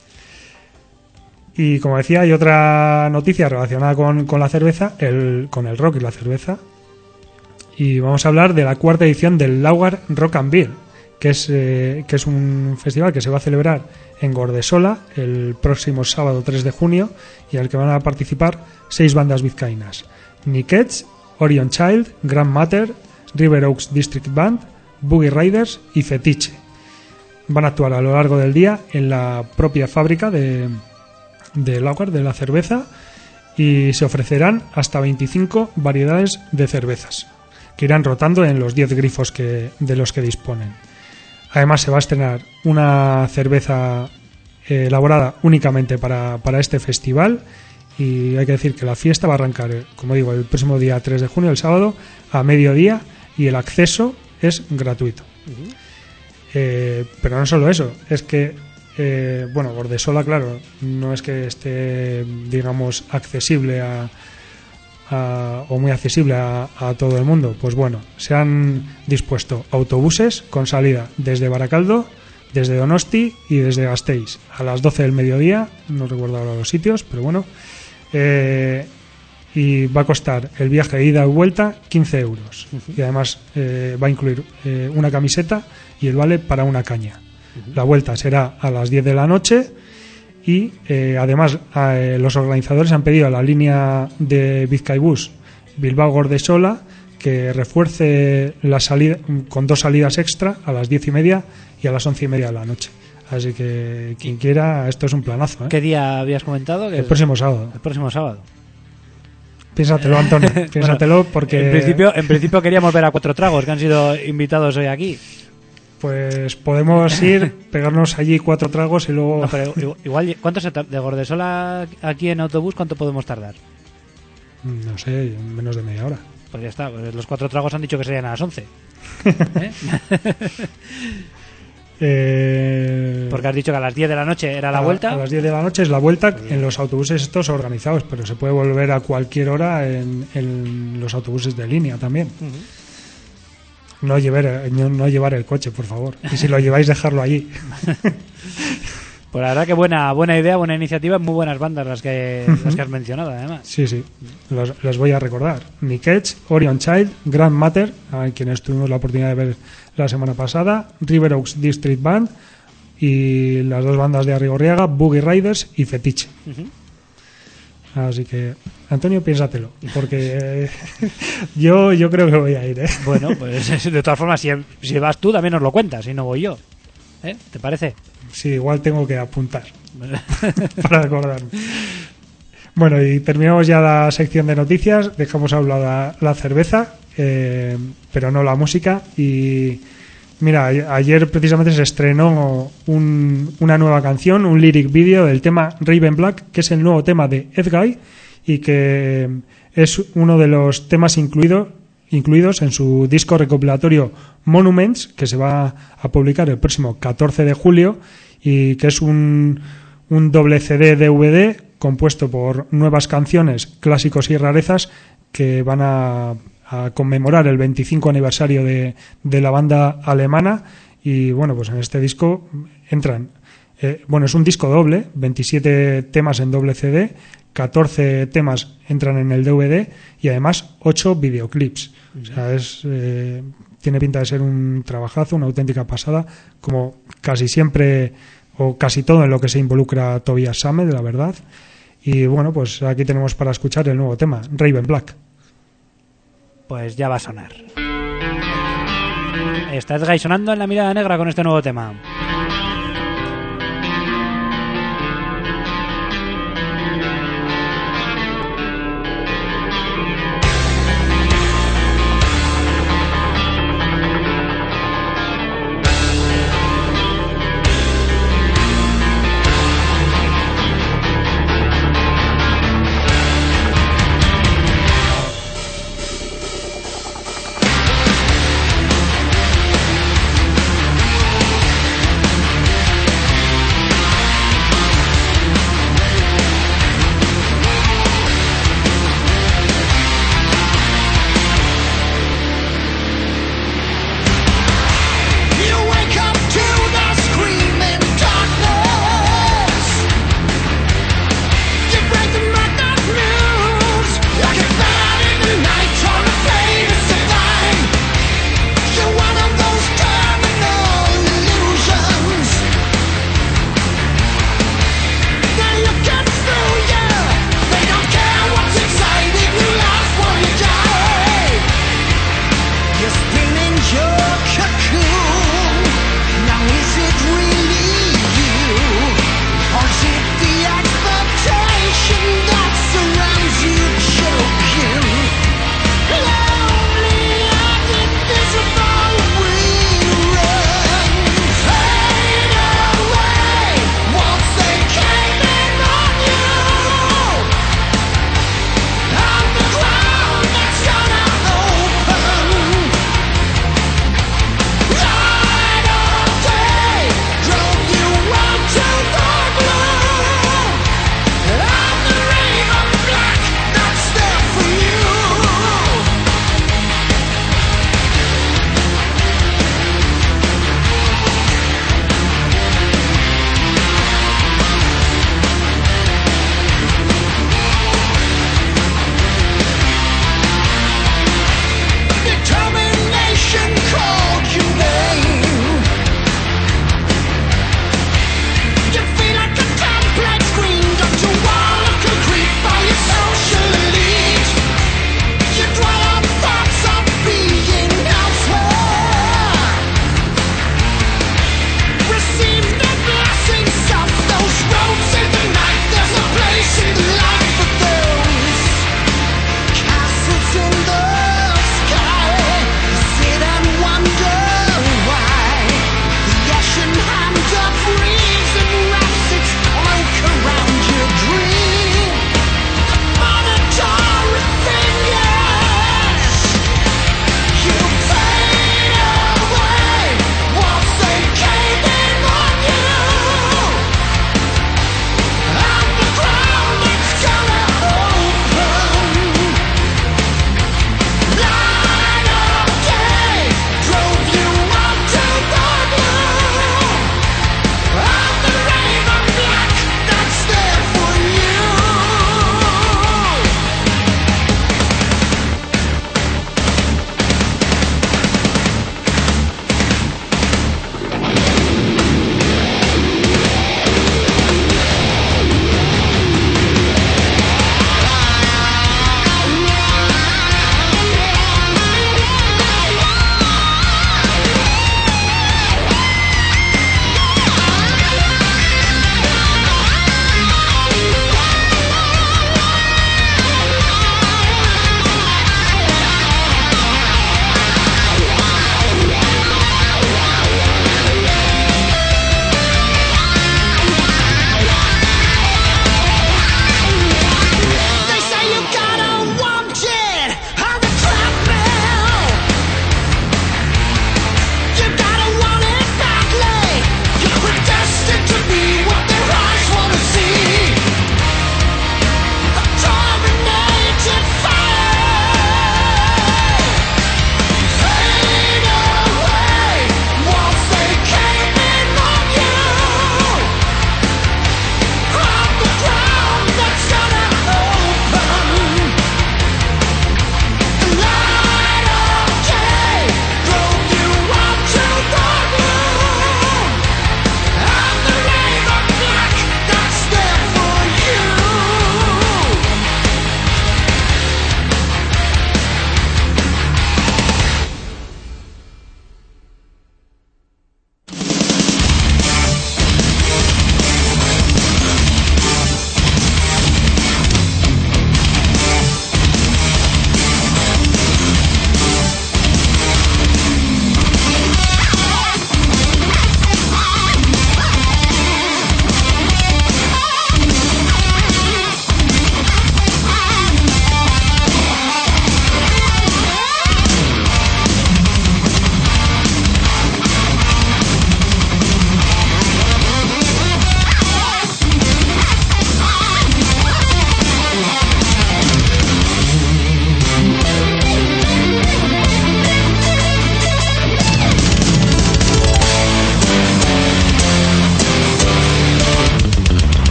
Y como decía, hay otra noticia relacionada con la cerveza, con el rock y la cerveza. Y vamos a hablar de la 4ª edición del Laugar Rock and Beer, que es un festival que se va a celebrar en Gordesola el próximo sábado 3 de junio y al que van a participar 6 bandas vizcaínas: Nickets, Orion Child, Grand Matter, River Oaks District Band, Boogie Riders y Fetiche. Van a actuar a lo largo del día en la propia fábrica de Lager, de la cerveza, y se ofrecerán hasta 25 variedades de cervezas que irán rotando en los 10 grifos de los que disponen. Además se va a estrenar una cerveza elaborada únicamente para este festival, y hay que decir que la fiesta va a arrancar, como digo, el próximo día 3 de junio, el sábado, a mediodía, y el acceso es gratuito. Pero no solo eso, es que Gordesola, claro, no es que esté, digamos, accesible o muy accesible a todo el mundo. Pues bueno, se han dispuesto autobuses con salida desde Baracaldo, desde Donosti y desde Gasteiz a las 12 del mediodía, no recuerdo ahora los sitios, pero bueno, y va a costar el viaje de ida y vuelta 15 euros. Y además va a incluir una camiseta y el vale para una caña. La vuelta será a las 10 de la noche. Y además los organizadores han pedido a la línea de Bizkaibus Bilbao-Gordesola que refuerce la salida con 2 salidas extra a las 10:30 y a las 11:30 de la noche. Así que quien quiera, esto es un planazo, ¿eh? ¿Qué día habías comentado? El próximo sábado. El próximo sábado. Piénsatelo, Antonio, piénsatelo, porque... En principio queríamos ver a 4 Tragos, que han sido invitados hoy aquí. Pues podemos ir, pegarnos allí 4 tragos y luego... No, pero igual, ¿cuánto de Gordesola aquí en autobús, cuánto podemos tardar? No sé, menos de media hora. Pues ya está, pues los 4 tragos han dicho que serían a las 11. Porque has dicho que a las 10 de la noche era la vuelta. A las 10 de la noche es la vuelta en los autobuses estos organizados, pero se puede volver a cualquier hora en los autobuses de línea también. No llevar el coche, por favor. Y si lo lleváis, dejarlo allí. Pues la verdad que buena idea, buena iniciativa, muy buenas bandas las que has mencionado, además. Sí. Les voy a recordar: Nickets, Orion Child, Grand Matter, a quienes tuvimos la oportunidad de ver la semana pasada, River Oaks District Band y las 2 bandas de Arrigorriaga, Boogie Riders y Fetiche. Así que, Antonio, piénsatelo, porque yo creo que voy a ir, ¿eh? Bueno, pues de todas formas, si vas tú, también nos lo cuentas, si no voy yo. ¿Te parece? Sí, igual tengo que apuntar para acordarme. Bueno, y terminamos ya la sección de noticias. Dejamos a un lado la cerveza, pero no la música. Y mira, ayer precisamente se estrenó una nueva canción, un lyric video del tema Raven Black, que es el nuevo tema de Edguy y que es uno de los temas incluidos en su disco recopilatorio Monuments, que se va a publicar el próximo 14 de julio y que es un doble CD DVD compuesto por nuevas canciones, clásicos y rarezas que van a conmemorar el 25 aniversario de la banda alemana. Y bueno, pues en este disco entran es un disco doble, 27 temas en doble CD, 14 temas entran en el DVD y además 8 videoclips. O sea, tiene pinta de ser un trabajazo, una auténtica pasada, como casi siempre o casi todo en lo que se involucra Tobias Sammet, la verdad. Y bueno, pues aquí tenemos para escuchar el nuevo tema, Raven Black. Pues ya va a sonar. Está Edguy sonando en La Mirada Negra con este nuevo tema.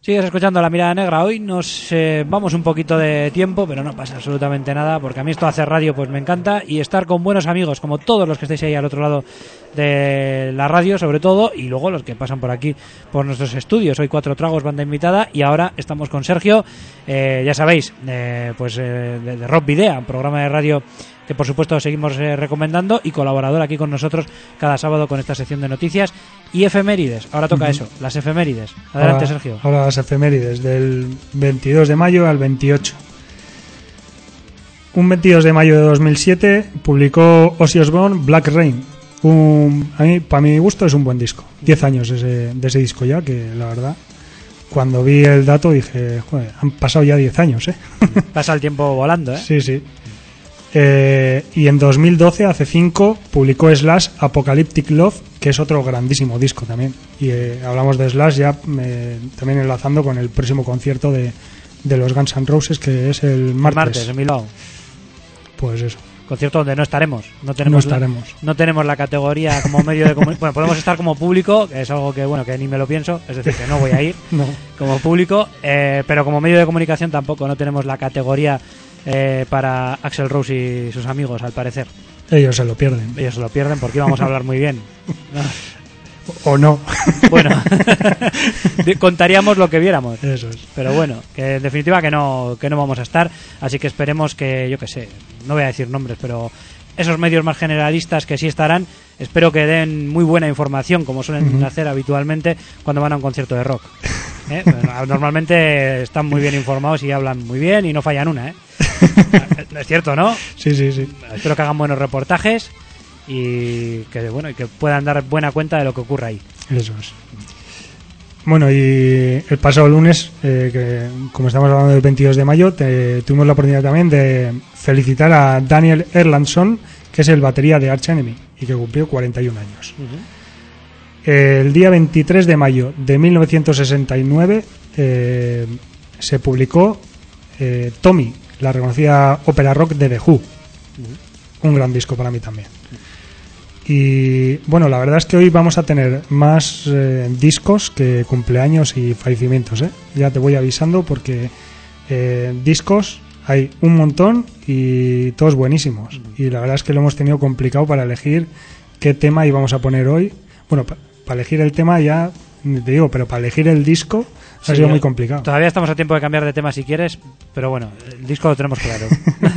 Sigues escuchando La Mirada Negra. Hoy nos vamos un poquito de tiempo, pero no pasa absolutamente nada, porque a mí esto hacer radio pues me encanta, y estar con buenos amigos, como todos los que estáis ahí al otro lado de la radio, sobre todo, y luego los que pasan por aquí, por nuestros estudios. Hoy 4 Tragos, banda invitada, y ahora estamos con Sergio, ya sabéis, de Rock Video, un programa de radio que por supuesto seguimos recomendando, y colaborador aquí con nosotros cada sábado con esta sección de noticias y efemérides. Ahora toca eso, las efemérides. Adelante, Sergio. Ahora las efemérides, del 22 de mayo al 28. Un 22 de mayo de 2007 publicó Ozzy Osbourne Black Rain. Para mi gusto es un buen disco. 10 años de ese disco ya, que la verdad, cuando vi el dato dije, joder, han pasado ya 10 años, ¿eh? Pasa el tiempo volando, ¿eh? Sí, sí. Y en 2012, hace 5, publicó Slash Apocalyptic Love, que es otro grandísimo disco también. Y hablamos de Slash ya también enlazando con el próximo concierto de los Guns N' Roses, que es el martes. En Bilbao. Pues eso. Concierto donde no estaremos. No tenemos la categoría como medio de comunicación. Bueno, podemos estar como público, que es algo que bueno, que ni me lo pienso, es decir, que no voy a ir no. Como público, pero como medio de comunicación tampoco, no tenemos la categoría para Axl Rose y sus amigos, al parecer. Ellos se lo pierden. Ellos se lo pierden porque íbamos a hablar muy bien. O no. Bueno, contaríamos lo que viéramos. Eso es. Pero bueno, que en definitiva que no vamos a estar. Así que esperemos que, yo que sé, no voy a decir nombres, pero esos medios más generalistas que sí estarán, espero que den muy buena información, como suelen hacer habitualmente cuando van a un concierto de rock. Normalmente están muy bien informados y hablan muy bien y no fallan una, ¿eh? Es cierto, ¿no? Sí. Espero que hagan buenos reportajes y que puedan dar buena cuenta de lo que ocurre ahí. Eso es. Bueno, y el pasado lunes, que como estamos hablando del 22 de mayo, tuvimos la oportunidad también de felicitar a Daniel Erlandsson, que es el batería de Arch Enemy y que cumplió 41 años. El día 23 de mayo de 1969 se publicó Tommy, la reconocida ópera rock de The Who. Un gran disco para mí también. Y bueno, la verdad es que hoy vamos a tener más discos que cumpleaños y fallecimientos, ¿eh? Ya te voy avisando porque discos hay un montón y todos buenísimos. Y la verdad es que lo hemos tenido complicado para elegir qué tema íbamos a poner hoy. Bueno, para elegir el tema ya te digo, pero para elegir el disco ha sido muy complicado. Todavía estamos a tiempo de cambiar de tema si quieres, pero bueno, el disco lo tenemos claro.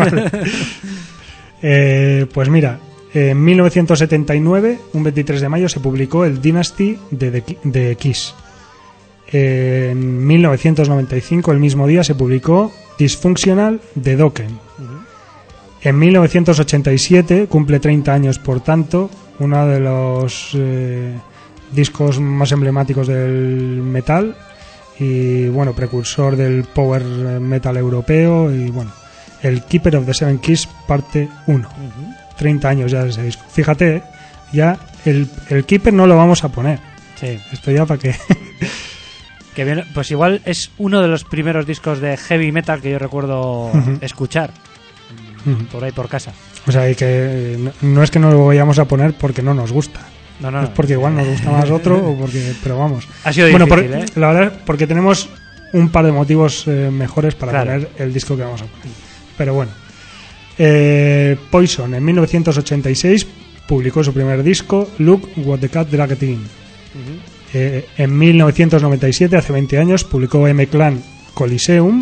Pues mira, en 1979, un 23 de mayo, se publicó el Dynasty de Kiss. En 1995, el mismo día, se publicó Dysfunctional de Dokken. En 1987, cumple 30 años, por tanto, uno de los discos más emblemáticos del metal y, bueno, precursor del power metal europeo y, bueno, el Keeper of the Seven Keys, parte 1. 30 años ya de ese disco. Fíjate, ya el Keeper no lo vamos a poner. Sí. Esto ya para que... Que bien, pues igual es uno de los primeros discos de heavy metal que yo recuerdo escuchar por ahí por casa. O sea, y que no es que no lo vayamos a poner porque no nos gusta. No. Es porque igual nos gusta más otro o porque... Pero vamos. Ha sido difícil, la verdad, porque tenemos un par de motivos mejores para poner el disco que vamos a poner. Pero bueno. Poison en 1986 publicó su primer disco, Look What the Cat Dragged In. En 1997, hace 20 años, publicó M-Clan Coliseum.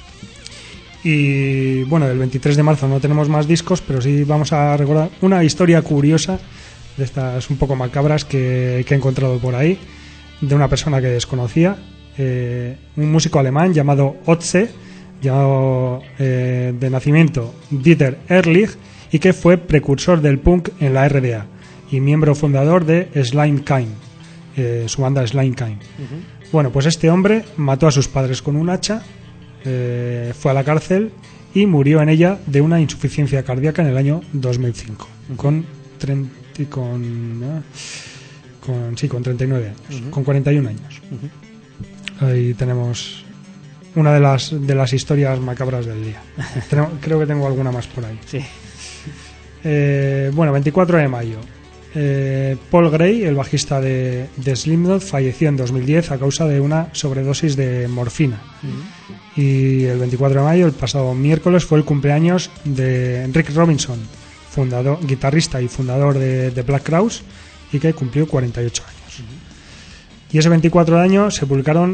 Y bueno, el 23 de marzo no tenemos más discos, pero sí vamos a recordar una historia curiosa de estas un poco macabras que he encontrado por ahí, de una persona que desconocía, un músico alemán llamado Otze, llamado de nacimiento Dieter Ehrlich, y que fue precursor del punk en la RDA y miembro fundador de Slime Kind, su banda Slime Kind. Bueno, pues este hombre mató a sus padres con un hacha, fue a la cárcel y murió en ella de una insuficiencia cardíaca en el año 2005 con 39 años, con 41 años. Ahí tenemos una de las historias macabras del día. Creo que tengo alguna más por ahí. Sí. Bueno, 24 de mayo. Paul Gray, el bajista de Slipknot, falleció en 2010 a causa de una sobredosis de morfina. Y el 24 de mayo, el pasado miércoles, fue el cumpleaños de Rick Robinson, guitarrista y fundador de Black Crowes, y que cumplió 48 años. Y ese 24 de año se publicó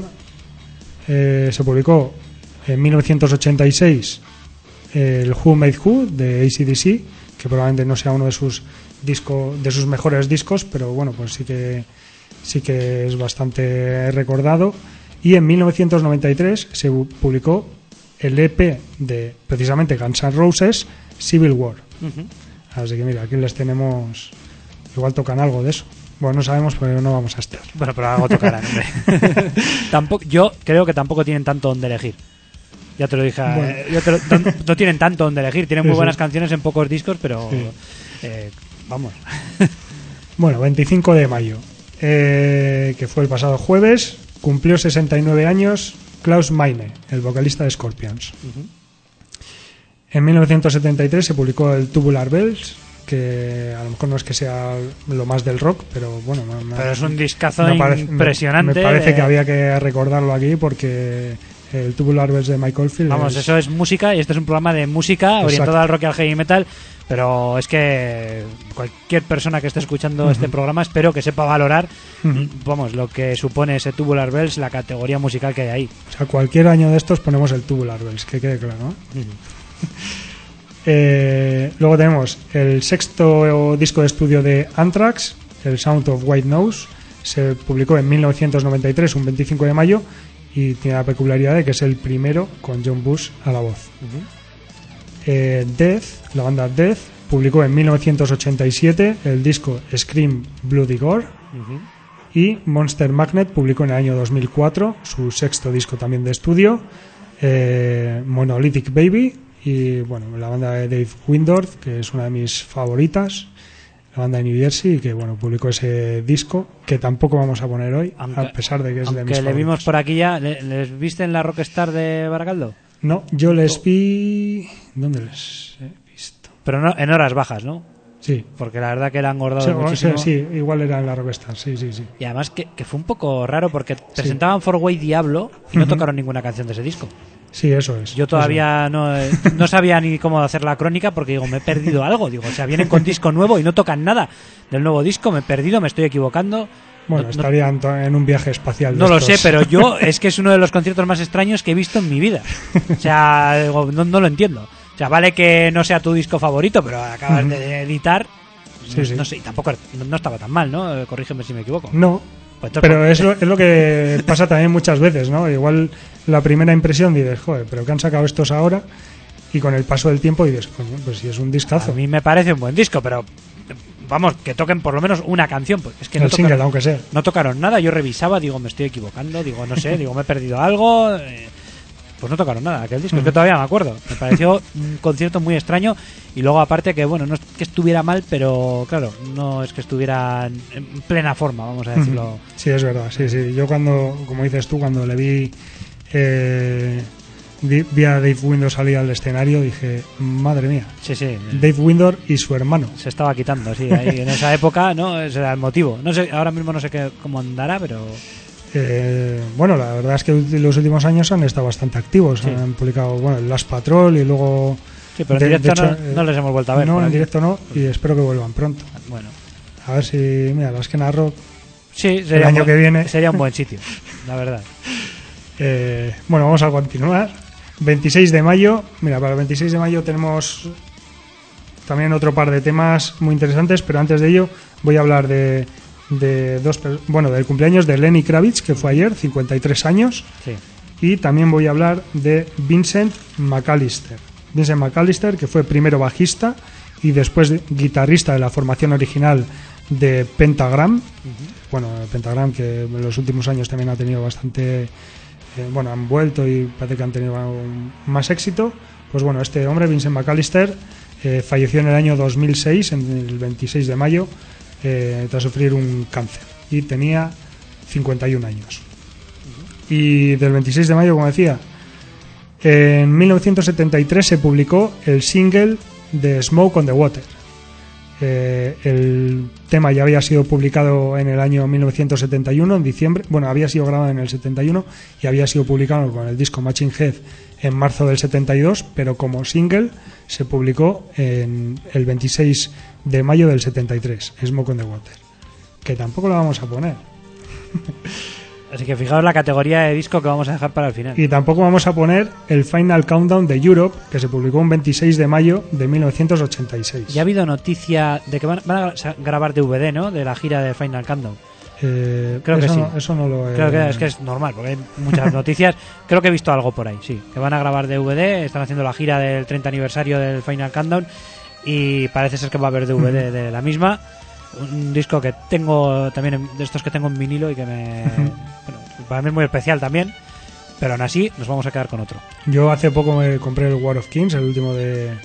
en 1986 el Who Made Who de AC/DC, que probablemente no sea uno de sus mejores discos, pero bueno, pues sí que es bastante recordado. Y en 1993 se publicó el EP de precisamente Guns N' Roses, Civil War. Así que mira, aquí les tenemos, igual tocan algo de eso. Bueno, no sabemos, pero no vamos a estar. Bueno, pero algo tocarán, hombre. Yo creo que tampoco tienen tanto donde elegir. Ya te lo dije. Bueno. No tienen tanto donde elegir. Tienen muy buenas canciones en pocos discos, pero vamos. Bueno, 25 de mayo, que fue el pasado jueves, cumplió 69 años Klaus Meine, el vocalista de Scorpions. En 1973 se publicó el Tubular Bells, que a lo mejor no es que sea lo más del rock, pero bueno, pero es un discazo impresionante. Me parece que había que recordarlo aquí porque el Tubular Bells de Mike Oldfield, vamos, eso es música, y este es un programa de música orientado al rock y al heavy metal, pero es que cualquier persona que esté escuchando este programa espero que sepa valorar vamos, lo que supone ese Tubular Bells, la categoría musical que hay ahí. O sea, cualquier año de estos ponemos el Tubular Bells, que quede claro, ¿no? Luego tenemos el sexto disco de estudio de Anthrax, el Sound of White Nose. Se publicó en 1993, un 25 de mayo, y tiene la peculiaridad de que es el primero con John Bush a la voz. Death, la banda Death, publicó en 1987 el disco Scream Bloody Gore. Y Monster Magnet publicó en el año 2004 su sexto disco también de estudio, Monolithic Baby. Y bueno, la banda de Dave Wyndorf, que es una de mis favoritas, la banda de New Jersey, que bueno, publicó ese disco que tampoco vamos a poner hoy, a pesar de que es de mis favoritos. Le vimos por aquí ya. ¿Les viste en la Rockstar de Baracaldo? No, yo les vi... ¿Dónde les he visto? Pero no, en horas bajas, ¿no? Sí. Porque la verdad que la han engordado muchísimo. Sí, igual era en la Rockstar, sí. Y además que fue un poco raro porque presentaban For Way Diablo y no tocaron ninguna canción de ese disco. Sí, eso es. Yo todavía no sabía ni cómo hacer la crónica porque digo, me he perdido algo. Digo, o sea, vienen con disco nuevo y no tocan nada del nuevo disco, me he perdido, me estoy equivocando. Bueno, estarían en un viaje espacial. No lo sé, pero es que es uno de los conciertos más extraños que he visto en mi vida. O sea, no lo entiendo. O sea, vale que no sea tu disco favorito, pero acabas de editar. No sé, y tampoco no estaba tan mal, ¿no? Corrígeme si me equivoco. No. Pero es lo que pasa también muchas veces, ¿no? Igual la primera impresión dices, joder, pero que han sacado estos ahora, y con el paso del tiempo dices, coño, pues si es un discazo. A mí me parece un buen disco, pero vamos, que toquen por lo menos una canción, pues es que el single, aunque sea. No tocaron nada, yo revisaba, digo, me estoy equivocando, digo, no sé, digo, me he perdido algo. Pues no tocaron nada aquel disco, es que todavía me acuerdo. Me pareció un concierto muy extraño, y luego aparte que, bueno, no es que estuviera mal, pero claro, no es que estuviera en plena forma, vamos a decirlo. Sí, es verdad, sí. Yo cuando, como dices tú, cuando le vi a Dave Wyndorf salir al escenario, dije, madre mía. Sí. Dave Wyndorf y su hermano. Se estaba quitando, sí, ahí en esa época, ¿no? Ese era el motivo. No sé, ahora mismo no sé cómo andará, pero... bueno, la verdad es que los últimos años han estado bastante activos. Sí. Han publicado, bueno, el Last Patrol y luego... Sí, pero en directo no les hemos vuelto a ver. No, en directo no, y espero que vuelvan pronto. Bueno. A ver si, mira, la Esquena Rock, sí, el año que viene... Sería un buen sitio, la verdad. Bueno, vamos a continuar. 26 de mayo, mira, para el 26 de mayo tenemos también otro par de temas muy interesantes, pero antes de ello voy a hablar del cumpleaños de Lenny Kravitz, que fue ayer, 53 años. Sí. Y también voy a hablar de Vincent McAllister. Vincent McAllister, que fue primero bajista y después guitarrista de la formación original de Pentagram. Bueno, Pentagram, que en los últimos años también ha tenido bastante... han vuelto y parece que han tenido más éxito. Pues bueno, este hombre, Vincent McAllister, falleció en el año 2006, en el 26 de mayo, tras sufrir un cáncer, y tenía 51 años. Y del 26 de mayo, como decía, en 1973 se publicó el single de Smoke on the Water. El tema ya había sido publicado en el año 1971, en diciembre. Bueno, había sido grabado en el 71 y había sido publicado con el disco Machine Head en marzo del 72, pero como single se publicó en el 26 de mayo del 73, Smoke on the Water, que tampoco lo vamos a poner. Así que fijaos la categoría de disco que vamos a dejar para el final. Y tampoco vamos a poner el Final Countdown de Europe, que se publicó un 26 de mayo de 1986. Ya ha habido noticia de que van a grabar DVD, ¿no? De la gira de Final Countdown. Creo que sí. Eso no lo he... Creo que es normal, porque hay muchas noticias. Creo que he visto algo por ahí, sí. Que van a grabar DVD, están haciendo la gira del 30 aniversario del Final Countdown y parece ser que va a haber DVD de la misma. Un disco que tengo también, de estos que tengo en vinilo y que bueno, para mí es muy especial también, pero aún así nos vamos a quedar con otro. Yo hace poco me compré el War of Kings, el último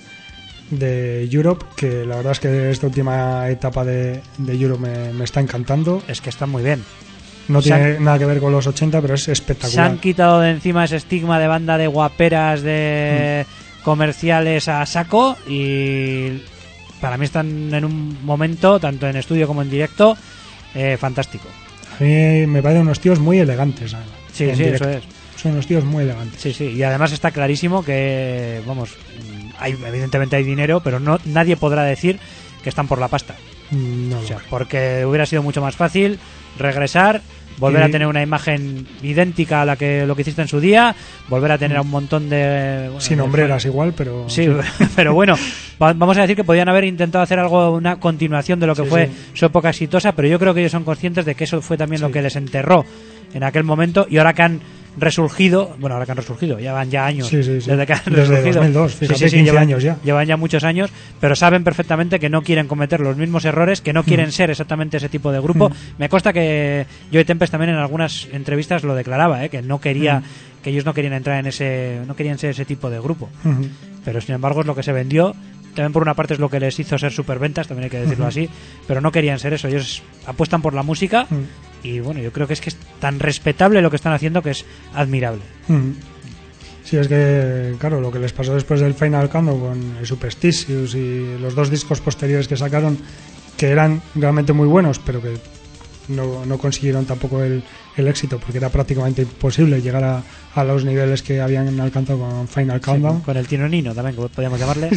de Europe, que la verdad es que esta última etapa de Europe me está encantando. Es que está muy bien. No tiene nada que ver con los 80, pero es espectacular. Se han quitado de encima ese estigma de banda de guaperas, de comerciales a saco, y para mí están en un momento, tanto en estudio como en directo, fantástico. A mí me parecen unos tíos muy elegantes. Sí, eso es. Son unos tíos muy elegantes. Sí, y además está clarísimo que, vamos, evidentemente hay dinero, pero nadie podrá decir que están por la pasta. No, o sea, porque hubiera sido mucho más fácil regresar, volver a tener una imagen idéntica a lo que hiciste en su día, volver a tener a un montón de... Bueno, sin hombreras igual, pero... Sí, pero bueno, vamos a decir que podían haber intentado hacer algo, una continuación de lo que fue su época exitosa, pero yo creo que ellos son conscientes de que eso fue también lo que les enterró en aquel momento, y ahora que han resurgido, ya van años desde que han resurgido. Desde 2002, fíjate, 15 años ya. Llevan ya muchos años, pero saben perfectamente que no quieren cometer los mismos errores, que no quieren ser exactamente ese tipo de grupo. Me consta que Joey Tempest también en algunas entrevistas lo declaraba, que no quería, que ellos no querían entrar en ese, no querían ser ese tipo de grupo. Pero sin embargo es lo que se vendió. También por una parte es lo que les hizo ser superventas, también hay que decirlo así, pero no querían ser eso. Ellos apuestan por la música y bueno, yo creo que es tan respetable lo que están haciendo que es admirable. Sí, es que claro, lo que les pasó después del Final Countdown con el Superstitious y los dos discos posteriores que sacaron, que eran realmente muy buenos, pero que no consiguieron tampoco el éxito, porque era prácticamente imposible llegar a los niveles que habían alcanzado con Final Countdown. Con el Tinonino también, que podríamos llamarle.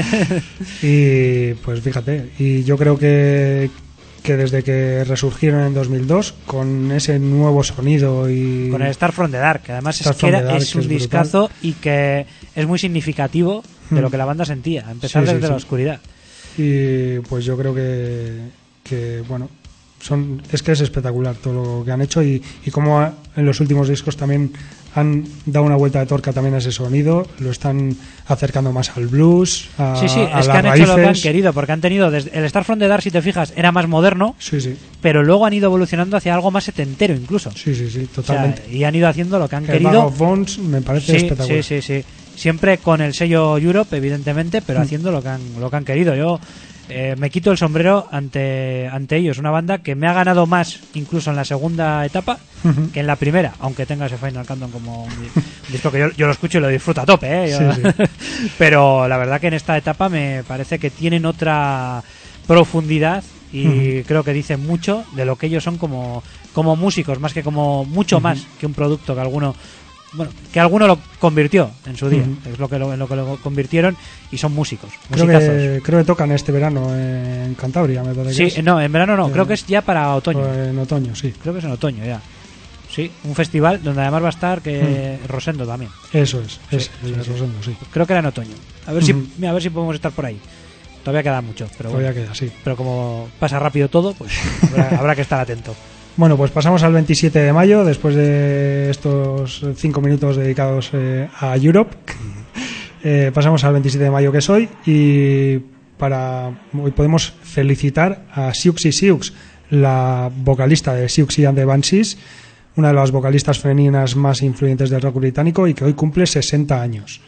Y pues fíjate, y yo creo que desde que resurgieron en 2002 con ese nuevo sonido y con el Star from the Dark, que además es un discazo y que es muy significativo de lo que la banda sentía, a empezar desde la oscuridad. Y pues yo creo que bueno, es que es espectacular todo lo que han hecho y como en los últimos discos también han dado una vuelta de tuerca también a ese sonido, lo están acercando más al blues, a es que las han raíces. hecho lo que han querido, porque han tenido desde el Star from the Dark, si te fijas, era más moderno, pero luego han ido evolucionando hacia algo más setentero incluso. Sí, totalmente. O sea, y han ido haciendo lo que han el querido. Bag of Bones me parece espectacular. Sí. Siempre con el sello Europe, evidentemente, pero haciendo lo que han querido. Yo me quito el sombrero ante ellos, una banda que me ha ganado más incluso en la segunda etapa que en la primera, aunque tenga ese Final Countdown como un disco que yo lo escucho y lo disfruto a tope, pero la verdad que en esta etapa me parece que tienen otra profundidad y creo que dicen mucho de lo que ellos son como músicos, más que como mucho más que un producto que alguno lo convirtió en su día, es lo que lo convirtieron, y son músicos, creo que tocan este verano en Cantabria, me parece. Sí, no, en verano no, creo que es ya para otoño. En otoño, sí. Creo que es en otoño ya. Sí, un festival donde además va a estar Rosendo también. Eso es Rosendo, sí. Creo que era en otoño. A ver si podemos estar por ahí. Todavía queda mucho, pero todavía queda, sí. Pero como pasa rápido todo, pues habrá que estar atento. Bueno, pues pasamos al 27 de mayo, después de estos 5 minutos dedicados a Europe. Pasamos al 27 de mayo que es hoy, y hoy podemos felicitar a Siouxsie Sioux, la vocalista de Siouxsie and the Banshees, una de las vocalistas femeninas más influyentes del rock británico y que hoy cumple 60 años.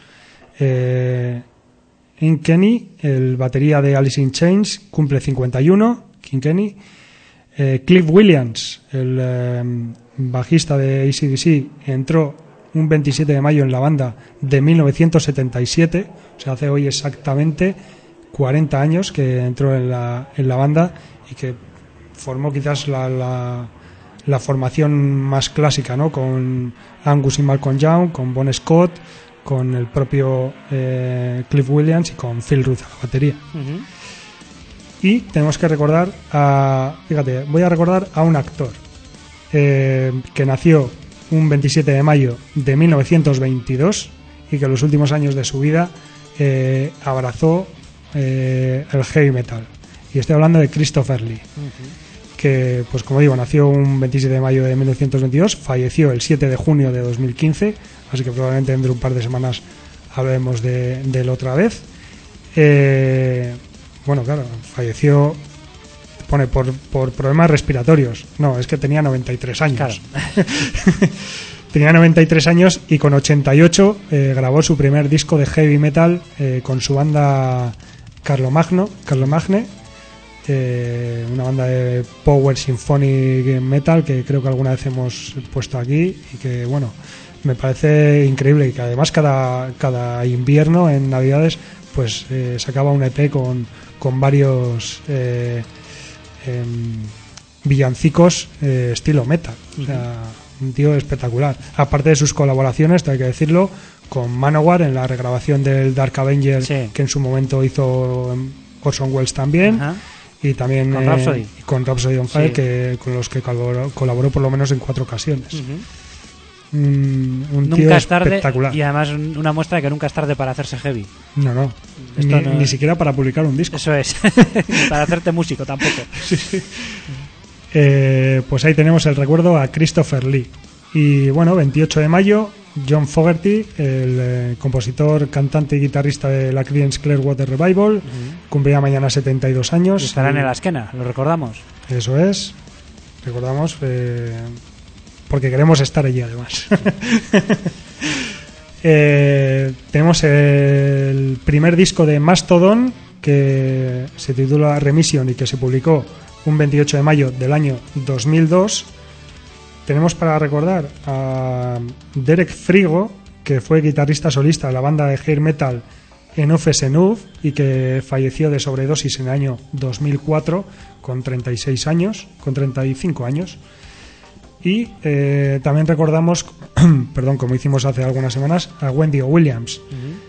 Ian Kenny, el batería de Alice in Chains, cumple 51, Ian Kenny. Cliff Williams, el bajista de AC/DC, entró un 27 de mayo en la banda de 1977, o sea, hace hoy exactamente 40 años que entró en la banda y que formó quizás la formación más clásica, ¿no? Con Angus y Malcolm Young, con Bon Scott, con el propio Cliff Williams y con Phil Rudd a la batería. Y tenemos que recordar voy a recordar a un actor que nació un 27 de mayo de 1922 y que en los últimos años de su vida abrazó el heavy metal. Y estoy hablando de Christopher Lee, que, pues como digo, nació un 27 de mayo de 1922, falleció el 7 de junio de 2015, así que probablemente dentro de un par de semanas hablemos de él otra vez. Bueno, claro, falleció, pone por problemas respiratorios. No, es que tenía 93 años. Claro. Tenía 93 años y con 88 grabó su primer disco de heavy metal con su banda Carlomagne, una banda de power symphonic metal que creo que alguna vez hemos puesto aquí y que, bueno, me parece increíble y que además cada invierno en Navidades pues sacaba un EP con varios villancicos estilo metal. O sea, un tío espectacular. Aparte de sus colaboraciones, hay que decirlo, con Manowar en la regrabación del Dark Avenger, que en su momento hizo Orson Welles también. Y también con Rhapsody on Fire, que con los que colaboró por lo menos en 4 ocasiones. Un tío nunca es tarde, espectacular. y además una muestra de que nunca es tarde para hacerse heavy. No. Ni siquiera para publicar un disco. Eso es. Para hacerte músico tampoco. Sí. Pues ahí tenemos el recuerdo a Christopher Lee. Y bueno, 28 de mayo, John Fogerty, el compositor, cantante y guitarrista de la Creedence Clearwater Revival, cumplirá mañana 72 años. Y estará en el Asquena, lo recordamos. Eso es. Recordamos, porque queremos estar allí además. Tenemos el primer disco de Mastodon, que se titula Remission y que se publicó un 28 de mayo del año 2002. Tenemos para recordar a Derek Frigo, que fue guitarrista solista de la banda de hair metal Enough is Enough y que falleció de sobredosis en el año 2004 con 35 años. Y también recordamos, como hicimos hace algunas semanas, a Wendy Williams,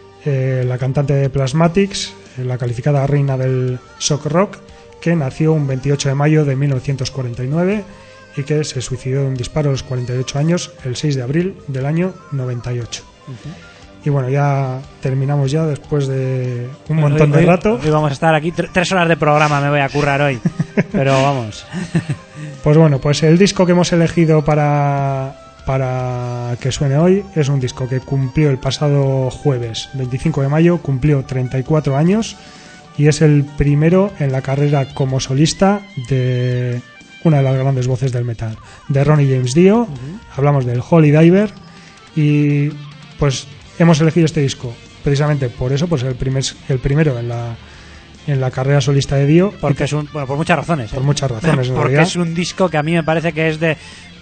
la cantante de Plasmatics, la calificada reina del shock rock, que nació un 28 de mayo de 1949 y que se suicidó de un disparo a los 48 años el 6 de abril del año 98. Y bueno, ya terminamos ya después de un montón de rato. Hoy vamos a estar aquí 3 horas de programa, me voy a currar hoy. Pero vamos. Pues bueno, pues el disco que hemos elegido para que suene hoy es un disco que cumplió el pasado jueves 25 de mayo, cumplió 34 años y es el primero en la carrera como solista de una de las grandes voces del metal, de Ronnie James Dio. Hablamos del Holy Diver y pues hemos elegido este disco precisamente por eso, pues el primero en la carrera solista de Dio. Porque es por muchas razones. Por muchas razones, en porque realidad. Es un disco que a mí me parece que es de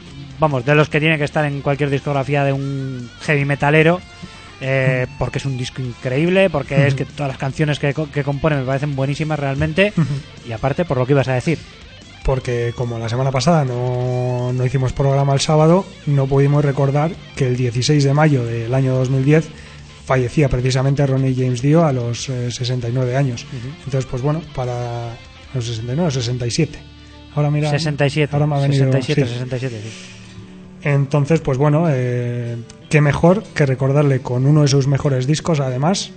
los que tiene que estar en cualquier discografía de un heavy metalero. Porque es un disco increíble, porque es que todas las canciones que compone me parecen buenísimas realmente. Y aparte, por lo que ibas a decir, porque como la semana pasada no hicimos programa el sábado, no pudimos recordar que el 16 de mayo del año 2010 fallecía precisamente Ronnie James Dio a los 69 años. Entonces, pues bueno, para los 69, 67. Ahora mira, 67. Ahora me ha venido 67, sí. Entonces, pues bueno, qué mejor que recordarle con uno de sus mejores discos, además.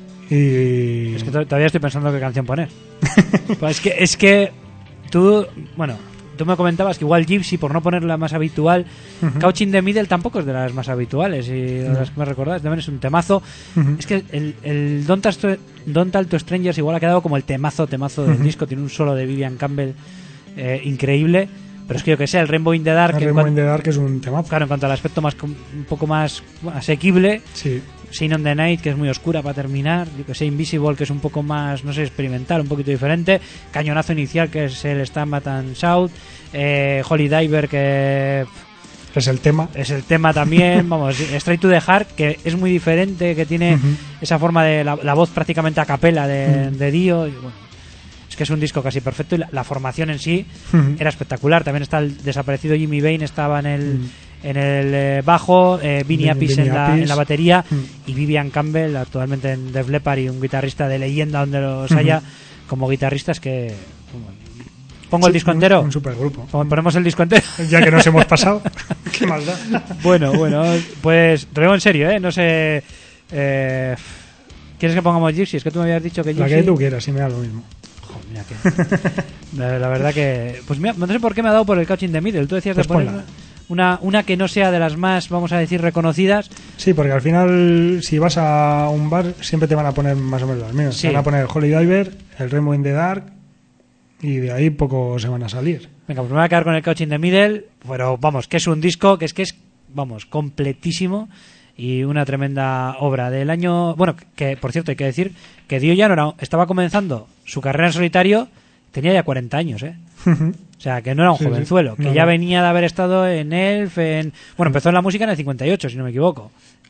Y es que todavía estoy pensando qué canción poner. Pues es que tú me comentabas que igual Gypsy, por no poner la más habitual, Couch in the Middle tampoco es de las más habituales y de las que me recordás, también es un temazo. Es que el Don't Talk to Strangers igual ha quedado como el temazo del disco. Tiene un solo de Vivian Campbell increíble. Pero es que yo que sé, el Rainbow in the Dark... El Rainbow in the Dark es un temazo. Claro, en cuanto al aspecto un poco más asequible. Sí. Shine on the Night, que es muy oscura para terminar. Yo que sé, Invisible, que es un poco más, no sé, experimental, un poquito diferente. Cañonazo Inicial, que es el Stand Back and Shout. Holy Diver, que Es el tema. Es el tema también, vamos, Straight to the Heart, que es muy diferente, que tiene esa forma de la voz prácticamente a capela de Dio. Y bueno, es que es un disco casi perfecto y la formación en sí era espectacular. También está el desaparecido Jimmy Bain, estaba en el bajo, Vinny Appice en la batería y Vivian Campbell actualmente en Def Leppard, y un guitarrista de leyenda donde los haya como guitarristas que... Pongo el disco entero. Un supergrupo. Ponemos el disco entero. Ya que nos hemos pasado. ¿Qué más da? Bueno, pues te lo digo en serio, ¿eh? No sé... ¿Quieres que pongamos Gypsy? Es que tú me habías dicho que Gypsy... La que tú quieras, y me da lo mismo. Joder, mira que... la verdad que... Pues mira, no sé por qué me ha dado por el Couch in the Middle. Tú decías Pues de poner una que no sea de las más, vamos a decir, reconocidas. Sí, porque al final, si vas a un bar, siempre te van a poner más o menos las mismas. Sí. Te van a poner el Holy Diver, el Rainbow in the Dark, y de ahí poco se van a salir. Venga, pues me voy a quedar con el Couch in the Middle, pero vamos, que es un disco que es vamos, completísimo y una tremenda obra del año. Bueno, que por cierto hay que decir que Dio ya estaba comenzando su carrera en solitario, tenía ya 40 años, ¿eh? O sea, que no era un jovenzuelo, que ya venía de haber estado en Elf, bueno, empezó en la música en el 58, si no me equivoco.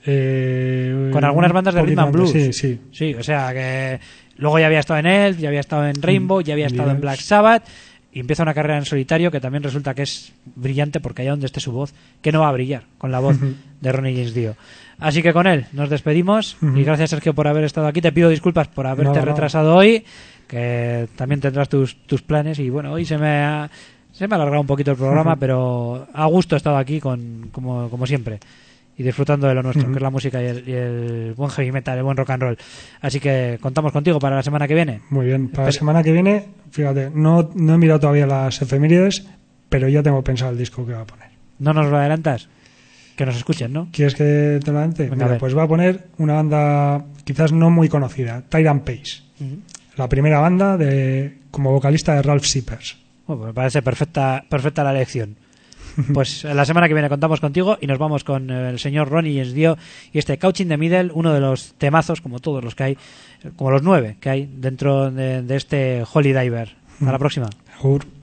Con algunas bandas de rhythm and blues. Sí, o sea que luego ya había estado en Elf, ya había estado en Rainbow, ya había estado en Black Sabbath, y empieza una carrera en solitario que también resulta que es brillante, porque allá donde esté su voz, que no va a brillar con la voz de Ronnie James Dio. Así que con él nos despedimos y gracias, Sergio, por haber estado aquí. Te pido disculpas por haberte retrasado hoy, que también tendrás tus planes, y bueno, hoy se me ha alargado un poquito el programa, pero a gusto he estado aquí como siempre, y disfrutando de lo nuestro, que es la música y el buen heavy metal, el buen rock and roll. Así que contamos contigo para la semana que viene. Muy bien, para la semana que viene, fíjate, no he mirado todavía las efemérides, pero ya tengo pensado el disco que va a poner. ¿No nos lo adelantas? Que nos escuchen, ¿no? ¿Quieres que te lo adelante? Mira, pues va a poner una banda quizás no muy conocida, Tyrant Pace. La primera banda como vocalista de Ralph Shippers. Bueno, me parece perfecta la elección. Pues la semana que viene contamos contigo y nos vamos con el señor Ronnie James Dio y este Couch in the Middle, uno de los temazos, como todos los que hay, como los 9 que hay dentro de este Holy Diver. Hasta la próxima. Agur.